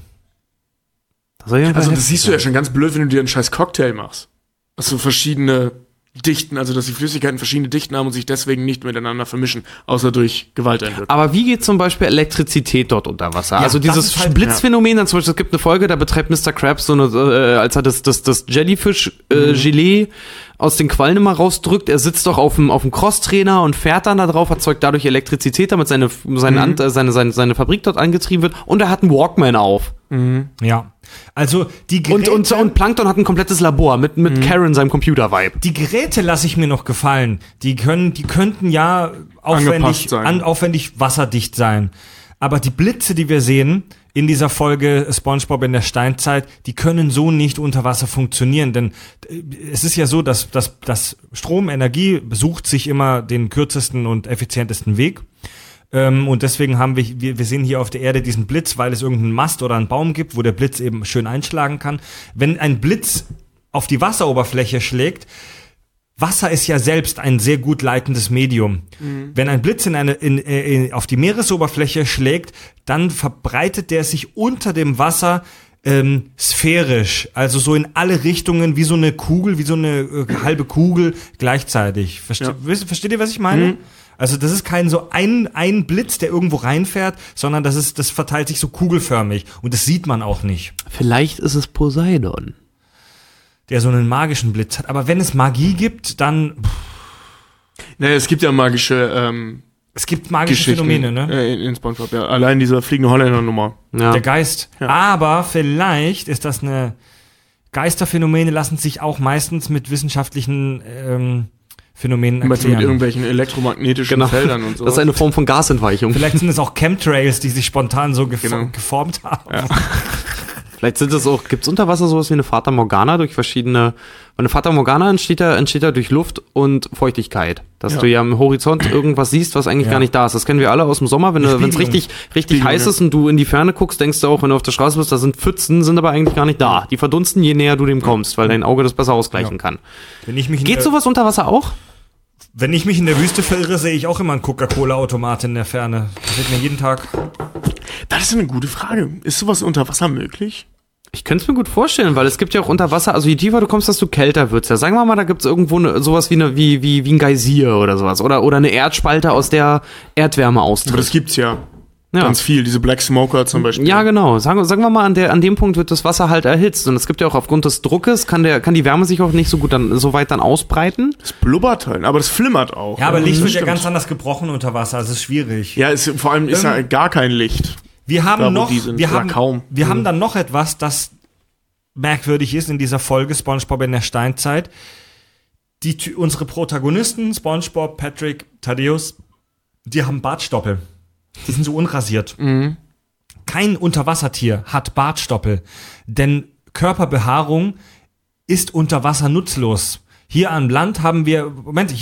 Also das siehst du ja schon ganz blöd, wenn du dir einen scheiß Cocktail machst. Also verschiedene Dichten, also dass die Flüssigkeiten verschiedene Dichten haben und sich deswegen nicht miteinander vermischen, außer durch Gewalteinwirkung. Aber wie geht zum Beispiel Elektrizität dort unter Wasser? Ja, Also das dieses ist halt- Blitzphänomen, dann zum Beispiel, es gibt eine Folge, da betreibt Mr. Krabs so eine, als er das Jellyfish-Gelee aus den Quallen immer rausdrückt, er sitzt doch auf dem Crosstrainer und fährt dann da drauf, erzeugt dadurch Elektrizität, damit seine Fabrik dort angetrieben wird und er hat einen Walkman auf. Ja. Also die Und Geräte, Plankton hat ein komplettes Labor mit Karen, seinem Computer-Vibe. die Geräte lasse ich mir noch gefallen. Die könnten ja Angepasst sein. aufwendig wasserdicht sein. Aber die Blitze, die wir sehen in dieser Folge SpongeBob in der Steinzeit, die können so nicht unter Wasser funktionieren, denn es ist ja so, dass Stromenergie sucht sich immer den kürzesten und effizientesten Weg. Und deswegen haben wir sehen hier auf der Erde diesen Blitz, weil es irgendeinen Mast oder einen Baum gibt, wo der Blitz eben schön einschlagen kann. Wenn ein Blitz auf die Wasseroberfläche schlägt, Wasser ist ja selbst ein sehr gut leitendes Medium. Wenn ein Blitz auf die Meeresoberfläche schlägt, dann verbreitet der sich unter dem Wasser sphärisch, also so in alle Richtungen, wie so eine Kugel, wie so eine halbe Kugel gleichzeitig. Versteht ihr, was ich meine? Also das ist kein so ein Blitz, der irgendwo reinfährt, sondern das verteilt sich so kugelförmig und das sieht man auch nicht. Vielleicht ist es Poseidon. Der so einen magischen Blitz hat. Aber wenn es Magie gibt, dann... Naja, es gibt ja magische Es gibt magische Phänomene, ne? In SpongeBob, ja. Allein diese fliegende Holländer-Nummer. Ja. Der Geist. Ja. Aber vielleicht ist das eine... Geisterphänomene lassen sich auch meistens mit wissenschaftlichen Phänomenen Mit erklären. irgendwelchen elektromagnetischen Feldern und so. Das ist eine Form von Gasentweichung. Vielleicht sind es auch Chemtrails, die sich spontan so geformt haben. Ja. Vielleicht sind es auch, gibt's unter Wasser sowas wie eine Fata Morgana durch verschiedene, weil eine Fata Morgana entsteht ja durch Luft und Feuchtigkeit. Dass du ja am Horizont irgendwas siehst, was eigentlich gar nicht da ist. Das kennen wir alle aus dem Sommer, wenn es richtig heiß ist und du in die Ferne guckst, denkst du auch, wenn du auf der Straße bist, da sind Pfützen, sind aber eigentlich gar nicht da. Die verdunsten, je näher du dem kommst, weil dein Auge das besser ausgleichen kann. Geht sowas unter Wasser auch? Wenn ich mich in der Wüste verirre, sehe ich auch immer einen Coca-Cola-Automat in der Ferne. Das sieht mir jeden Tag. Das ist eine gute Frage. Ist sowas unter Wasser möglich? Ich könnte es mir gut vorstellen, weil es gibt ja auch unter Wasser, also je tiefer du kommst, desto kälter wird's ja. Sagen wir mal, da gibt's irgendwo sowas wie ein Geysir oder sowas. Oder eine Erdspalte, aus der Erdwärme austritt. Aber das gibt's ja. Ja. Ganz viel, diese Black Smoker zum Beispiel. Ja, genau. Sagen wir mal, an dem Punkt wird das Wasser halt erhitzt. Und es gibt ja auch aufgrund des Druckes, kann die Wärme sich auch nicht so weit dann ausbreiten. Das blubbert halt, aber das flimmert auch. Ja, aber Licht wird ja stimmt. ganz anders gebrochen unter Wasser. Also es ist schwierig. Ja, vor allem ist ja gar kein Licht. Wir haben Da, wo noch, die sind, wir oder haben, kaum. wir haben dann noch etwas, das merkwürdig ist in dieser Folge SpongeBob in der Steinzeit. Unsere Protagonisten, SpongeBob, Patrick, Thaddeus, die haben Bartstoppel. Die sind so unrasiert. Kein Unterwassertier hat Bartstoppel, denn Körperbehaarung ist unter Wasser nutzlos. Hier am Land haben wir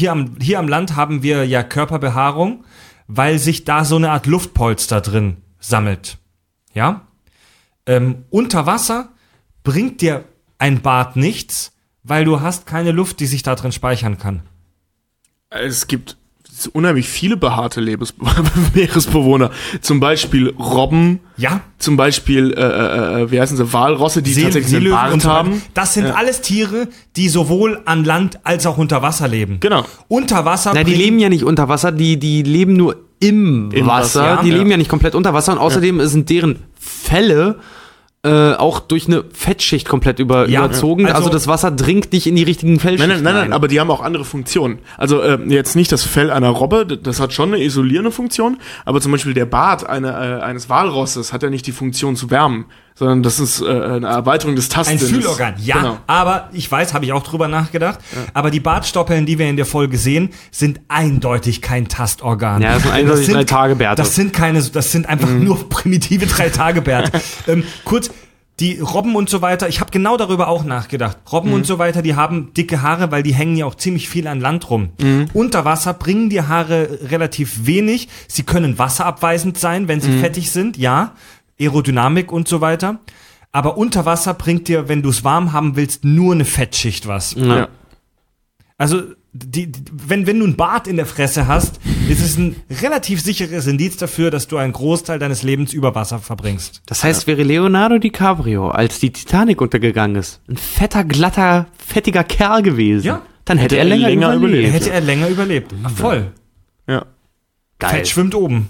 ja Körperbehaarung, weil sich da so eine Art Luftpolster drin sammelt. Ja? Unter Wasser bringt dir ein Bart nichts, weil du hast keine Luft, die sich da drin speichern kann. Es gibt unheimlich viele behaarte Meeresbewohner. Zum Beispiel Robben. Ja. Zum Beispiel, wie heißen sie, Walrosse, die tatsächlich einen Seelöwen Bart und so weiter. haben. Das sind alles Tiere, die sowohl an Land als auch unter Wasser leben. Genau. Unter Wasser. Na, die leben ja nicht unter Wasser, die leben nur im Wasser. Wasser, ja. Die leben ja nicht komplett unter Wasser und außerdem sind deren Felle auch durch eine Fettschicht komplett überzogen. Also das Wasser dringt nicht in die richtigen Fellschichten. Nein, aber die haben auch andere Funktionen. Also jetzt nicht das Fell einer Robbe, das hat schon eine isolierende Funktion, aber zum Beispiel der Bart eines Walrosses hat ja nicht die Funktion zu wärmen, sondern das ist eine Erweiterung des Ein Tastsinnes. Fühlorgan, ja, Genau. aber ich weiß, habe ich auch drüber nachgedacht, aber die Bartstoppeln, die wir in der Folge sehen, sind eindeutig kein Tastorgan. Ja, das sind eindeutig 3-Tage-Bärte. Das sind einfach nur primitive 3-Tage-Bärte. Kurz, die Robben und so weiter, ich habe genau darüber auch nachgedacht. Robben und so weiter, die haben dicke Haare, weil die hängen ja auch ziemlich viel an Land rum. Unter Wasser bringen die Haare relativ wenig. Sie können wasserabweisend sein, wenn sie fettig sind, ja. Aerodynamik und so weiter. Aber unter Wasser bringt dir, wenn du es warm haben willst, nur eine Fettschicht was. Ja. Also, wenn du einen Bart in der Fresse hast, ist es ein relativ sicheres Indiz dafür, dass du einen Großteil deines Lebens über Wasser verbringst. Das heißt, wäre Leonardo DiCaprio, als die Titanic untergegangen ist, ein fetter, glatter, fettiger Kerl gewesen, Ja. dann hätte er länger überlebt. Hätte er länger überlebt. Ach, voll. Ja. Geil. Fett schwimmt oben.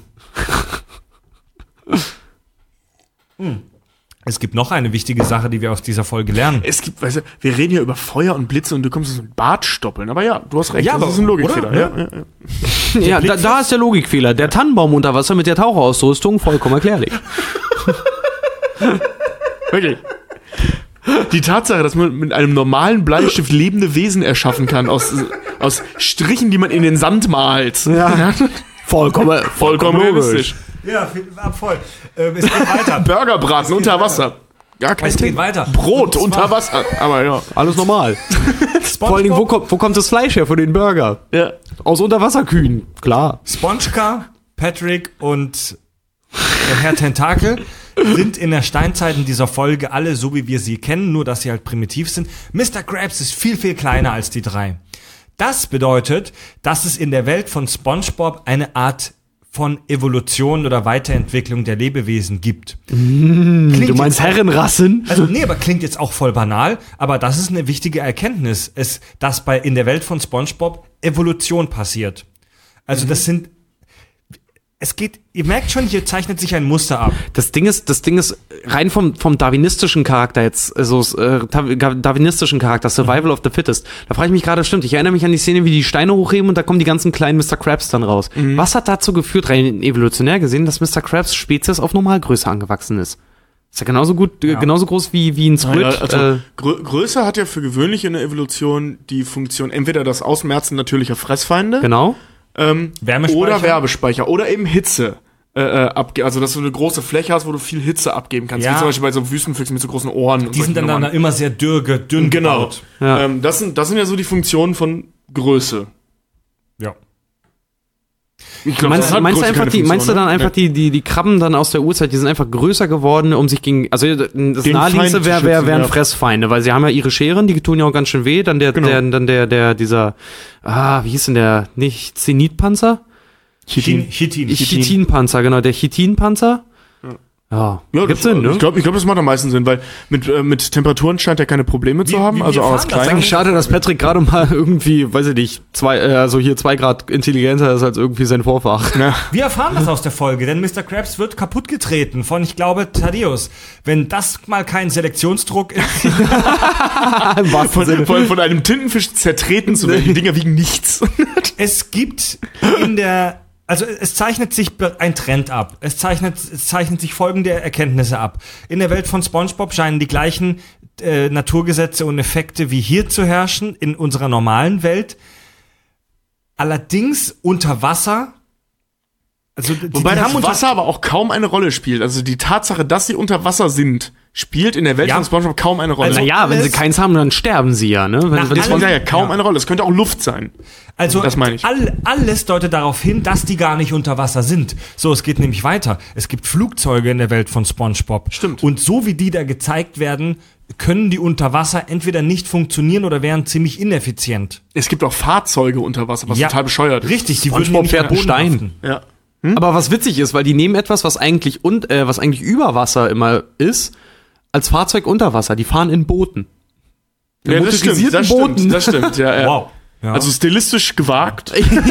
Es gibt noch eine wichtige Sache, die wir aus dieser Folge lernen. Es gibt, weißt du, wir reden hier über Feuer und Blitze und du kommst so ein Bartstoppeln. Aber ja, du hast recht, Ja, das aber- ist ein Logikfehler. oder? Ja. Ja, da ist der Logikfehler. Der Tannenbaum unter Wasser mit der Taucherausrüstung, vollkommen erklärlich. Wirklich. Die Tatsache, dass man mit einem normalen Bleistift lebende Wesen erschaffen kann, aus Strichen, die man in den Sand malt. Ja. Vollkommen realistisch. Ja, voll. Es geht weiter. Burgerbraten unter Wasser. Gar kein Es geht Thema. weiter. Brot Und zwar unter Wasser. Aber ja. Alles normal. Vor allen Dingen, wo kommt das Fleisch her für den Burger? Ja. Aus Unterwasserkühen, klar. SpongeCar, Patrick und der Herr Tentakel sind in der Steinzeit in dieser Folge alle so, wie wir sie kennen, nur dass sie halt primitiv sind. Mr. Krabs ist viel, viel kleiner als die drei. Das bedeutet, dass es in der Welt von SpongeBob eine Art von Evolution oder Weiterentwicklung der Lebewesen gibt. Du meinst Herrenrassen? Also nee, aber klingt jetzt auch voll banal, aber das ist eine wichtige Erkenntnis, dass in der Welt von SpongeBob Evolution passiert. Also ihr merkt schon, hier zeichnet sich ein Muster ab. Das Ding ist rein vom darwinistischen Charakter jetzt, darwinistischen Charakter, Survival of the Fittest. Da frage ich mich gerade, stimmt, ich erinnere mich an die Szene, wie die Steine hochheben und da kommen die ganzen kleinen Mr. Krabs dann raus. Was hat dazu geführt, rein evolutionär gesehen, dass Mr. Krabs Spezies auf Normalgröße angewachsen ist? Ist ja genauso groß wie ein Squid. Ja, also Größe hat ja für gewöhnlich in der Evolution die Funktion, entweder das Ausmerzen natürlicher Fressfeinde. Genau. Wärmespeicher? Oder Werbespeicher oder eben Hitze also dass du eine große Fläche hast, wo du viel Hitze abgeben kannst, Ja. wie zum Beispiel bei so Wüstenfüchsen mit so großen Ohren. Die sind dann immer sehr dünn genau. gebaut. Ja. Das sind ja so die Funktionen von Größe. Ja. Ich glaub, Meinst du dann einfach die Krabben dann aus der Urzeit, die sind einfach größer geworden, um sich gegen, also das Naheliegendste Feind zu wären schützen, ja. Fressfeinde, weil sie haben ja ihre Scheren, die tun ja auch ganz schön weh, dann dieser, wie hieß denn der, nicht Zenitpanzer? Chitinpanzer, genau, der Chitinpanzer. Ja, gibt's Sinn, ne? Ich glaube, das macht am meisten Sinn, weil mit Temperaturen scheint er keine Probleme zu haben, also auch als Das ist kleiner. eigentlich schade, dass Patrick gerade mal irgendwie, weiß ich nicht, 2 Grad intelligenter ist als irgendwie sein Vorfach. Ja. Wir erfahren das aus der Folge, denn Mr. Krabs wird kaputtgetreten von, ich glaube, Thaddeus. Wenn das mal kein Selektionsdruck ist. Im wahrsten Sinne. Von einem Tintenfisch zertreten zu werden, die Dinger wiegen nichts. Es gibt es zeichnet sich ein Trend ab. Es zeichnet sich folgende Erkenntnisse ab. In der Welt von SpongeBob scheinen die gleichen Naturgesetze und Effekte wie hier zu herrschen, in unserer normalen Welt. Allerdings unter Wasser. Also, Wobei das Wasser aber auch kaum eine Rolle spielt. Also die Tatsache, dass sie unter Wasser sind, spielt in der Welt Ja. von SpongeBob kaum eine Rolle. Also, Naja, wenn sie keins haben, dann sterben sie ja, ne? Nach das allem- spielt ja kaum eine Rolle. Es könnte auch Luft sein. Also Das meine ich. alles deutet darauf hin, dass die gar nicht unter Wasser sind. So, es geht nämlich weiter. Es gibt Flugzeuge in der Welt von SpongeBob. Stimmt. Und so wie die da gezeigt werden, können die unter Wasser entweder nicht funktionieren oder wären ziemlich ineffizient. Es gibt auch Fahrzeuge unter Wasser, was total bescheuert ist. Richtig, die würden SpongeBob nämlich fährt am Boden Stein. haften. Ja. Aber was witzig ist, weil die nehmen etwas, was eigentlich über Wasser immer ist, als Fahrzeug unter Wasser. Die fahren in Booten. In Ja, das stimmt, motorisierten das stimmt, ja. Wow. Ja. Also stilistisch gewagt.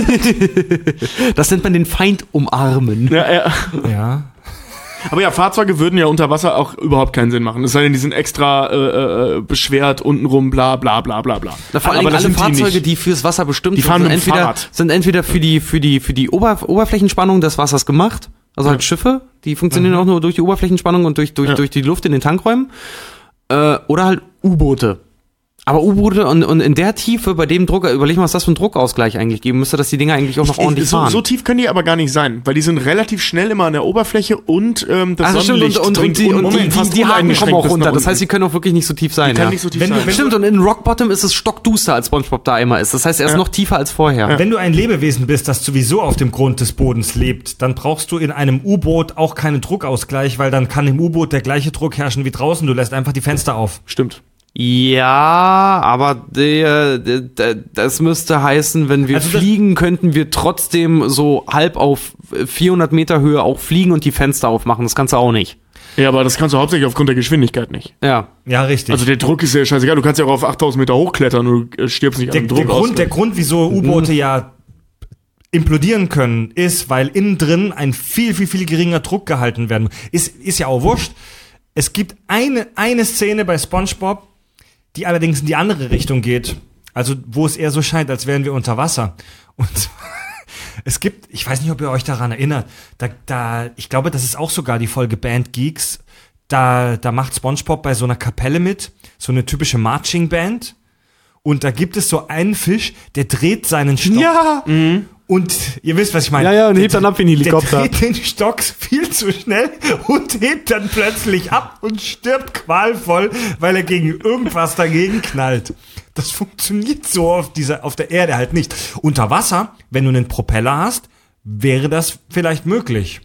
Das nennt man den Feind umarmen. Ja. Ja. Aber ja, Fahrzeuge würden ja unter Wasser auch überhaupt keinen Sinn machen. Es sei denn, die sind extra beschwert, untenrum, bla bla bla bla bla. Na, vor allem Aber das alle sind die Fahrzeuge, nicht. die fürs Wasser bestimmt Die fahren sind, mit dem Fahrrad. sind entweder für die Oberflächenspannung des Wassers gemacht, also halt Schiffe, die funktionieren auch nur durch die Oberflächenspannung und durch die Luft in den Tankräumen, oder halt U-Boote. Aber U-Boote und in der Tiefe, bei dem Druck, überleg mal, was das für einen Druckausgleich eigentlich geben müsste, dass die Dinger eigentlich auch noch ordentlich fahren. So tief können die aber gar nicht sein, weil die sind relativ schnell immer an der Oberfläche und das Also stimmt, Sonnenlicht und dringt die fast Haken uneingeschränkt kommen auch bis nach runter. Das unten. heißt, sie können auch wirklich nicht so tief sein. Die kann Ja. nicht so tief Wenn sein. du- Stimmt, und in Rock Bottom ist es stockduster, als SpongeBob da immer ist. Das heißt, er ist noch tiefer als vorher. Wenn du ein Lebewesen bist, das sowieso auf dem Grund des Bodens lebt, dann brauchst du in einem U-Boot auch keinen Druckausgleich, weil dann kann im U-Boot der gleiche Druck herrschen wie draußen. Du lässt einfach die Fenster auf. Stimmt. Ja, aber das müsste heißen, wenn wir Also das- fliegen, könnten wir trotzdem so halb auf 400 Meter Höhe auch fliegen und die Fenster aufmachen. Das kannst du auch nicht. Ja, aber das kannst du hauptsächlich aufgrund der Geschwindigkeit nicht. Ja. Ja, richtig. Also der Druck ist ja scheißegal. Du kannst ja auch auf 8000 Meter hochklettern und du stirbst nicht an dem Druck aus. der Grund, wieso U-Boote ja implodieren können, ist, weil innen drin ein viel, viel, viel geringer Druck gehalten werden. Ist ja auch wurscht. Es gibt eine Szene bei SpongeBob, die allerdings in die andere Richtung geht. Also, wo es eher so scheint, als wären wir unter Wasser. Und es gibt, ich weiß nicht, ob ihr euch daran erinnert, ich glaube, das ist auch sogar die Folge Band Geeks. Da macht SpongeBob bei so einer Kapelle mit, so eine typische Marching Band. Und da gibt es so einen Fisch, der dreht seinen Stock. Ja. Und ihr wisst, was ich meine. Ja, ja, und hebt dann ab wie ein Helikopter. Der dreht den Stock viel zu schnell und hebt dann plötzlich ab und stirbt qualvoll, weil er gegen irgendwas dagegen knallt. Das funktioniert so auf der Erde halt nicht. Unter Wasser, wenn du einen Propeller hast, wäre das vielleicht möglich.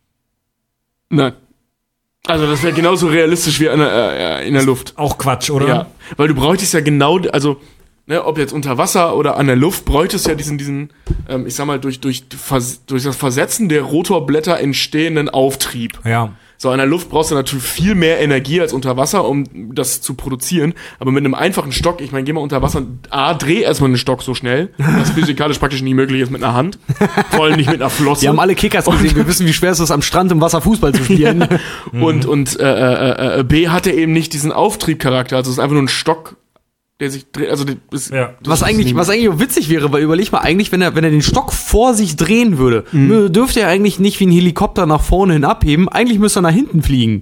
Nein. Also das wäre genauso realistisch wie in der Luft. Auch Quatsch, oder? Ja, weil du bräuchtest ja genau, also ne, ob jetzt unter Wasser oder an der Luft, bräuchte es ja diesen ich sag mal, durch das Versetzen der Rotorblätter entstehenden Auftrieb. Ja. So, an der Luft brauchst du natürlich viel mehr Energie als unter Wasser, um das zu produzieren. Aber mit einem einfachen Stock, ich meine, geh mal unter Wasser, dreh erstmal einen Stock so schnell, was physikalisch praktisch nicht möglich ist mit einer Hand. Vor allem nicht mit einer Flosse. Wir haben alle Kickers gesehen, wir wissen, wie schwer es ist, am Strand im Wasser Fußball zu spielen. Und B hat ja eben nicht diesen Auftriebcharakter, also es ist einfach nur ein Stock, der sich dreht, also das, Ja. Was eigentlich auch witzig wäre, weil überleg mal, eigentlich, wenn er den Stock vor sich drehen würde, dürfte er eigentlich nicht wie ein Helikopter nach vorne hin abheben, eigentlich müsste er nach hinten fliegen.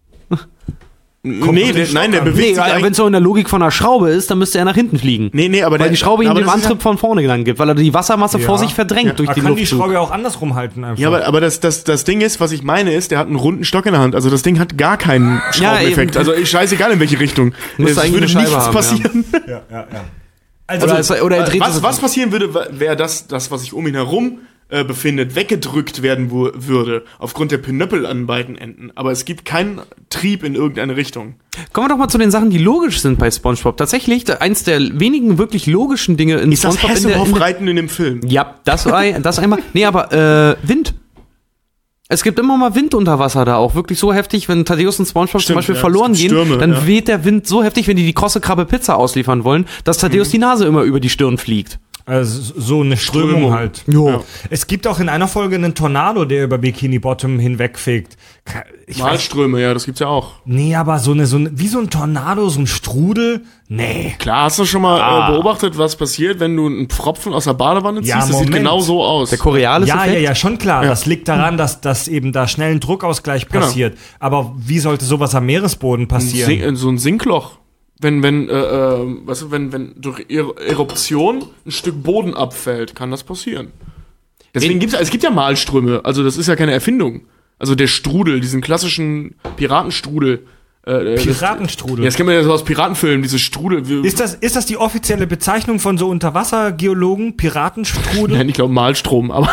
Nee, der bewegt sich wenn es so in der Logik von einer Schraube ist, dann müsste er nach hinten fliegen. Nee, aber weil die Schraube ihm aber den das ist Antrieb von vorne dann gibt, weil er die Wassermasse Ja. vor sich verdrängt durch Man die kann die Luftzug. Schraube ja auch andersrum halten einfach. Ja, aber das Ding ist, was ich meine ist, der hat einen runden Stock in der Hand. Also das Ding hat gar keinen Schraubeneffekt. eben. Also scheißegal in welche Richtung. Müsste Es eigentlich würde eine Scheibe nichts haben, passieren. Ja. Oder er dreht es. Was passieren würde, wäre das, was sich um ihn herum befindet, weggedrückt werden würde, aufgrund der Pinöppel an beiden Enden. Aber es gibt keinen Trieb in irgendeine Richtung. Kommen wir doch mal zu den Sachen, die logisch sind bei SpongeBob. Tatsächlich, eins der wenigen wirklich logischen Dinge in Ist das SpongeBob Hasselhoff-Reiten in dem Film? Ja, das einmal. Nee, aber Wind. Es gibt immer mal Wind unter Wasser da auch. Wirklich so heftig, wenn Thaddeus und SpongeBob zum Beispiel ja, verloren es gibt gehen, Stürme, dann ja. weht der Wind so heftig, wenn die krosse Krabbe Pizza ausliefern wollen, dass Thaddeus die Nase immer über die Stirn fliegt. Also so eine Strömung halt. Jo. Es gibt auch in einer Folge einen Tornado, der über Bikini Bottom hinwegfegt. Malströme, ja, das gibt's ja auch. Nee, aber so eine, wie so ein Tornado, so ein Strudel. Nee. Klar, hast du schon mal beobachtet, was passiert, wenn du einen Pfropfen aus der Badewanne ziehst? Ja, Das sieht Moment. genau so aus. Der Coriolis-Effekt? Ja, schon klar. Ja. Das liegt daran, dass eben da schnell ein Druckausgleich passiert. Aber wie sollte sowas am Meeresboden passieren? So ein Sinkloch. Wenn durch Eruption ein Stück Boden abfällt, kann das passieren. Deswegen es gibt ja Malströme, also das ist ja keine Erfindung. Also der Strudel, diesen klassischen Piratenstrudel. Piratenstrudel. Das kennt man ja so aus Piratenfilmen, diese Strudel. Ist das die offizielle Bezeichnung von so Unterwassergeologen? Piratenstrudel? Nein, ich glaube Malstrom, aber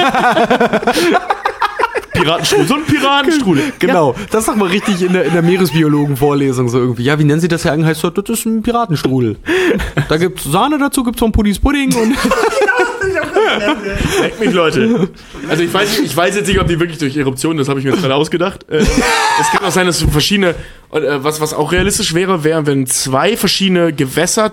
Piratenstrudel, so ein Piratenstrudel. Genau, das sag mal richtig in der Meeresbiologen-Vorlesung so irgendwie. Ja, wie nennen sie das ja eigentlich? Heißt das ist ein Piratenstrudel. Da gibt's Sahne dazu, gibt's so ein Pudding und Leck mich, Leute. Also ich weiß jetzt nicht, ob die wirklich durch Eruption, das habe ich mir jetzt gerade ausgedacht. Es kann auch sein, dass verschiedene, was auch realistisch wäre, wenn zwei verschiedene Gewässer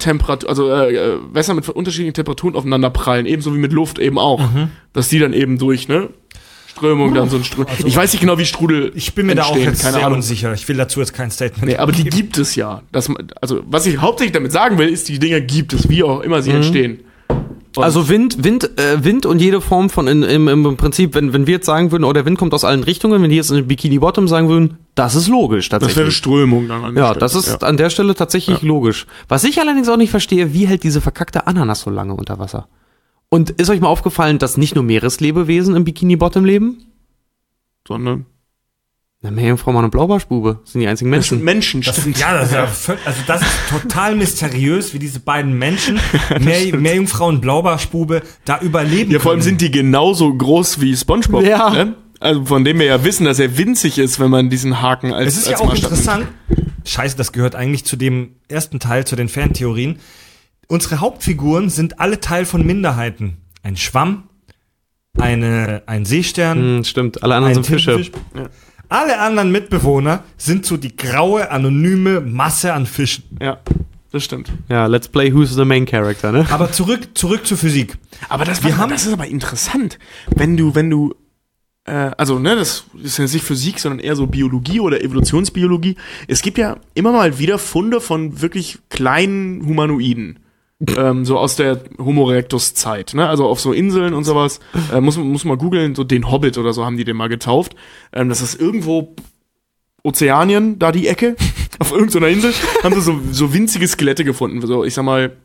mit unterschiedlichen Temperaturen aufeinander prallen, ebenso wie mit Luft eben auch. Dass die dann eben durch, Strömung, dann so ein Strudel. Also, ich weiß nicht genau, wie Strudel Ich bin mir da auch entstehen, jetzt sehr unsicher. Ich will dazu jetzt kein Statement Nee, aber die gibt es ja. Was ich hauptsächlich damit sagen will, ist, die Dinger gibt es, wie auch immer sie entstehen. also Wind und jede Form von im Prinzip, wenn wir jetzt sagen würden, oh, der Wind kommt aus allen Richtungen, wenn die jetzt in Bikini Bottom sagen würden, das ist logisch tatsächlich. Das wäre Strömung dann an der Ja, Stelle. das ist an der Stelle tatsächlich logisch. Was ich allerdings auch nicht verstehe, wie hält diese verkackte Ananas so lange unter Wasser? Und ist euch mal aufgefallen, dass nicht nur Meereslebewesen im Bikini Bottom leben? Sondern Na, Meerjungfrau, Mann und Blaubarschbube sind die einzigen das sind Menschen. Menschen, stimmt. Ja, das ist ja das ist total mysteriös, wie diese beiden Menschen, Meerjungfrau und Blaubarschbube, da überleben Ja, vor allem können. sind die genauso groß wie SpongeBob. Ja. Ne? Also von dem wir ja wissen, dass er winzig ist, wenn man diesen Haken als Es ist ja als auch Maßstab nimmt. interessant. Scheiße, das gehört eigentlich zu dem ersten Teil, zu den Fantheorien. Unsere Hauptfiguren sind alle Teil von Minderheiten. Ein Schwamm, ein Seestern, Stimmt, alle anderen ein sind Fische. Tintenfisch. Alle anderen Mitbewohner sind so die graue, anonyme Masse an Fischen. Ja, das stimmt. Ja, let's play Who's the Main Character, ne? Aber zurück zur Physik. Aber das Wir haben- ist aber interessant. Wenn du das ist ja nicht Physik, sondern eher so Biologie oder Evolutionsbiologie. Es gibt ja immer mal wieder Funde von wirklich kleinen Humanoiden. So aus der Homo erectus-Zeit, ne? Also auf so Inseln und sowas. Muss man mal googeln, so den Hobbit oder so haben die den mal getauft. Das ist irgendwo Ozeanien, da die Ecke, auf irgendeiner Insel, haben sie so winzige Skelette gefunden. So, ich sag mal,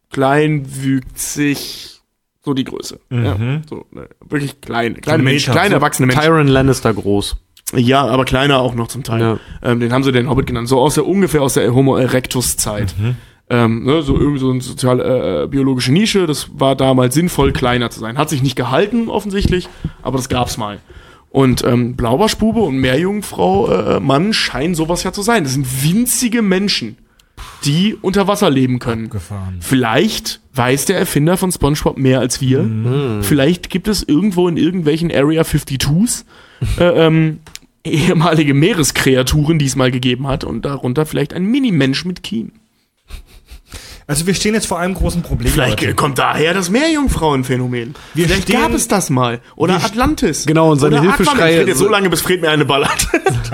kleinwüchsig, so die Größe. Ja, so, wirklich kleine Menschen, Meter, kleine so erwachsene Menschen. Tyrion Lannister groß. Ja, aber kleiner auch noch zum Teil. Den haben sie den Hobbit genannt. So ungefähr aus der Homo erectus-Zeit. So irgendwie so eine sozial-biologische Nische. Das war damals sinnvoll, kleiner zu sein. Hat sich nicht gehalten, offensichtlich, aber das gab's mal. Und Blaubarschbube und Meerjungfrau Mann scheinen sowas ja zu sein. Das sind winzige Menschen. die unter Wasser leben können. Abgefahren. Vielleicht weiß der Erfinder von SpongeBob mehr als wir. Vielleicht gibt es irgendwo in irgendwelchen Area 52s ehemalige Meereskreaturen, die es mal gegeben hat und darunter vielleicht ein Mini-Mensch mit Kiem. Also wir stehen jetzt vor einem großen Problem. Vielleicht Leute. kommt daher das Meerjungfrauenphänomen. Wir Vielleicht stehen- gab es das mal. Oder Atlantis. Genau, und seine Oder Aquaman. Hilfeschreie- Es geht jetzt so lange, bis Fred mir eine ballert.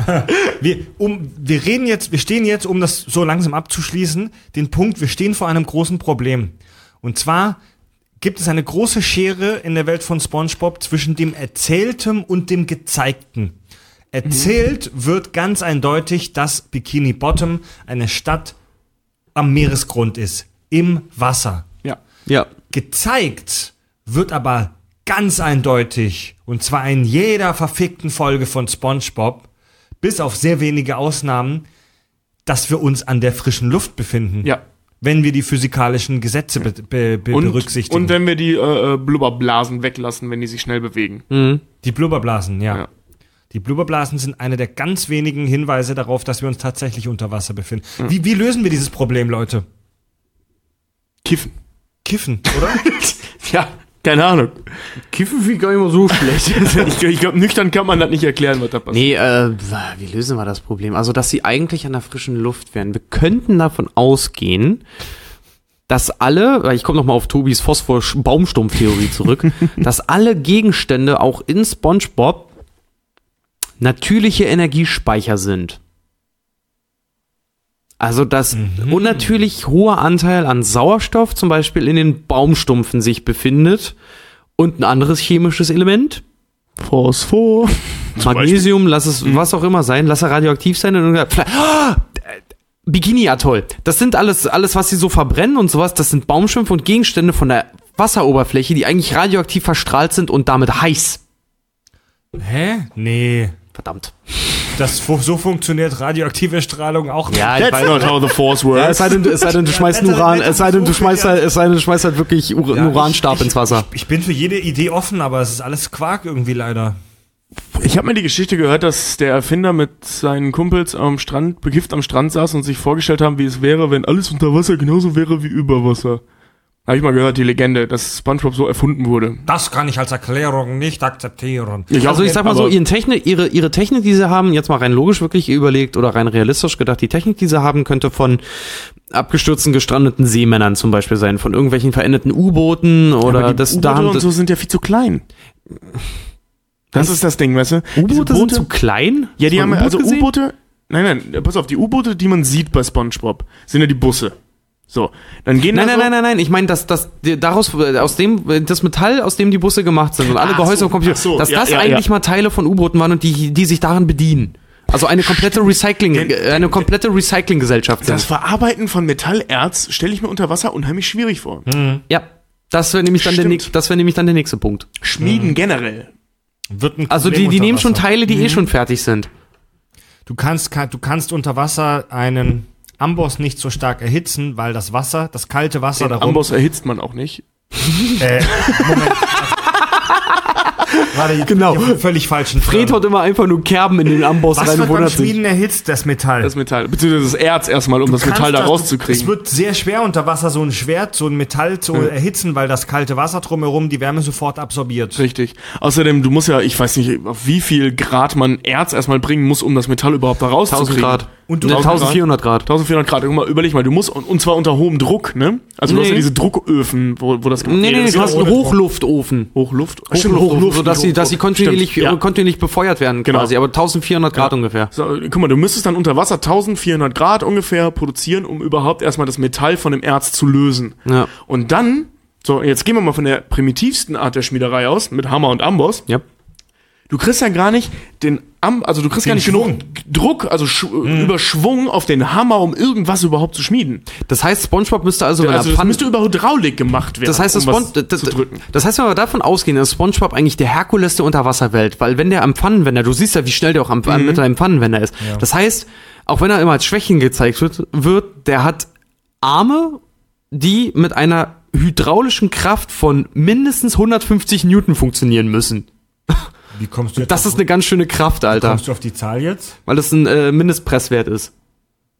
Wir stehen jetzt, um das so langsam abzuschließen, den Punkt, wir stehen vor einem großen Problem. Und zwar gibt es eine große Schere in der Welt von SpongeBob zwischen dem Erzähltem und dem Gezeigten. Erzählt wird ganz eindeutig, dass Bikini Bottom eine Stadt am Meeresgrund ist, im Wasser. Ja. Ja. Gezeigt wird aber ganz eindeutig, und zwar in jeder verfickten Folge von SpongeBob, bis auf sehr wenige Ausnahmen, dass wir uns an der frischen Luft befinden. Ja. Wenn wir die physikalischen Gesetze berücksichtigen. Und wenn wir die Blubberblasen weglassen, wenn die sich schnell bewegen. Die Blubberblasen, ja. Ja. Die Blubberblasen sind eine der ganz wenigen Hinweise darauf, dass wir uns tatsächlich unter Wasser befinden. Wie lösen wir dieses Problem, Leute? Kiffen. Kiffen, oder? Ja, keine Ahnung. Kiffen finde ich gar nicht mal so schlecht. Ich glaube, nüchtern kann man das nicht erklären, was da passiert. Nee, wie lösen wir das Problem? Also, dass sie eigentlich an der frischen Luft wären. Wir könnten davon ausgehen, dass alle, weil ich komme nochmal auf Tobis Phosphor-Baumstumpf-Theorie zurück, dass alle Gegenstände auch in SpongeBob natürliche Energiespeicher sind. Also, dass unnatürlich hoher Anteil an Sauerstoff zum Beispiel in den Baumstumpfen sich befindet und ein anderes chemisches Element, Phosphor. Magnesium, lass es was auch immer sein, lass er radioaktiv sein und Bikini-Atoll. Das sind alles, was sie so verbrennen und sowas, das sind Baumstumpfe und Gegenstände von der Wasseroberfläche, die eigentlich radioaktiv verstrahlt sind und damit heiß. Hä? Nee. Verdammt. So funktioniert radioaktive Strahlung auch nicht. Ja, That's not how the Force works. Ja, es sei denn, du schmeißt that's- Uran, that's es sei denn, du so schmeißt halt wirklich einen Uranstab ins Wasser. Ich bin für jede Idee offen, aber es ist alles Quark irgendwie leider. Ich habe mir die Geschichte gehört, dass der Erfinder mit seinen Kumpels am Strand, bekifft am Strand saß und sich vorgestellt haben, wie es wäre, wenn alles unter Wasser genauso wäre wie über Wasser. Habe ich mal gehört, die Legende, dass SpongeBob so erfunden wurde. Das kann ich als Erklärung nicht akzeptieren. Also ich sag mal so, aber- ihre Technik, die sie haben, jetzt mal rein logisch wirklich überlegt oder rein realistisch gedacht, die Technik, die sie haben, könnte von abgestürzten, gestrandeten Seemännern zum Beispiel sein, von irgendwelchen verendeten U-Booten oder aber die U-Boote und so sind ja viel zu klein. Das ist das Ding, weißt du? U-Boote Diese sind zu klein? Ja, die Hast du haben mal ein also gesehen? U-Boote. Nein, pass auf, die U-Boote, die man sieht bei SpongeBob, sind ja die Busse. So, dann gehen Nein, ich meine, das Metall, aus dem die Busse gemacht sind und alle Gehäuse und Computer, dass das eigentlich mal Teile von U-Booten waren und die sich daran bedienen. Also eine komplette Recycling-Gesellschaft Das sind. Verarbeiten von Metallerz stelle ich mir unter Wasser unheimlich schwierig vor. Ja, das wäre nämlich, Stimmt. nämlich dann der nächste Punkt. Schmieden generell. Wird ein Also Problem die unter nehmen schon Wasser. Teile, die eh schon fertig sind. Du kannst unter Wasser einen Amboss nicht so stark erhitzen, weil das kalte Wasser Den Amboss erhitzt man auch nicht. Moment. Warte, Genau. ich hab völlig falschen Fred Film. haut immer einfach nur Kerben in den Amboss Was rein wird und beim wundert sich. Schmieden erhitzt? Das Metall. Das Metall. Beziehungsweise das Erz erstmal, um das Metall da Es rauszukriegen. wird sehr schwer unter Wasser so ein Schwert, so ein Metall zu erhitzen, weil das kalte Wasser drumherum die Wärme sofort absorbiert. Richtig. Außerdem, du musst ja, ich weiß nicht, auf wie viel Grad man Erz erstmal bringen muss, um das Metall überhaupt da 1000 rauszukriegen. Grad. Und du- 1400 Grad. 1400 Grad. Guck mal, überleg mal, du musst, und zwar unter hohem Druck, ne? Also du hast ja diese Drucköfen, wo das gemacht Nee, das du ist hast ja einen ohne- Hochluftofen. Hochluft? Hochluft, sodass sie kontinuierlich, Stimmt, ja. kontinuierlich befeuert werden Genau. quasi, aber 1400 Grad ungefähr. So, guck mal, du müsstest dann unter Wasser 1400 Grad ungefähr produzieren, um überhaupt erstmal das Metall von dem Erz zu lösen. Ja. Und dann, so, jetzt gehen wir mal von der primitivsten Art der Schmiederei aus, mit Hammer und Amboss. Ja. Du kriegst ja gar nicht du kriegst gar nicht genug Druck, also Überschwung auf den Hammer, um irgendwas überhaupt zu schmieden. Das heißt, SpongeBob müsste also, wenn Also er das müsste über Hydraulik gemacht werden, das heißt, um was zu drücken. das heißt, wenn wir davon ausgehen, ist SpongeBob eigentlich der Herkules der Unterwasserwelt, weil wenn der am Pfannenwender, du siehst ja, wie schnell der auch mit einem Pfannenwender ist. Ja. Das heißt, auch wenn er immer als Schwächen gezeigt wird, der hat Arme, die mit einer hydraulischen Kraft von mindestens 150 Newton funktionieren müssen. Wie kommst du jetzt Das ist eine ganz schöne Kraft, Alter. kommst du auf die Zahl jetzt? Weil das ein Mindestpresswert ist.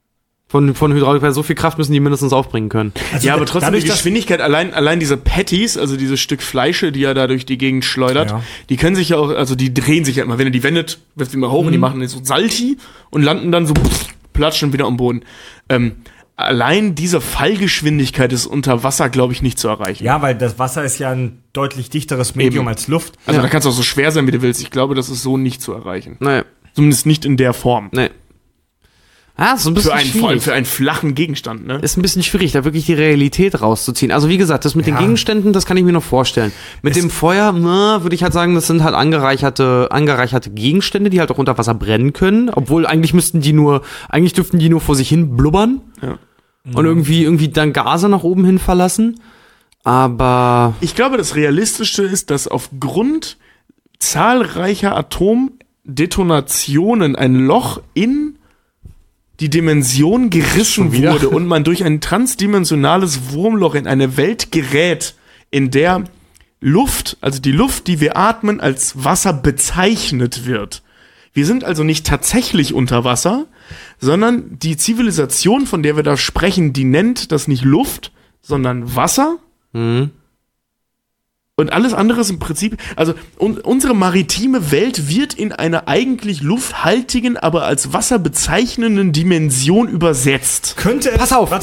Von Hydraulik, weil so viel Kraft müssen die mindestens aufbringen können. Also ja, aber trotzdem dadurch, die Geschwindigkeit, allein diese Patties, also dieses Stück Fleische, die er da durch die Gegend schleudert, die können sich ja auch, also die drehen sich ja immer. Wenn er die wendet, wirft die mal hoch und die machen so Salti und landen dann so, platschen wieder am Boden. Allein diese Fallgeschwindigkeit ist unter Wasser, glaube ich, nicht zu erreichen. Ja, weil das Wasser ist ja ein deutlich dichteres Medium als Luft. Also da kannst du auch so schwer sein, wie du willst. Ich glaube, das ist so nicht zu erreichen. Nee. Zumindest nicht in der Form. Nee. Ah, ist ein bisschen schwierig. Für einen flachen Gegenstand, ne? Ist ein bisschen schwierig, da wirklich die Realität rauszuziehen. Also wie gesagt, das mit den Gegenständen, das kann ich mir noch vorstellen. Mit dem Feuer, würde ich halt sagen, das sind halt angereicherte Gegenstände, die halt auch unter Wasser brennen können. Obwohl eigentlich dürften die nur vor sich hin blubbern. Ja. Und irgendwie dann Gase nach oben hin verlassen. Aber ich glaube, das Realistischste ist, dass aufgrund zahlreicher Atomdetonationen ein Loch in die Dimension gerissen wurde und man durch ein transdimensionales Wurmloch in eine Welt gerät, in der Luft, also die Luft, die wir atmen, als Wasser bezeichnet wird. Wir sind also nicht tatsächlich unter Wasser, sondern die Zivilisation, von der wir da sprechen, die nennt das nicht Luft, sondern Wasser. Mhm. Und alles andere ist im Prinzip, also unsere maritime Welt wird in einer eigentlich lufthaltigen, aber als Wasser bezeichnenden Dimension übersetzt. Pass auf.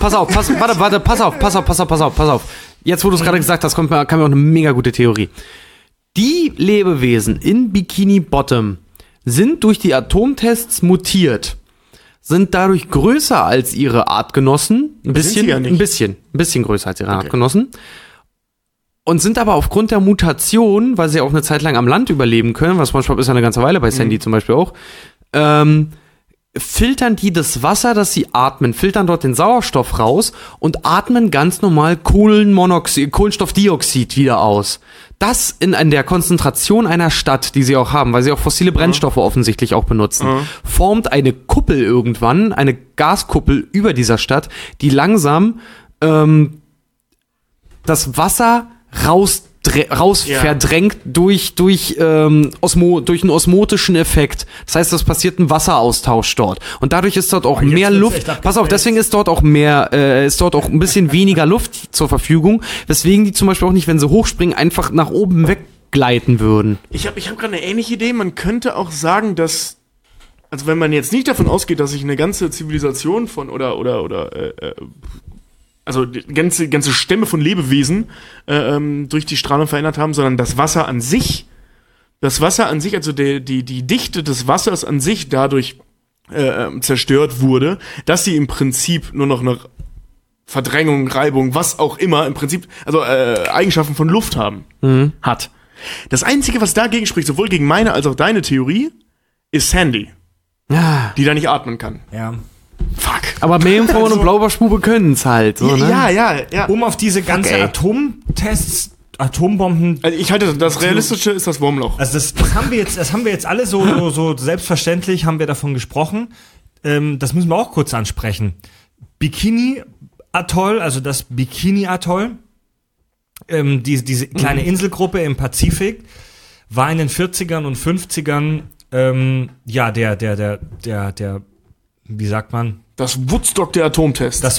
Jetzt, wo du es gerade gesagt hast, kam mir auch eine mega gute Theorie. Die Lebewesen in Bikini Bottom sind durch die Atomtests mutiert, sind dadurch größer als ihre Artgenossen, ein bisschen größer als ihre Artgenossen. Und sind aber aufgrund der Mutation, weil sie auch eine Zeit lang am Land überleben können, was SpongeBob ist ja eine ganze Weile bei Sandy zum Beispiel auch, filtern die das Wasser, das sie atmen, filtern dort den Sauerstoff raus und atmen ganz normal Kohlenstoffdioxid wieder aus. Das in der Konzentration einer Stadt, die sie auch haben, weil sie auch fossile Brennstoffe offensichtlich auch benutzen, formt eine Kuppel irgendwann, eine Gaskuppel über dieser Stadt, die langsam das Wasser verdrängt durch einen osmotischen Effekt. Das heißt, es passiert ein Wasseraustausch dort. Und dadurch ist dort auch mehr Luft. Pass auf, deswegen ist dort auch ein bisschen weniger Luft zur Verfügung, weswegen die zum Beispiel auch nicht, wenn sie hochspringen, einfach nach oben weggleiten würden. Ich hab gerade eine ähnliche Idee. Man könnte auch sagen, dass, also wenn man jetzt nicht davon ausgeht, dass sich eine ganze Zivilisation von also ganze Stämme von Lebewesen durch die Strahlung verändert haben, sondern das Wasser an sich, also die Dichte des Wassers an sich dadurch zerstört wurde, dass sie im Prinzip nur noch eine Verdrängung, Reibung, was auch immer, im Prinzip, also Eigenschaften von Luft hat. Das Einzige, was dagegen spricht, sowohl gegen meine als auch deine Theorie, ist Sandy, die da nicht atmen kann. Ja. Fuck. Aber Meerjungfrauen und Blaubarschbube können es halt. So, ne? Ja. Um auf diese ganze Atombomben. Also ich halte das Realistische ist das Wurmloch. Also das haben wir jetzt alle so selbstverständlich haben wir davon gesprochen. Das müssen wir auch kurz ansprechen. Bikini Atoll, also das Bikini Atoll, diese kleine Inselgruppe im Pazifik, war in den 40ern und 50ern der wie sagt man? Das Woodstock der Atomtests.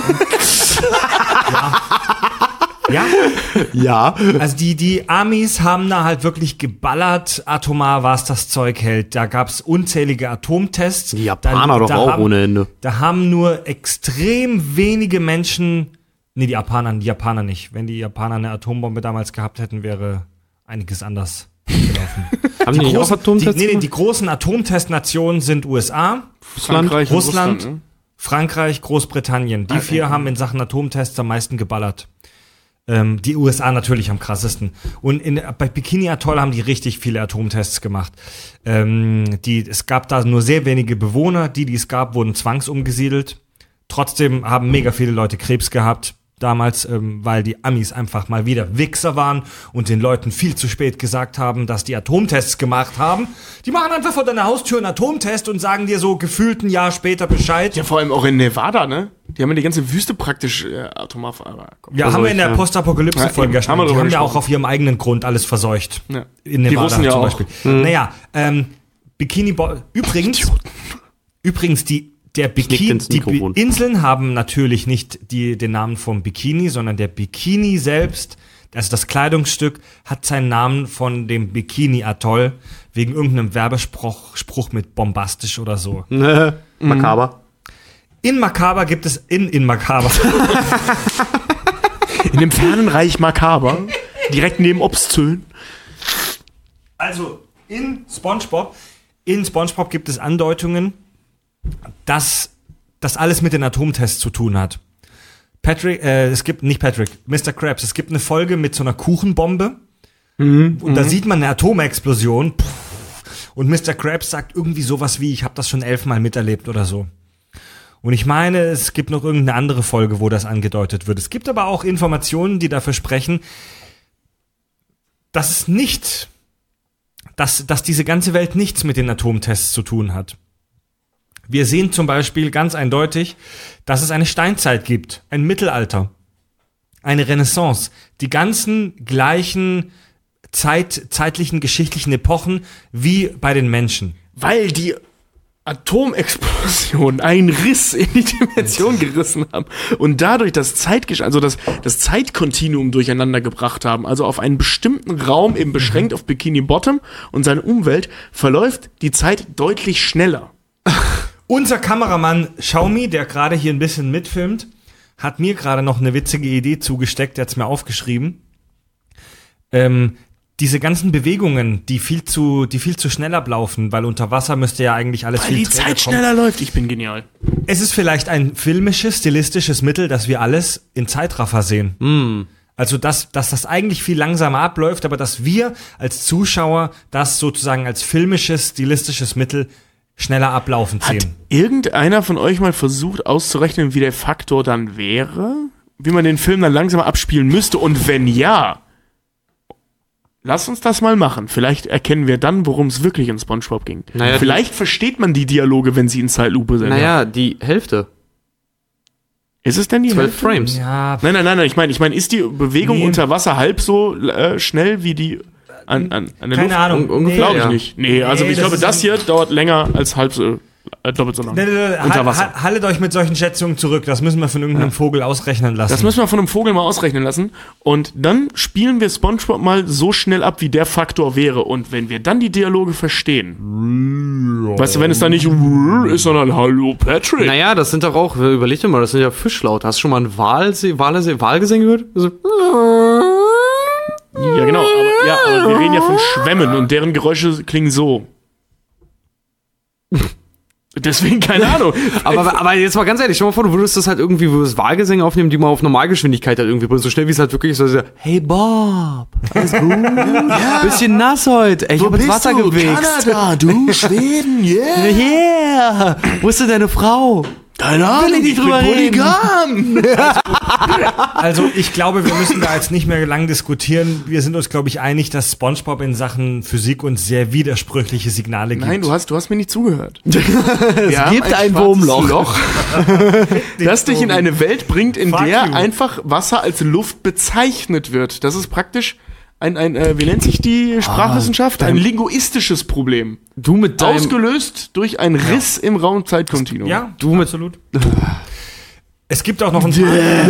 Ja. Also die Amis haben da halt wirklich geballert, atomar, was das Zeug hält. Da gab's unzählige Atomtests. Die Japaner doch auch ohne Ende. Da haben nur extrem wenige Menschen, die Japaner nicht. Wenn die Japaner eine Atombombe damals gehabt hätten, wäre einiges anders gelaufen. Haben die auch Atomtests? Die großen Atomtestnationen sind USA, Russland, Frankreich, Großbritannien. Die vier haben in Sachen Atomtests am meisten geballert. Die USA natürlich am krassesten. Und bei Bikini Atoll haben die richtig viele Atomtests gemacht. Es gab da nur sehr wenige Bewohner. Die es gab, wurden zwangsumgesiedelt. Trotzdem haben mega viele Leute Krebs gehabt damals, weil die Amis einfach mal wieder Wichser waren und den Leuten viel zu spät gesagt haben, dass die Atomtests gemacht haben. Die machen einfach vor deiner Haustür einen Atomtest und sagen dir so gefühlt ein Jahr später Bescheid. Ja, vor allem auch in Nevada, ne? Die haben ja die ganze Wüste praktisch atomar Ja, haben wir in der Postapokalypse-Folge gesprochen. Die haben ja auch auf ihrem eigenen Grund alles verseucht. Ja. In Nevada die Russen ja zum auch. Beispiel. Naja, Übrigens, ins Mikrofon. Die Inseln haben natürlich nicht den Namen vom Bikini, sondern der Bikini selbst, also das Kleidungsstück, hat seinen Namen von dem Bikini-Atoll wegen irgendeinem Werbespruch mit bombastisch oder so. Makaber. In Makaber gibt es in Makaber. In dem fernen Reich Makaber, direkt neben Obszön. Also in SpongeBob gibt es Andeutungen, dass das alles mit den Atomtests zu tun hat. Mr. Krabs, es gibt eine Folge mit so einer Kuchenbombe und da sieht man eine Atomexplosion und Mr. Krabs sagt irgendwie sowas wie, ich habe das schon 11-mal miterlebt oder so. Und ich meine, es gibt noch irgendeine andere Folge, wo das angedeutet wird. Es gibt aber auch Informationen, die dafür sprechen, dass diese ganze Welt nichts mit den Atomtests zu tun hat. Wir sehen zum Beispiel ganz eindeutig, dass es eine Steinzeit gibt, ein Mittelalter, eine Renaissance, die ganzen gleichen zeitlichen, geschichtlichen Epochen wie bei den Menschen. Weil die Atomexplosionen einen Riss in die Dimension gerissen haben und dadurch das Zeitkontinuum durcheinander gebracht haben, also auf einen bestimmten Raum eben beschränkt auf Bikini Bottom und seine Umwelt, verläuft die Zeit deutlich schneller. Unser Kameramann Xiaomi, der gerade hier ein bisschen mitfilmt, hat mir gerade noch eine witzige Idee zugesteckt, der hat's mir aufgeschrieben. Diese ganzen Bewegungen, die viel zu schnell ablaufen, weil unter Wasser müsste ja eigentlich alles viel die Zeit schneller läuft. Ich bin genial. Es ist vielleicht ein filmisches, stilistisches Mittel, dass wir alles in Zeitraffer sehen. Also, dass das eigentlich viel langsamer abläuft, aber dass wir als Zuschauer das sozusagen als filmisches, stilistisches Mittel schneller ablaufen sehen. Hat irgendeiner von euch mal versucht auszurechnen, wie der Faktor dann wäre? Wie man den Film dann langsamer abspielen müsste? Und wenn ja, lass uns das mal machen. Vielleicht erkennen wir dann, worum es wirklich in SpongeBob ging. Naja, vielleicht versteht man die Dialoge, wenn sie in Zeitlupe sind. Naja, die Hälfte. Ist es denn die 12 Hälfte? Frames. Ja, Nein. Ich meine, ist die Bewegung unter Wasser halb so schnell wie die an der keine Luft? Ahnung. Ungefähr glaube ich ja. nicht. Nee, also Nee, ich das glaube, ist das hier dauert länger als doppelt so lang. Unter Wasser. Haltet euch mit solchen Schätzungen zurück. Das müssen wir von irgendeinem Vogel ausrechnen lassen. Das müssen wir von einem Vogel mal ausrechnen lassen. Und dann spielen wir SpongeBob mal so schnell ab, wie der Faktor wäre. Und wenn wir dann die Dialoge verstehen, weißt du, wenn es dann nicht ist, sondern Hallo Patrick. Naja, das sind doch auch, überleg dir mal, das sind ja Fischlaute. Hast du schon mal einen Wal gesehen gehört? Also, Ja, genau. Aber wir reden ja von Schwämmen und deren Geräusche klingen so. Deswegen keine Ahnung. aber jetzt mal ganz ehrlich, stell mal vor, du würdest das halt irgendwie, würdest Wahlgesänge aufnehmen, die mal auf Normalgeschwindigkeit halt irgendwie, so schnell wie es halt wirklich so, hey Bob, alles gut? Ja. Bisschen nass heute. Ey, ich hab ins Wasser gewegt. Kanada, du Schweden, yeah. Yeah. Wo ist denn deine Frau? Keine Ahnung, ich bin polygam. Also ich glaube, wir müssen da jetzt nicht mehr lang diskutieren. Wir sind uns, glaube ich, einig, dass SpongeBob in Sachen Physik uns sehr widersprüchliche Signale gibt. Nein, du hast mir nicht zugehört. Es gibt ein Wurmloch. Das dich in eine Welt bringt, in Fuck der you. einfach Wasser als Luft bezeichnet wird. Das ist praktisch ein wie nennt sich die Sprachwissenschaft? Ein linguistisches Problem. Du mit deinem... Ausgelöst durch einen Riss im Raumzeitkontinuum. Ja, Du mit... absolut. Es gibt auch noch ein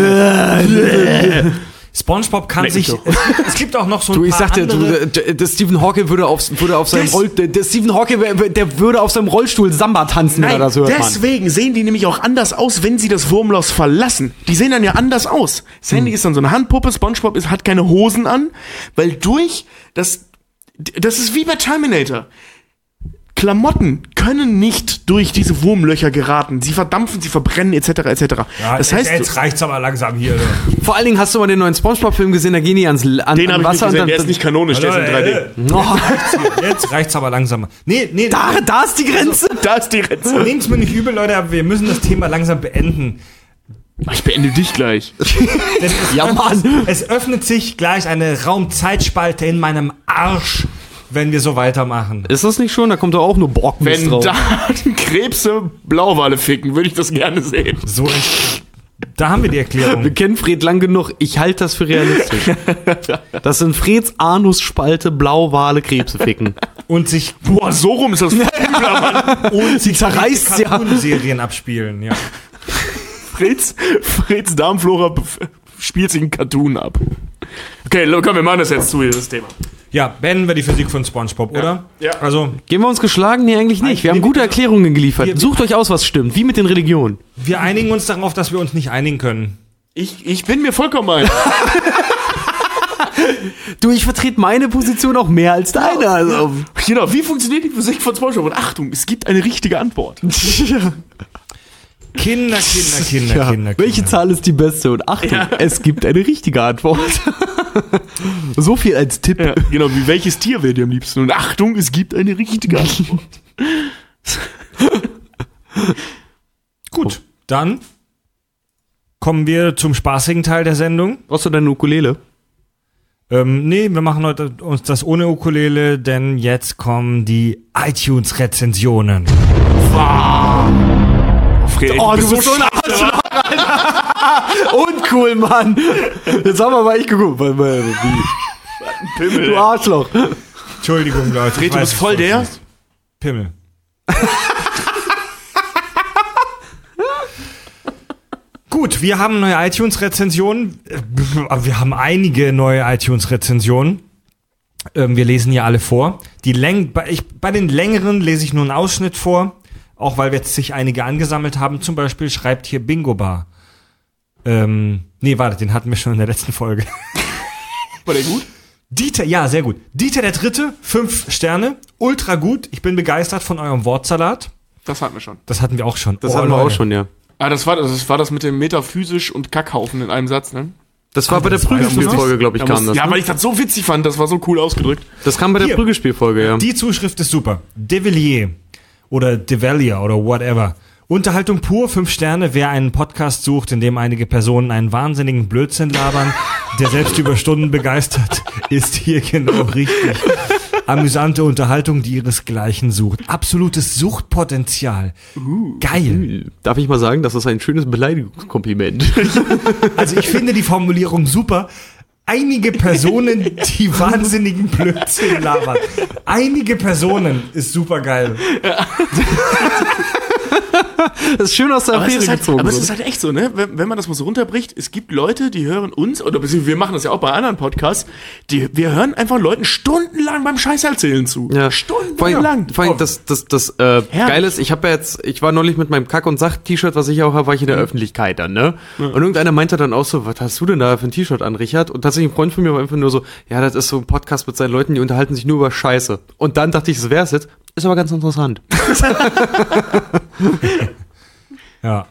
SpongeBob kann Leck mich sich... doch. Es gibt auch noch so ein Du, ich paar sagte, andere... der Stephen Hawking würde auf seinem der Stephen Hawking, der würde auf seinem Rollstuhl Samba tanzen, wenn er Nein, das hört, Mann. deswegen sehen die nämlich auch anders aus, wenn sie das Wurmloch verlassen. Die sehen dann ja anders aus. Sandy ist dann so eine Handpuppe, SpongeBob hat keine Hosen an, weil durch das ist wie bei Terminator. Klamotten können nicht durch diese Wurmlöcher geraten. Sie verdampfen, sie verbrennen, etc., etc. Ja, das heißt, jetzt reicht's aber langsam hier. Ne? Vor allen Dingen hast du mal den neuen SpongeBob-Film gesehen, da gehen die an den habe ich nicht Wasser gesehen, und der ist nicht kanonisch, der ist in 3D. Oh, Jetzt reicht's aber langsam. Nee, da ist die Grenze. Da ist die Grenze. nehmt's mir nicht übel, Leute, aber wir müssen das Thema langsam beenden. Ich beende dich gleich. Denn Ja, Mann. Es öffnet sich gleich eine Raumzeitspalte in meinem Arsch, wenn wir so weitermachen. Ist das nicht schon? Da kommt doch auch nur Borgmist Wenn drauf. da Krebse Blauwale ficken, würde ich das gerne sehen. So da haben wir die Wir Erklärung. kennen Fred lang genug. Ich halte das für realistisch. Das sind Freds Anusspalte Blauwale Krebse ficken. Und sich Boah, so rum ist das übler, Mann. und sich zerreißt ja. Cartoon-Serien abspielen, ja. Fritz Darmflora spielt sich einen Cartoon ab. Okay, komm, wir machen das jetzt zu, dieses Thema. Ja, beenden wir die Physik von SpongeBob, oder? Ja. Also, Gehen wir uns geschlagen? Nee, eigentlich nicht. Wir haben gute Erklärungen geliefert. Sucht euch aus, was stimmt. Wie mit den Religionen. wir einigen uns darauf, dass wir uns nicht einigen können. Ich bin mir vollkommen ein. Du, ich vertrete meine Position auch mehr als deine. Also. Genau, wie funktioniert die Physik von SpongeBob? Und Achtung, es gibt eine richtige Antwort. Kinder. Welche Zahl ist die beste? Und Achtung, es gibt eine richtige Antwort. So viel als Tipp. Ja, genau, wie welches Tier wäre dir am liebsten? Und Achtung, es gibt eine richtige Antwort. Gut, dann kommen wir zum spaßigen Teil der Sendung. Brauchst du deine Ukulele? Nee, wir machen heute uns das ohne Ukulele, denn jetzt kommen die iTunes-Rezensionen. Oh, du bist so ein Arschloch, Alter. Uncool, Mann. Jetzt haben wir mal echt geguckt. Pimmel. Du Arschloch. Entschuldigung, Leute. Fred, du bist voll der? Pimmel. Gut, wir haben neue iTunes-Rezensionen. Wir haben einige neue iTunes-Rezensionen. Wir lesen hier alle vor. Bei den längeren lese ich nur einen Ausschnitt vor. Auch weil wir jetzt sich einige angesammelt haben. Zum Beispiel schreibt hier Bingo Bar. Nee, warte, den hatten wir schon in der letzten Folge. War der gut? Dieter, ja, sehr gut. Dieter der Dritte, 5 Sterne. Ultra gut. Ich bin begeistert von eurem Wortsalat. Das hatten wir schon. Das hatten wir auch schon. Das hatten wir auch schon, ja. Ah, das war das mit dem Metaphysisch und Kackhaufen in einem Satz, ne? Das war bei der Prügelspielfolge, glaube ich, kam das. Ja, ne? weil ich das so witzig fand, das war so cool ausgedrückt. Das kam bei der Hier. Prügelspielfolge, ja. Die Zuschrift ist super. De Villiers oder De Villiers oder whatever. Unterhaltung pur, 5 Sterne. Wer einen Podcast sucht, in dem einige Personen einen wahnsinnigen Blödsinn labern, der selbst über Stunden begeistert, ist hier genau richtig. Amüsante Unterhaltung, die ihresgleichen sucht. Absolutes Suchtpotenzial. Geil. Darf ich mal sagen, das ist ein schönes Beleidigungskompliment. Also ich finde die Formulierung super. Einige Personen, die wahnsinnigen Blödsinn labern. Einige Personen ist super geil. Das ist schön aus der Affäre gezogen. Aber es ist halt echt so, ne? Wenn man das mal so runterbricht, es gibt Leute, die hören uns, oder wir machen das ja auch bei anderen Podcasts, wir hören einfach Leuten stundenlang beim Scheiß erzählen zu. Ja. Stundenlang. Vor allem das Geile ist, ich war neulich mit meinem Kack- und Sach-T-Shirt, was ich auch habe, war ich in der Öffentlichkeit dann, ne? Ja. Und irgendeiner meinte dann auch so, was hast du denn da für ein T-Shirt an, Richard? Und tatsächlich ein Freund von mir war einfach nur so, ja, das ist so ein Podcast mit seinen Leuten, die unterhalten sich nur über Scheiße. Und dann dachte ich, das wär's jetzt. Ist aber ganz interessant. Ja.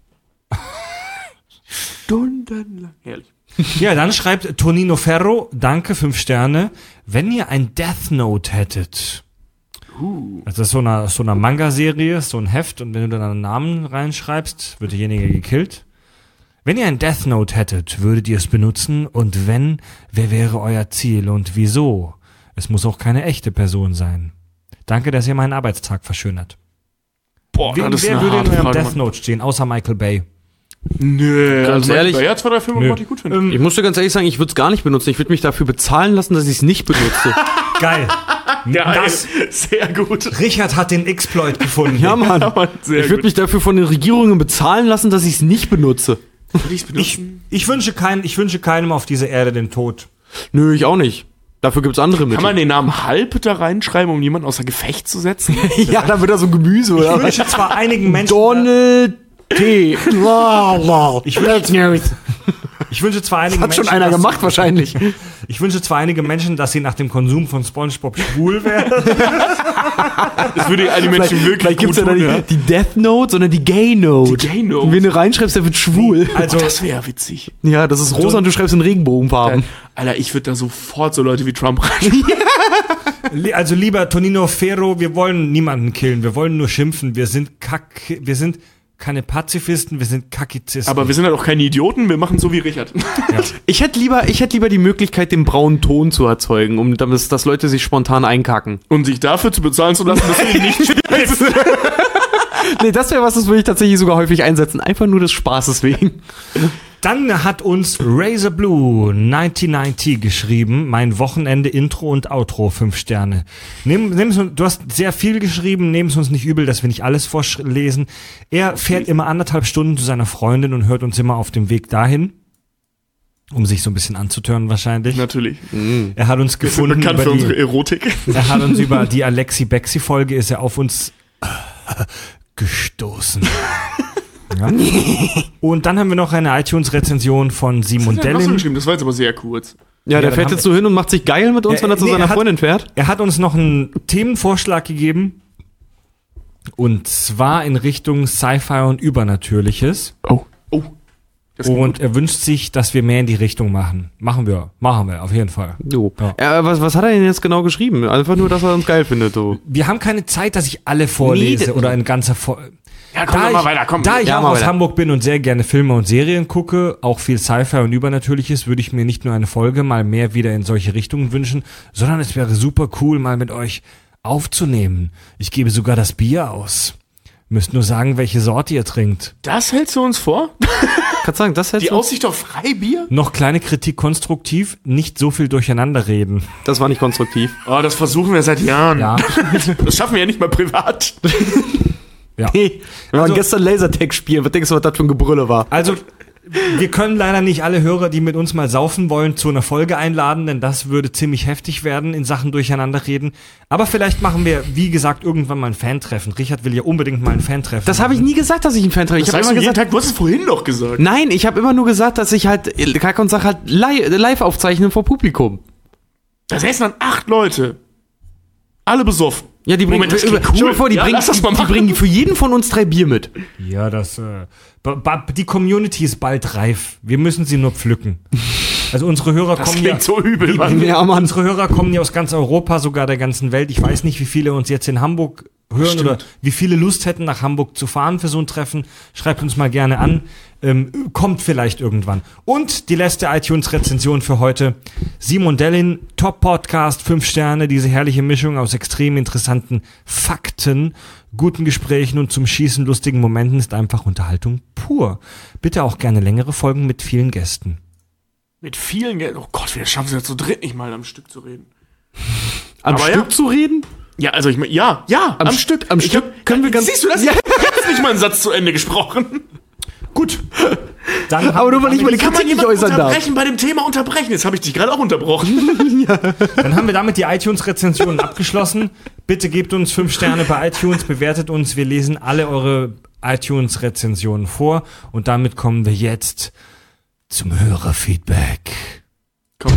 Stundenlang. Herrlich. Ja, dann schreibt Tonino Ferro, danke, 5 Sterne. Wenn ihr ein Death Note hättet. Das ist so eine Manga-Serie, so ein Heft, und wenn du dann einen Namen reinschreibst, wird derjenige gekillt. Wenn ihr ein Death Note hättet, würdet ihr es benutzen? Und wenn, wer wäre euer Ziel und wieso? Es muss auch keine echte Person sein. Danke, dass ihr meinen Arbeitstag verschönert. Boah, Wer würde in eurem Death Note stehen, außer Michael Bay? Nö, Ganz ehrlich. Ja, 2, 3 Filme wollte ich gut finden. Ich muss dir ganz ehrlich sagen, ich würde es gar nicht benutzen. Ich würde mich dafür bezahlen lassen, dass ich es nicht benutze. Geil. Geil. Das, Sehr gut. Richard hat den Exploit gefunden. Ja, Mann. Ja, Mann, sehr Ich würde gut. mich dafür von den Regierungen bezahlen lassen, dass ich es nicht benutze. Würde ich's benutzen? Ich wünsche keinem auf dieser Erde den Tod. Nö, ich auch nicht. Dafür gibt's andere Mittel. Kann man den Namen Halb da reinschreiben, um jemanden außer Gefecht zu setzen? ja, dann wird er so ein Gemüse, Ich oder? wünsche zwar einigen Menschen, Donald T. ich wünsche zwar einigen Hat schon Menschen, einer dass- gemacht wahrscheinlich. Ich wünsche zwar einigen Menschen, dass sie nach dem Konsum von SpongeBob schwul werden. Das würde einige Menschen wirklich Vielleicht gibt's ja gut dann tun, nicht die Death Note, sondern die Gay Note. Die Gay Note. Und wenn du reinschreibst, der wird schwul. Also, Das wäre witzig. Ja, das ist rosa und du schreibst in Regenbogenfarben. Alter, ich würde da sofort so Leute wie Trump rein. also lieber Tonino Ferro, wir wollen niemanden killen, wir wollen nur schimpfen. Wir sind keine Pazifisten, wir sind Kakizisten. Aber wir sind halt auch keine Idioten, wir machen so wie Richard. Ich hätte lieber die Möglichkeit, den braunen Ton zu erzeugen, dass Leute sich spontan einkacken. Und sich dafür zu bezahlen zu lassen, dass du ihn nicht spielst. Nee, das wäre was, das würde ich tatsächlich sogar häufig einsetzen. Einfach nur des Spaßes wegen. Dann hat uns Razor Blue 1990 geschrieben, mein Wochenende Intro und Outro 5 Sterne. Du hast sehr viel geschrieben, nehmen es uns nicht übel, dass wir nicht alles vorlesen. Er fährt immer 1,5 Stunden zu seiner Freundin und hört uns immer auf dem Weg dahin, um sich so ein bisschen anzutören wahrscheinlich. Natürlich. Er hat uns gefunden Bekannt für unsere Erotik. Er hat uns über die Alexi-Bexi-Folge, ist er auf uns gestoßen. Ja. Und dann haben wir noch eine iTunes-Rezension von Simon Dellin. Das war jetzt aber sehr kurz. Ja, der fährt jetzt so hin und macht sich geil mit uns, wenn er zu seiner Freundin fährt. Er hat uns noch einen Themenvorschlag gegeben. Und zwar in Richtung Sci-Fi und Übernatürliches. Oh. Und er wünscht sich, dass wir mehr in die Richtung machen. Machen wir, auf jeden Fall. Jo. Ja. Was hat er denn jetzt genau geschrieben? Einfach nur, dass er uns geil findet. So. Wir haben keine Zeit, dass ich alle vorlese oder ein ganzer Ja, komm mal weiter, komm. Da ich ja, auch aus Hamburg bin und sehr gerne Filme und Serien gucke, auch viel Sci-Fi und Übernatürliches, würde ich mir nicht nur eine Folge mal mehr wieder in solche Richtungen wünschen, sondern es wäre super cool, mal mit euch aufzunehmen. Ich gebe sogar das Bier aus. Müsst nur sagen, welche Sorte ihr trinkt. Das hältst du uns vor? Kannst sagen, das Die Aussicht auf Freibier? Noch kleine Kritik konstruktiv, nicht so viel durcheinander reden. Das war nicht konstruktiv. Oh, das versuchen wir seit Jahren. Ja. Das schaffen wir ja nicht mal privat. Ja. Hey, wir waren gestern Lasertag spielen. Was denkst du, was das für ein Gebrülle war? Also, wir können leider nicht alle Hörer, die mit uns mal saufen wollen, zu einer Folge einladen, denn das würde ziemlich heftig werden in Sachen Durcheinanderreden. Aber vielleicht machen wir, wie gesagt, irgendwann mal ein Fan-Treffen. Richard will ja unbedingt mal ein Fan-Treffen. Das habe ich nie gesagt, dass ich ein Fan treffe. Ich habe immer gesagt, du hast es vorhin doch gesagt. nein, ich habe immer nur gesagt, dass ich halt Kack und Sach halt live aufzeichne vor Publikum. Da säßen dann 8 Leute. Alle besoffen. Ja, die bringen, Moment, das klingt cool. stell dir vor, die Ja, lass das mal die machen. bringen für jeden von uns 3 Bier mit. Ja, die Community ist bald reif. Wir müssen sie nur pflücken. Also unsere Hörer Das kommen ja, klingt so übel, Mann. Ja, Mann. unsere Hörer kommen ja aus ganz Europa, sogar der ganzen Welt. Ich weiß nicht, wie viele uns jetzt in Hamburg hören Stimmt. oder wie viele Lust hätten, nach Hamburg zu fahren für so ein Treffen. Schreibt uns mal gerne an. Kommt vielleicht irgendwann. Und die letzte iTunes-Rezension für heute. Simon Dellin, Top-Podcast, 5 Sterne, diese herrliche Mischung aus extrem interessanten Fakten, guten Gesprächen und zum Schießen lustigen Momenten ist einfach Unterhaltung pur. Bitte auch gerne längere Folgen mit vielen Gästen. Mit vielen Geld. Oh Gott, wir schaffen es ja zu dritt nicht mal am Stück zu reden. Am Aber Stück ja. zu reden? Ja, also ich meine, ja, am Stück. Am Stück können wir ganz... Siehst du das? Ja. Ich hab nicht mal einen Satz zu Ende gesprochen. Gut. Dann Aber nur weil ich meine Kann man Kritik nicht jemanden äußern darf. unterbrechen bei dem Thema unterbrechen? Jetzt habe ich dich gerade auch unterbrochen. Dann haben wir damit die iTunes-Rezensionen abgeschlossen. Bitte gebt uns 5 Sterne bei iTunes, bewertet uns. Wir lesen alle eure iTunes-Rezensionen vor. Und damit kommen wir jetzt zum Hörerfeedback. Komm.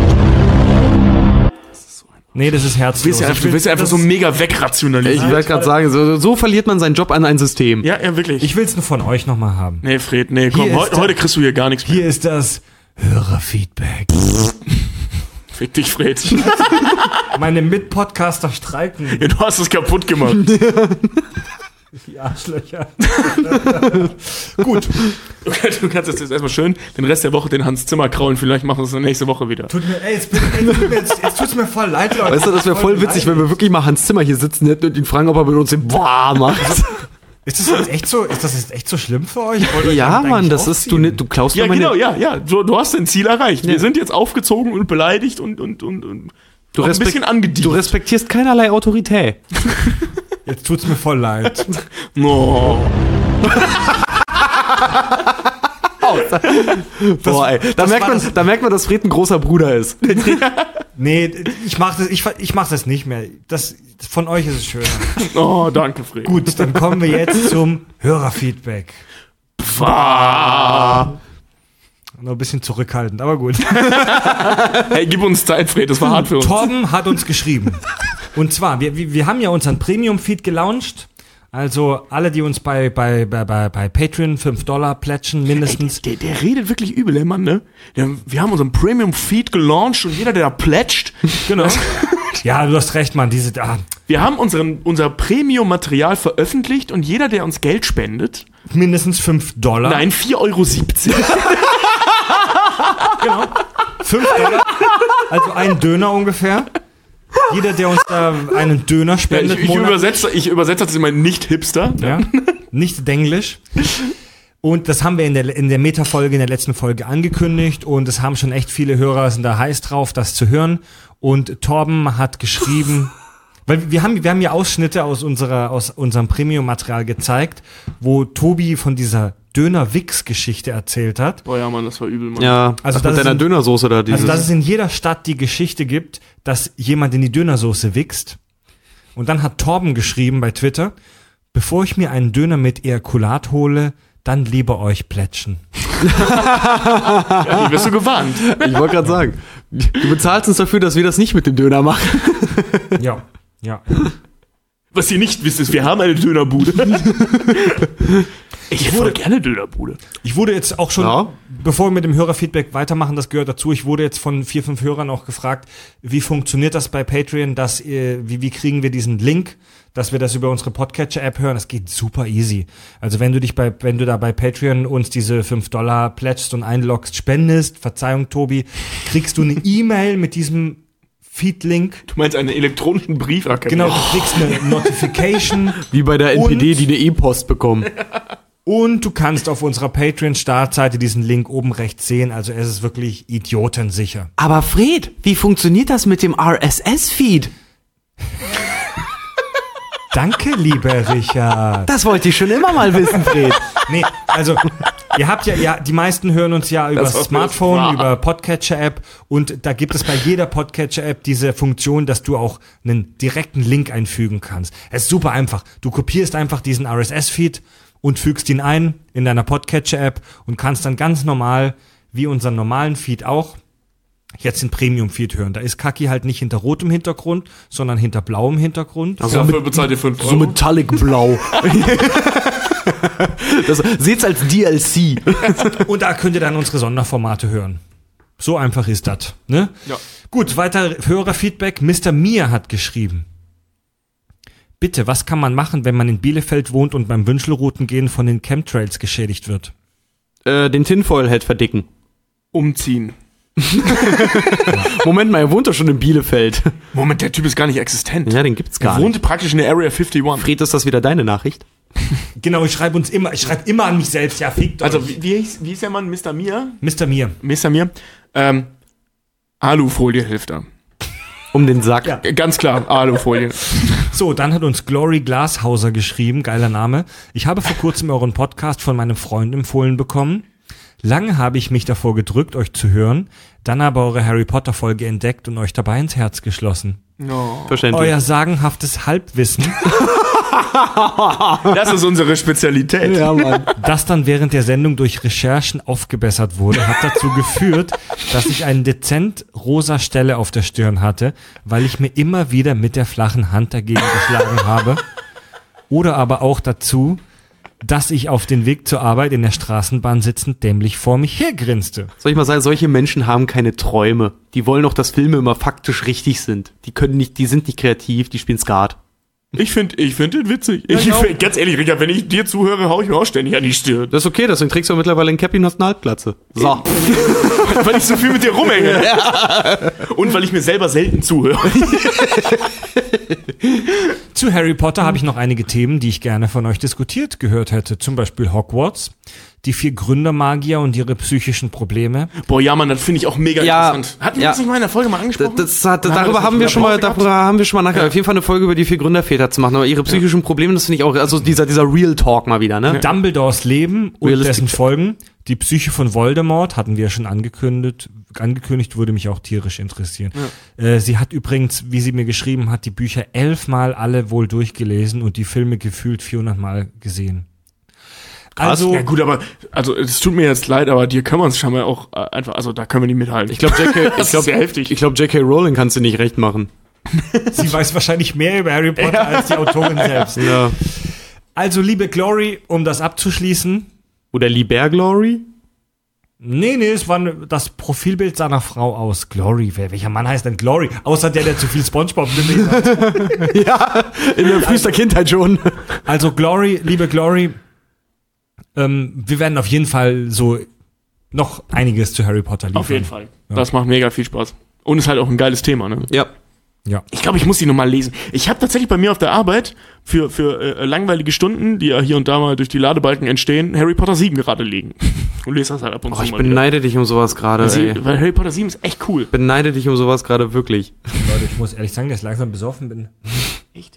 Nee, das ist herzlos. Du willst ja einfach so mega wegrationalisieren. Ich wollte gerade sagen, so verliert man seinen Job an ein System. Ja, wirklich. Ich will es nur von euch nochmal haben. Nee, Fred, nee, komm, Hier ist heute kriegst du hier gar nichts mehr. Hier ist das Hörerfeedback. Fick dich, Fred. Meine Mitpodcaster streiken. Ja, du hast es kaputt gemacht. Die Arschlöcher. Gut. Du kannst jetzt erstmal schön den Rest der Woche den Hans Zimmer kraulen. Vielleicht machen wir es nächste Woche wieder. Tut mir, jetzt tut's mir voll leid, Leute. Weißt du, das wäre voll witzig, wenn wir wirklich mal Hans Zimmer hier sitzen hätten und ihn fragen, ob er mit uns den Boah macht. Ist das jetzt echt so schlimm für euch? Wollt ihr euch Ja, damit Mann, eigentlich das ist, aufziehen? du klaust Ja, mir meine... genau, ja. Du hast dein Ziel erreicht. Wir sind jetzt aufgezogen und beleidigt und Du, auch ein bisschen angedient. du respektierst keinerlei Autorität. Jetzt tut's mir voll leid. Oh. Boah, ey. Da merkt man, dass Fred ein großer Bruder ist. Nee, ich mach das nicht mehr. Von euch ist es schöner. Oh, danke, Fred. Gut, dann kommen wir jetzt zum Hörerfeedback. Noch ein bisschen zurückhaltend, aber gut. Hey, gib uns Zeit, Fred, das war hart für uns. Torben hat uns geschrieben. Und zwar, wir haben ja unseren Premium-Feed gelauncht. Also alle, die uns bei Patreon $5 plätschen, mindestens. Der redet wirklich übel, der Mann, ne? Wir haben unseren Premium-Feed gelauncht und jeder, der da plätscht. Genau. Ja, du hast recht, Mann. Wir haben unser Premium-Material veröffentlicht und jeder, der uns Geld spendet. Mindestens $5. Nein, 4,70 €. Genau. $5. Also ein Döner ungefähr. Jeder, der uns da einen Döner spendet, Ich übersetze das immer nicht Hipster. ja, nicht Denglisch. Und das haben wir in der Meta-Folge, in der letzten Folge angekündigt und es haben schon echt viele Hörer, sind da heiß drauf, das zu hören. Und Torben hat geschrieben, weil wir haben ja Ausschnitte aus unserem Premium-Material gezeigt, wo Tobi von dieser Döner-Wix-Geschichte erzählt hat. Boah, ja, Mann, das war übel, Mann. Ja, Also das mit das deiner ist Dönersoße da. Dieses. Also, dass es in jeder Stadt die Geschichte gibt, dass jemand in die Dönersoße wichst. Und dann hat Torben geschrieben bei Twitter, bevor ich mir einen Döner mit Ejakulat hole, dann lieber euch plätschen. Ja, wie wirst du gewarnt? Ich wollte gerade sagen, du bezahlst uns dafür, dass wir das nicht mit dem Döner machen. Ja. Was ihr nicht wisst, ist, wir haben eine Dönerbude. Ich würde gerne Dönerbude. Ich wurde jetzt auch schon, Ja. bevor wir mit dem Hörerfeedback weitermachen, das gehört dazu, ich wurde jetzt von 4, 5 Hörern auch gefragt, wie funktioniert das bei Patreon, wie kriegen wir diesen Link, dass wir das über unsere Podcatcher-App hören? Das geht super easy. Also wenn du da bei Patreon uns diese $5 pledgst und einloggst, spendest, Verzeihung Tobi, kriegst du eine E-Mail mit diesem Feed-Link. Du meinst einen elektronischen Briefracket? Genau, du kriegst eine Notification. Wie bei der NPD, die eine E-Post bekommen. Und du kannst auf unserer Patreon-Startseite diesen Link oben rechts sehen. Also es ist wirklich idiotensicher. Aber Fred, wie funktioniert das mit dem RSS-Feed? Danke, lieber Richard. Das wollte ich schon immer mal wissen, Fred. Nee, also ihr habt ja, die meisten hören uns ja über Das war Smartphone, wahr. über Podcatcher-App und da gibt es bei jeder Podcatcher-App diese Funktion, dass du auch einen direkten Link einfügen kannst. Es ist super einfach. Du kopierst einfach diesen RSS-Feed und fügst ihn ein in deiner Podcatcher-App und kannst dann ganz normal, wie unseren normalen Feed auch, jetzt den Premium-Feed hören. Da ist Kaki halt nicht hinter rotem Hintergrund, sondern hinter blauem Hintergrund. Dafür bezahlt ihr 5 Euro. So Metallic Blau. Seht's als DLC. Und da könnt ihr dann unsere Sonderformate hören. So einfach ist das. Ne? Ja. Gut, weiter Hörerfeedback. Mr. Mir hat geschrieben. Bitte, was kann man machen, wenn man in Bielefeld wohnt und beim Wünschelroutengehen von den Chemtrails geschädigt wird? Den Tinfoil-Head verdicken. Umziehen. Moment mal, er wohnt doch schon in Bielefeld. Moment, der Typ ist gar nicht existent. Ja, den gibt's Er gar nicht. wohnt praktisch in der Area 51. Fred, ist das wieder deine Nachricht? Genau, ich schreibe immer an mich selbst. Ja, fickt euch. Also, wie hieß der Mann? Mr. Mir? Mr. Mir. Mr. Mir? Alufolie hilft da. Um den Sack. Ja. Ganz klar, Alufolie. So, dann hat uns Glory Glashauser geschrieben, geiler Name. Ich habe vor kurzem euren Podcast von meinem Freund empfohlen bekommen. Lange habe ich mich davor gedrückt, euch zu hören, dann aber eure Harry Potter Folge entdeckt und euch dabei ins Herz geschlossen. No. Verständlich. Euer sagenhaftes Halbwissen, Das ist unsere Spezialität. Ja, Mann. das dann während der Sendung durch Recherchen aufgebessert wurde, hat dazu geführt, dass ich eine dezent rosa Stelle auf der Stirn hatte, weil ich mir immer wieder mit der flachen Hand dagegen geschlagen habe. Oder aber auch dazu, dass ich auf dem Weg zur Arbeit in der Straßenbahn sitzend dämlich vor mich hergrinste. Soll ich mal sagen, solche Menschen haben keine Träume. Die wollen doch, dass Filme immer faktisch richtig sind. Die sind nicht kreativ, die spielen Skat. Ich find den witzig. genau. Ganz ehrlich, Richard, wenn ich dir zuhöre, hau ich mir auch ständig an die Stirn. Das ist okay, deswegen trägst du mittlerweile ein Cappy und hast eine Halbglatze. So. Weil ich so viel mit dir rumhänge. Und weil ich mir selber selten zuhöre. Zu Harry Potter habe ich noch einige Themen, die ich gerne von euch diskutiert gehört hätte. Zum Beispiel Hogwarts, die 4 Gründermagier und ihre psychischen Probleme. Boah, ja, Mann, das finde ich auch mega Ja, interessant. Hatten wir ja. das nicht mal in der Folge mal angesprochen? Darüber haben wir schon mal nachher auf jeden Fall eine Folge über die 4 Gründerväter zu machen. Aber ihre psychischen Probleme, das finde ich auch, also dieser Real Talk mal wieder, ne? Dumbledores Leben und Realistic dessen Folgen. Die Psyche von Voldemort hatten wir schon angekündigt, würde mich auch tierisch interessieren. Ja. Sie hat übrigens, wie sie mir geschrieben hat, die Bücher 11-mal alle wohl durchgelesen und die Filme gefühlt 400-mal gesehen. Also, ja gut, aber also es tut mir jetzt leid, aber dir können wir uns schon mal auch einfach, also da können wir nicht mithalten. Ich glaube, das ist sehr heftig. Ich glaube, J.K. Rowling kannst du nicht recht machen. sie weiß wahrscheinlich mehr über Harry Potter als die Autorin selbst. Ja. Also, liebe Glory, um das abzuschließen. Oder Liber Glory? Nee, es war das Profilbild seiner Frau aus. Glory, welcher Mann heißt denn Glory? Außer der zu viel Spongebob gesehen hat. Ja, in der frühester Kindheit schon. Also Glory, liebe Glory, wir werden auf jeden Fall so noch einiges zu Harry Potter liefern. Auf jeden Fall. Ja. Das macht mega viel Spaß. Und ist halt auch ein geiles Thema, ne? Ja. Ja. Ich glaube, ich muss die nochmal lesen. Ich habe tatsächlich bei mir auf der Arbeit für langweilige Stunden, die ja hier und da mal durch die Ladebalken entstehen, Harry Potter 7 gerade liegen. Und lese das halt ab und zu Ich mal beneide dich um sowas gerade, ey. Weil Harry Potter 7 ist echt cool. Beneide dich um sowas gerade wirklich. Leute, ich muss ehrlich sagen, dass ich langsam besoffen bin. Echt?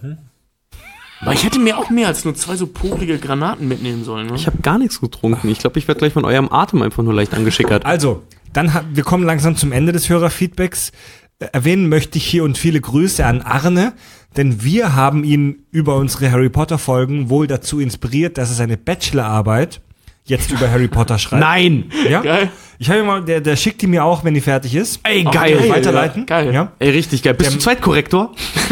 Aber ich hätte mir auch mehr als nur 2 so popelige Granaten mitnehmen sollen. Ne? Ich habe gar nichts getrunken. Ich glaube, ich werde gleich von eurem Atem einfach nur leicht angeschickert. Also, wir kommen langsam zum Ende des Hörerfeedbacks. Erwähnen möchte ich hier und viele Grüße an Arne, denn wir haben ihn über unsere Harry Potter Folgen wohl dazu inspiriert, dass er seine Bachelorarbeit jetzt über Harry Potter schreibt. Nein! Ja? Geil. Ich habe mal, der schickt die mir auch, wenn die fertig ist. Ey, Oh, geil! geil. Weiterleiten. Ja, geil. Ja. Ey, richtig geil. Bist du Zweitkorrektor?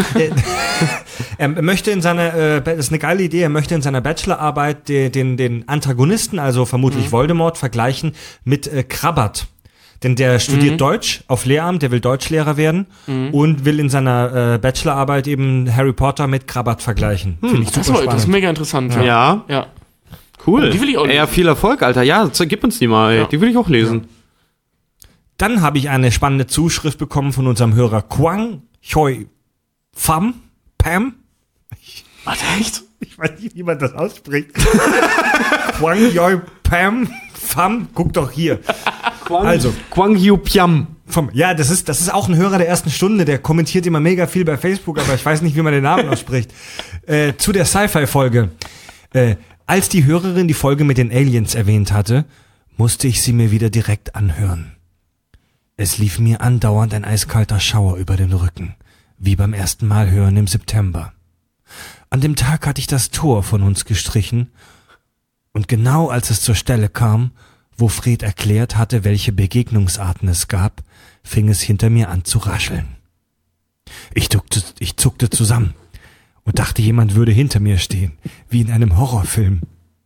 Er möchte in seiner, das ist eine geile Idee, er möchte in seiner Bachelorarbeit den Antagonisten, also vermutlich Voldemort, vergleichen mit Krabbert. Denn der studiert Deutsch auf Lehramt, der will Deutschlehrer werden und will in seiner Bachelorarbeit eben Harry Potter mit Krabbert vergleichen. Finde ich super Das spannend. ist mega interessant. Ja. Ja. Cool. Die will ich auch Ey, ja, lesen. viel Erfolg, Alter. Ja, gib uns die mal, ey. Ja. Die will ich auch lesen. Dann habe ich eine spannende Zuschrift bekommen von unserem Hörer Quang Choi Pham. Pam? Warte, echt? Ich weiß nicht, wie man das ausspricht. Quang Choi Pam Pham. Guck doch hier. Also, Kwang Yu Piam. ja, das ist auch ein Hörer der ersten Stunde, der kommentiert immer mega viel bei Facebook, aber ich weiß nicht, wie man den Namen ausspricht. Zu der Sci-Fi-Folge. Als die Hörerin die Folge mit den Aliens erwähnt hatte, musste ich sie mir wieder direkt anhören. Es lief mir andauernd ein eiskalter Schauer über den Rücken, wie beim ersten Mal hören im September. An dem Tag hatte ich das Tor von uns gestrichen, und genau als es zur Stelle kam, wo Fred erklärt hatte, welche Begegnungsarten es gab, fing es hinter mir an zu rascheln. Ich zuckte zusammen und dachte, jemand würde hinter mir stehen, wie in einem Horrorfilm.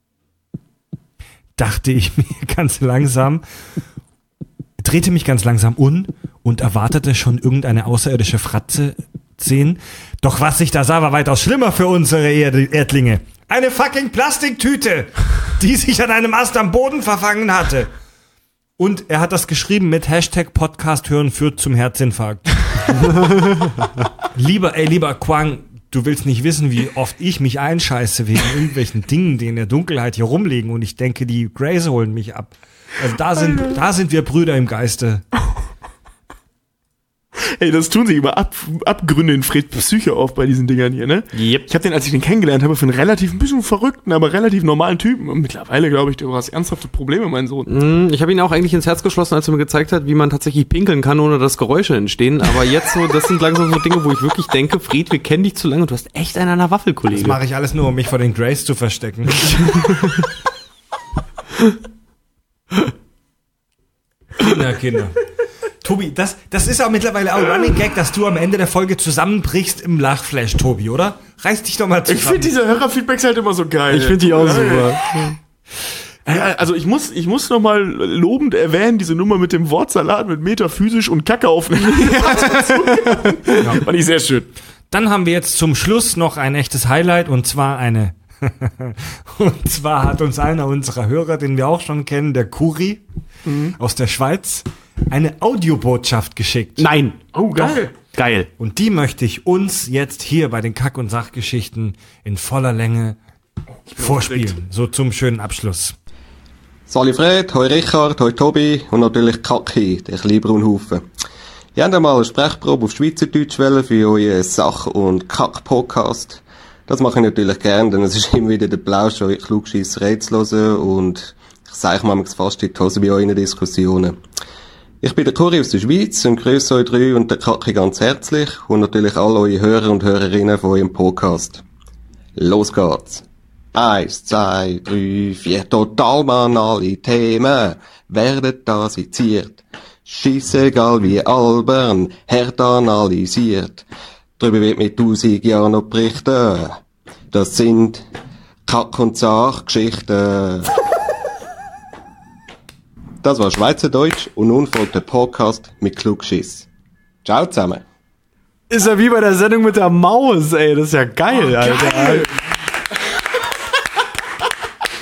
Dachte ich mir ganz langsam, drehte mich ganz langsam und erwartete schon irgendeine außerirdische Fratze sehen. Doch was ich da sah, war weitaus schlimmer für unsere Erdlinge. Eine fucking Plastiktüte, die sich an einem Ast am Boden verfangen hatte. Und er hat das geschrieben mit Hashtag Podcast hören führt zum Herzinfarkt. Lieber Quang, du willst nicht wissen, wie oft ich mich einscheiße wegen irgendwelchen Dingen, die in der Dunkelheit hier rumliegen, und ich denke, die Greys holen mich ab. Also da sind wir Brüder im Geiste. Ey, das tun sich über Abgründe in Fred Psyche auf bei diesen Dingern hier, ne? Yep. Ich habe den, als ich den kennengelernt habe, für einen relativ ein bisschen verrückten, aber relativ normalen Typen. Und mittlerweile, glaube ich, du hast ernsthafte Probleme, mein Sohn. Ich habe ihn auch eigentlich ins Herz geschlossen, als er mir gezeigt hat, wie man tatsächlich pinkeln kann, ohne dass Geräusche entstehen. Aber jetzt so, das sind langsam so Dinge, wo ich wirklich denke, Fred, wir kennen dich zu lange und du hast echt einen an der Waffel, Kollege. Das mache ich alles nur, um mich vor den Greys zu verstecken. Kinder. Tobi, das ist auch mittlerweile auch ein Running Gag, dass du am Ende der Folge zusammenbrichst im Lachflash, Tobi, oder? Reiß dich doch mal zusammen. Ich finde diese Hörerfeedbacks halt immer so geil. Ich finde die auch super. Ja, also ich muss noch mal lobend erwähnen, diese Nummer mit dem Wortsalat mit metaphysisch und Kacke aufnehmen. Ja. Fand ich sehr schön. Dann haben wir jetzt zum Schluss noch ein echtes Highlight, und zwar und zwar hat uns einer unserer Hörer, den wir auch schon kennen, der Kuri aus der Schweiz, eine Audiobotschaft geschickt. Nein. Oh, geil. Geil. Und die möchte ich uns jetzt hier bei den Kack- und Sachgeschichten in voller Länge vorspielen. So zum schönen Abschluss. Sali Fred, hoi Richard, hoi Tobi und natürlich Kaki, der kleine Braunhaufen. Ihr habt einmal eine Sprechprobe auf Schweizerdeutsch wollen für euren Sach- und Kack-Podcast. Das mache ich natürlich gern, denn es ist immer wieder der Plausch, euch klugscheisser Reden zu hören, und ich sage manchmal fast in die Hose bei euren Diskussionen. Ich bin der Kuri aus der Schweiz und grüße euch drei und der Kaki ganz herzlich und natürlich alle eure Hörer und Hörerinnen von eurem Podcast. Los geht's! 1, 2, 3, 4, total banale Themen werden da seziert. Scheissegal wie albern, hart analysiert. Darüber wird mit 1000 Jahren noch berichten. Das sind Kack- und Sachgeschichten. Das war Schweizerdeutsch und nun folgt der Podcast mit Klugschiss. Ciao zusammen. Ist ja wie bei der Sendung mit der Maus, ey. Das ist ja geil, Alter. Geil.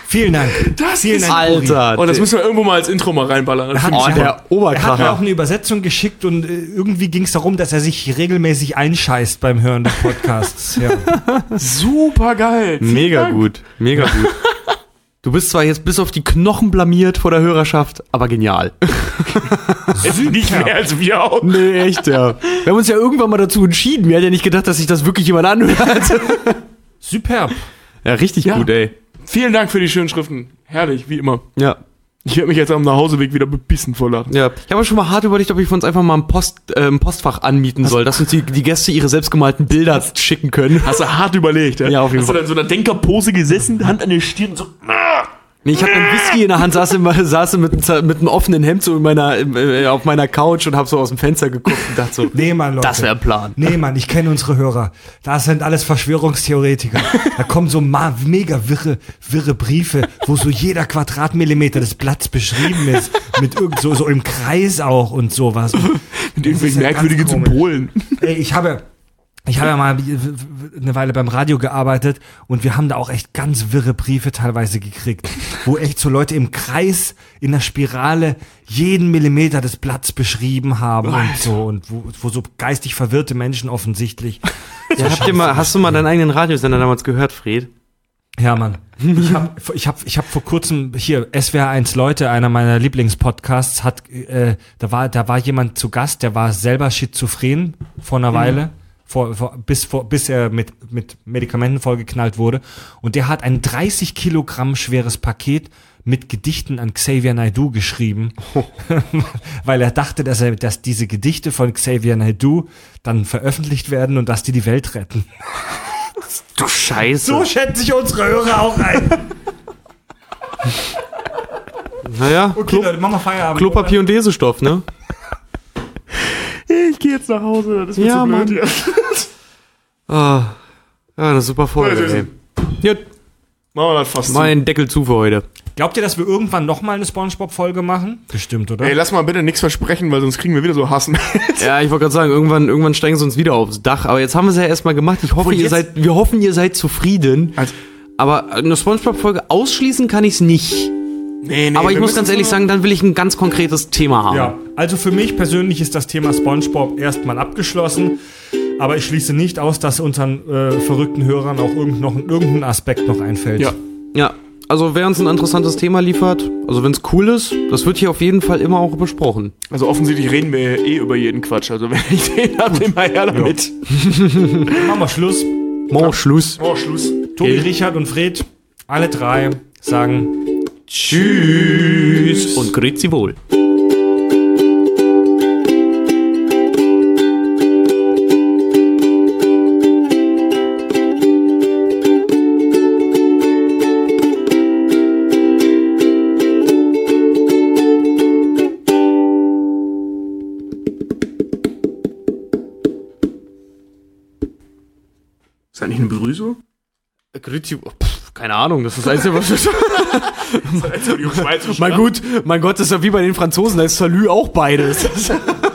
Vielen Dank. Vielen Dank, Uri. Alter. Oh, das müssen wir irgendwo mal als Intro mal reinballern. Das finde ich super. Der Er hat mir auch Oberkracher. eine Übersetzung geschickt und irgendwie ging es darum, dass er sich regelmäßig einscheißt beim Hören des Podcasts. Ja. Super geil. Mega gut. Mega gut. Du bist zwar jetzt bis auf die Knochen blamiert vor der Hörerschaft, aber genial. Nicht mehr als wir auch. Nee, echt, ja. Wir haben uns ja irgendwann mal dazu entschieden. Wir hatten ja nicht gedacht, dass sich das wirklich jemand anhört. Superb. Ja, richtig Ja. gut, ey. Vielen Dank für die schönen Schriften. Herrlich, wie immer. Ja. Ich werde mich jetzt am Nachhauseweg wieder bebissen vor Lachen. Ja. Ich habe schon mal hart überlegt, ob ich uns einfach mal ein Postfach anmieten soll, dass uns die Gäste ihre selbstgemalten Bilder schicken können. Hast du hart überlegt, ja? Ja, auf jeden Hast du Fall. dann in so einer Denkerpose gesessen, Hand an der Stirn und so. Nee, ich hatte einen Whisky in der Hand, saß mit einem offenen Hemd so auf meiner Couch und habe so aus dem Fenster geguckt und dachte so, Nee, Mann, Leute. das wäre ein Plan. Nee, Mann, ich kenne unsere Hörer. Das sind alles Verschwörungstheoretiker. Da kommen so mega wirre Briefe, wo so jeder Quadratmillimeter des Blatts beschrieben ist. Mit so im Kreis auch und sowas. Mit irgendwelchen merkwürdigen Symbolen. Ey, ich habe ja mal eine Weile beim Radio gearbeitet und wir haben da auch echt ganz wirre Briefe teilweise gekriegt, wo echt so Leute im Kreis in der Spirale jeden Millimeter des Blatts beschrieben haben und so und wo so geistig verwirrte Menschen offensichtlich. Ja, hast du mal deinen eigenen Radiosender damals gehört, Fred? Ja, Mann. Ich hab vor kurzem hier SWR1 Leute, einer meiner Lieblingspodcasts, da war jemand zu Gast, der war selber schizophren vor einer Weile. Bis er mit Medikamenten vollgeknallt wurde. Und der hat ein 30 Kilogramm schweres Paket mit Gedichten an Xavier Naidoo geschrieben, weil er dachte, dass diese Gedichte von Xavier Naidoo dann veröffentlicht werden und dass die Welt retten. Du Scheiße. So schätzen sich unsere Hörer auch ein. Naja, Okay, Leute, machen wir Feierabend. Klopapier und Lesestoff, ne? Ich gehe jetzt nach Hause, das ist mir Ja, zu blöd Mann. hier. Ah, ja, eine super Folge, Ja, ey. Ja, Machen wir das fast mein Deckel zu für heute. Glaubt ihr, dass wir irgendwann nochmal eine Spongebob-Folge machen? Bestimmt, oder? Ey, lass mal bitte nichts versprechen, weil sonst kriegen wir wieder so Hassen. Ja, ich wollte gerade sagen, irgendwann steigen sie uns wieder aufs Dach. Aber jetzt haben wir es ja erstmal gemacht. Wir hoffen, ihr seid zufrieden. Also- Aber eine Spongebob-Folge ausschließen kann ich es nicht. Nee, Aber ich wir muss müssen ganz ehrlich so- sagen, dann will ich ein ganz konkretes Thema haben. Ja, also für mich persönlich ist das Thema SpongeBob erstmal abgeschlossen, aber ich schließe nicht aus, dass unseren verrückten Hörern auch irgendein Aspekt noch einfällt. Ja. Ja, also wer uns ein interessantes Thema liefert, also wenn es cool ist, das wird hier auf jeden Fall immer auch besprochen. Also offensichtlich reden wir über jeden Quatsch. Also wenn ich den hab, den mal her damit. Machen wir Schluss. Mo, Schluss. Oh, Schluss. Tobi, Richard und Fred, alle drei sagen Tschüss und grüezi wohl. Ist das nicht eine Begrüßung? Grüezi, keine Ahnung, das ist das Einzige, was Als ob die Schweiz Mein Gott, das ist ja wie bei den Franzosen, da ist Salü auch beides.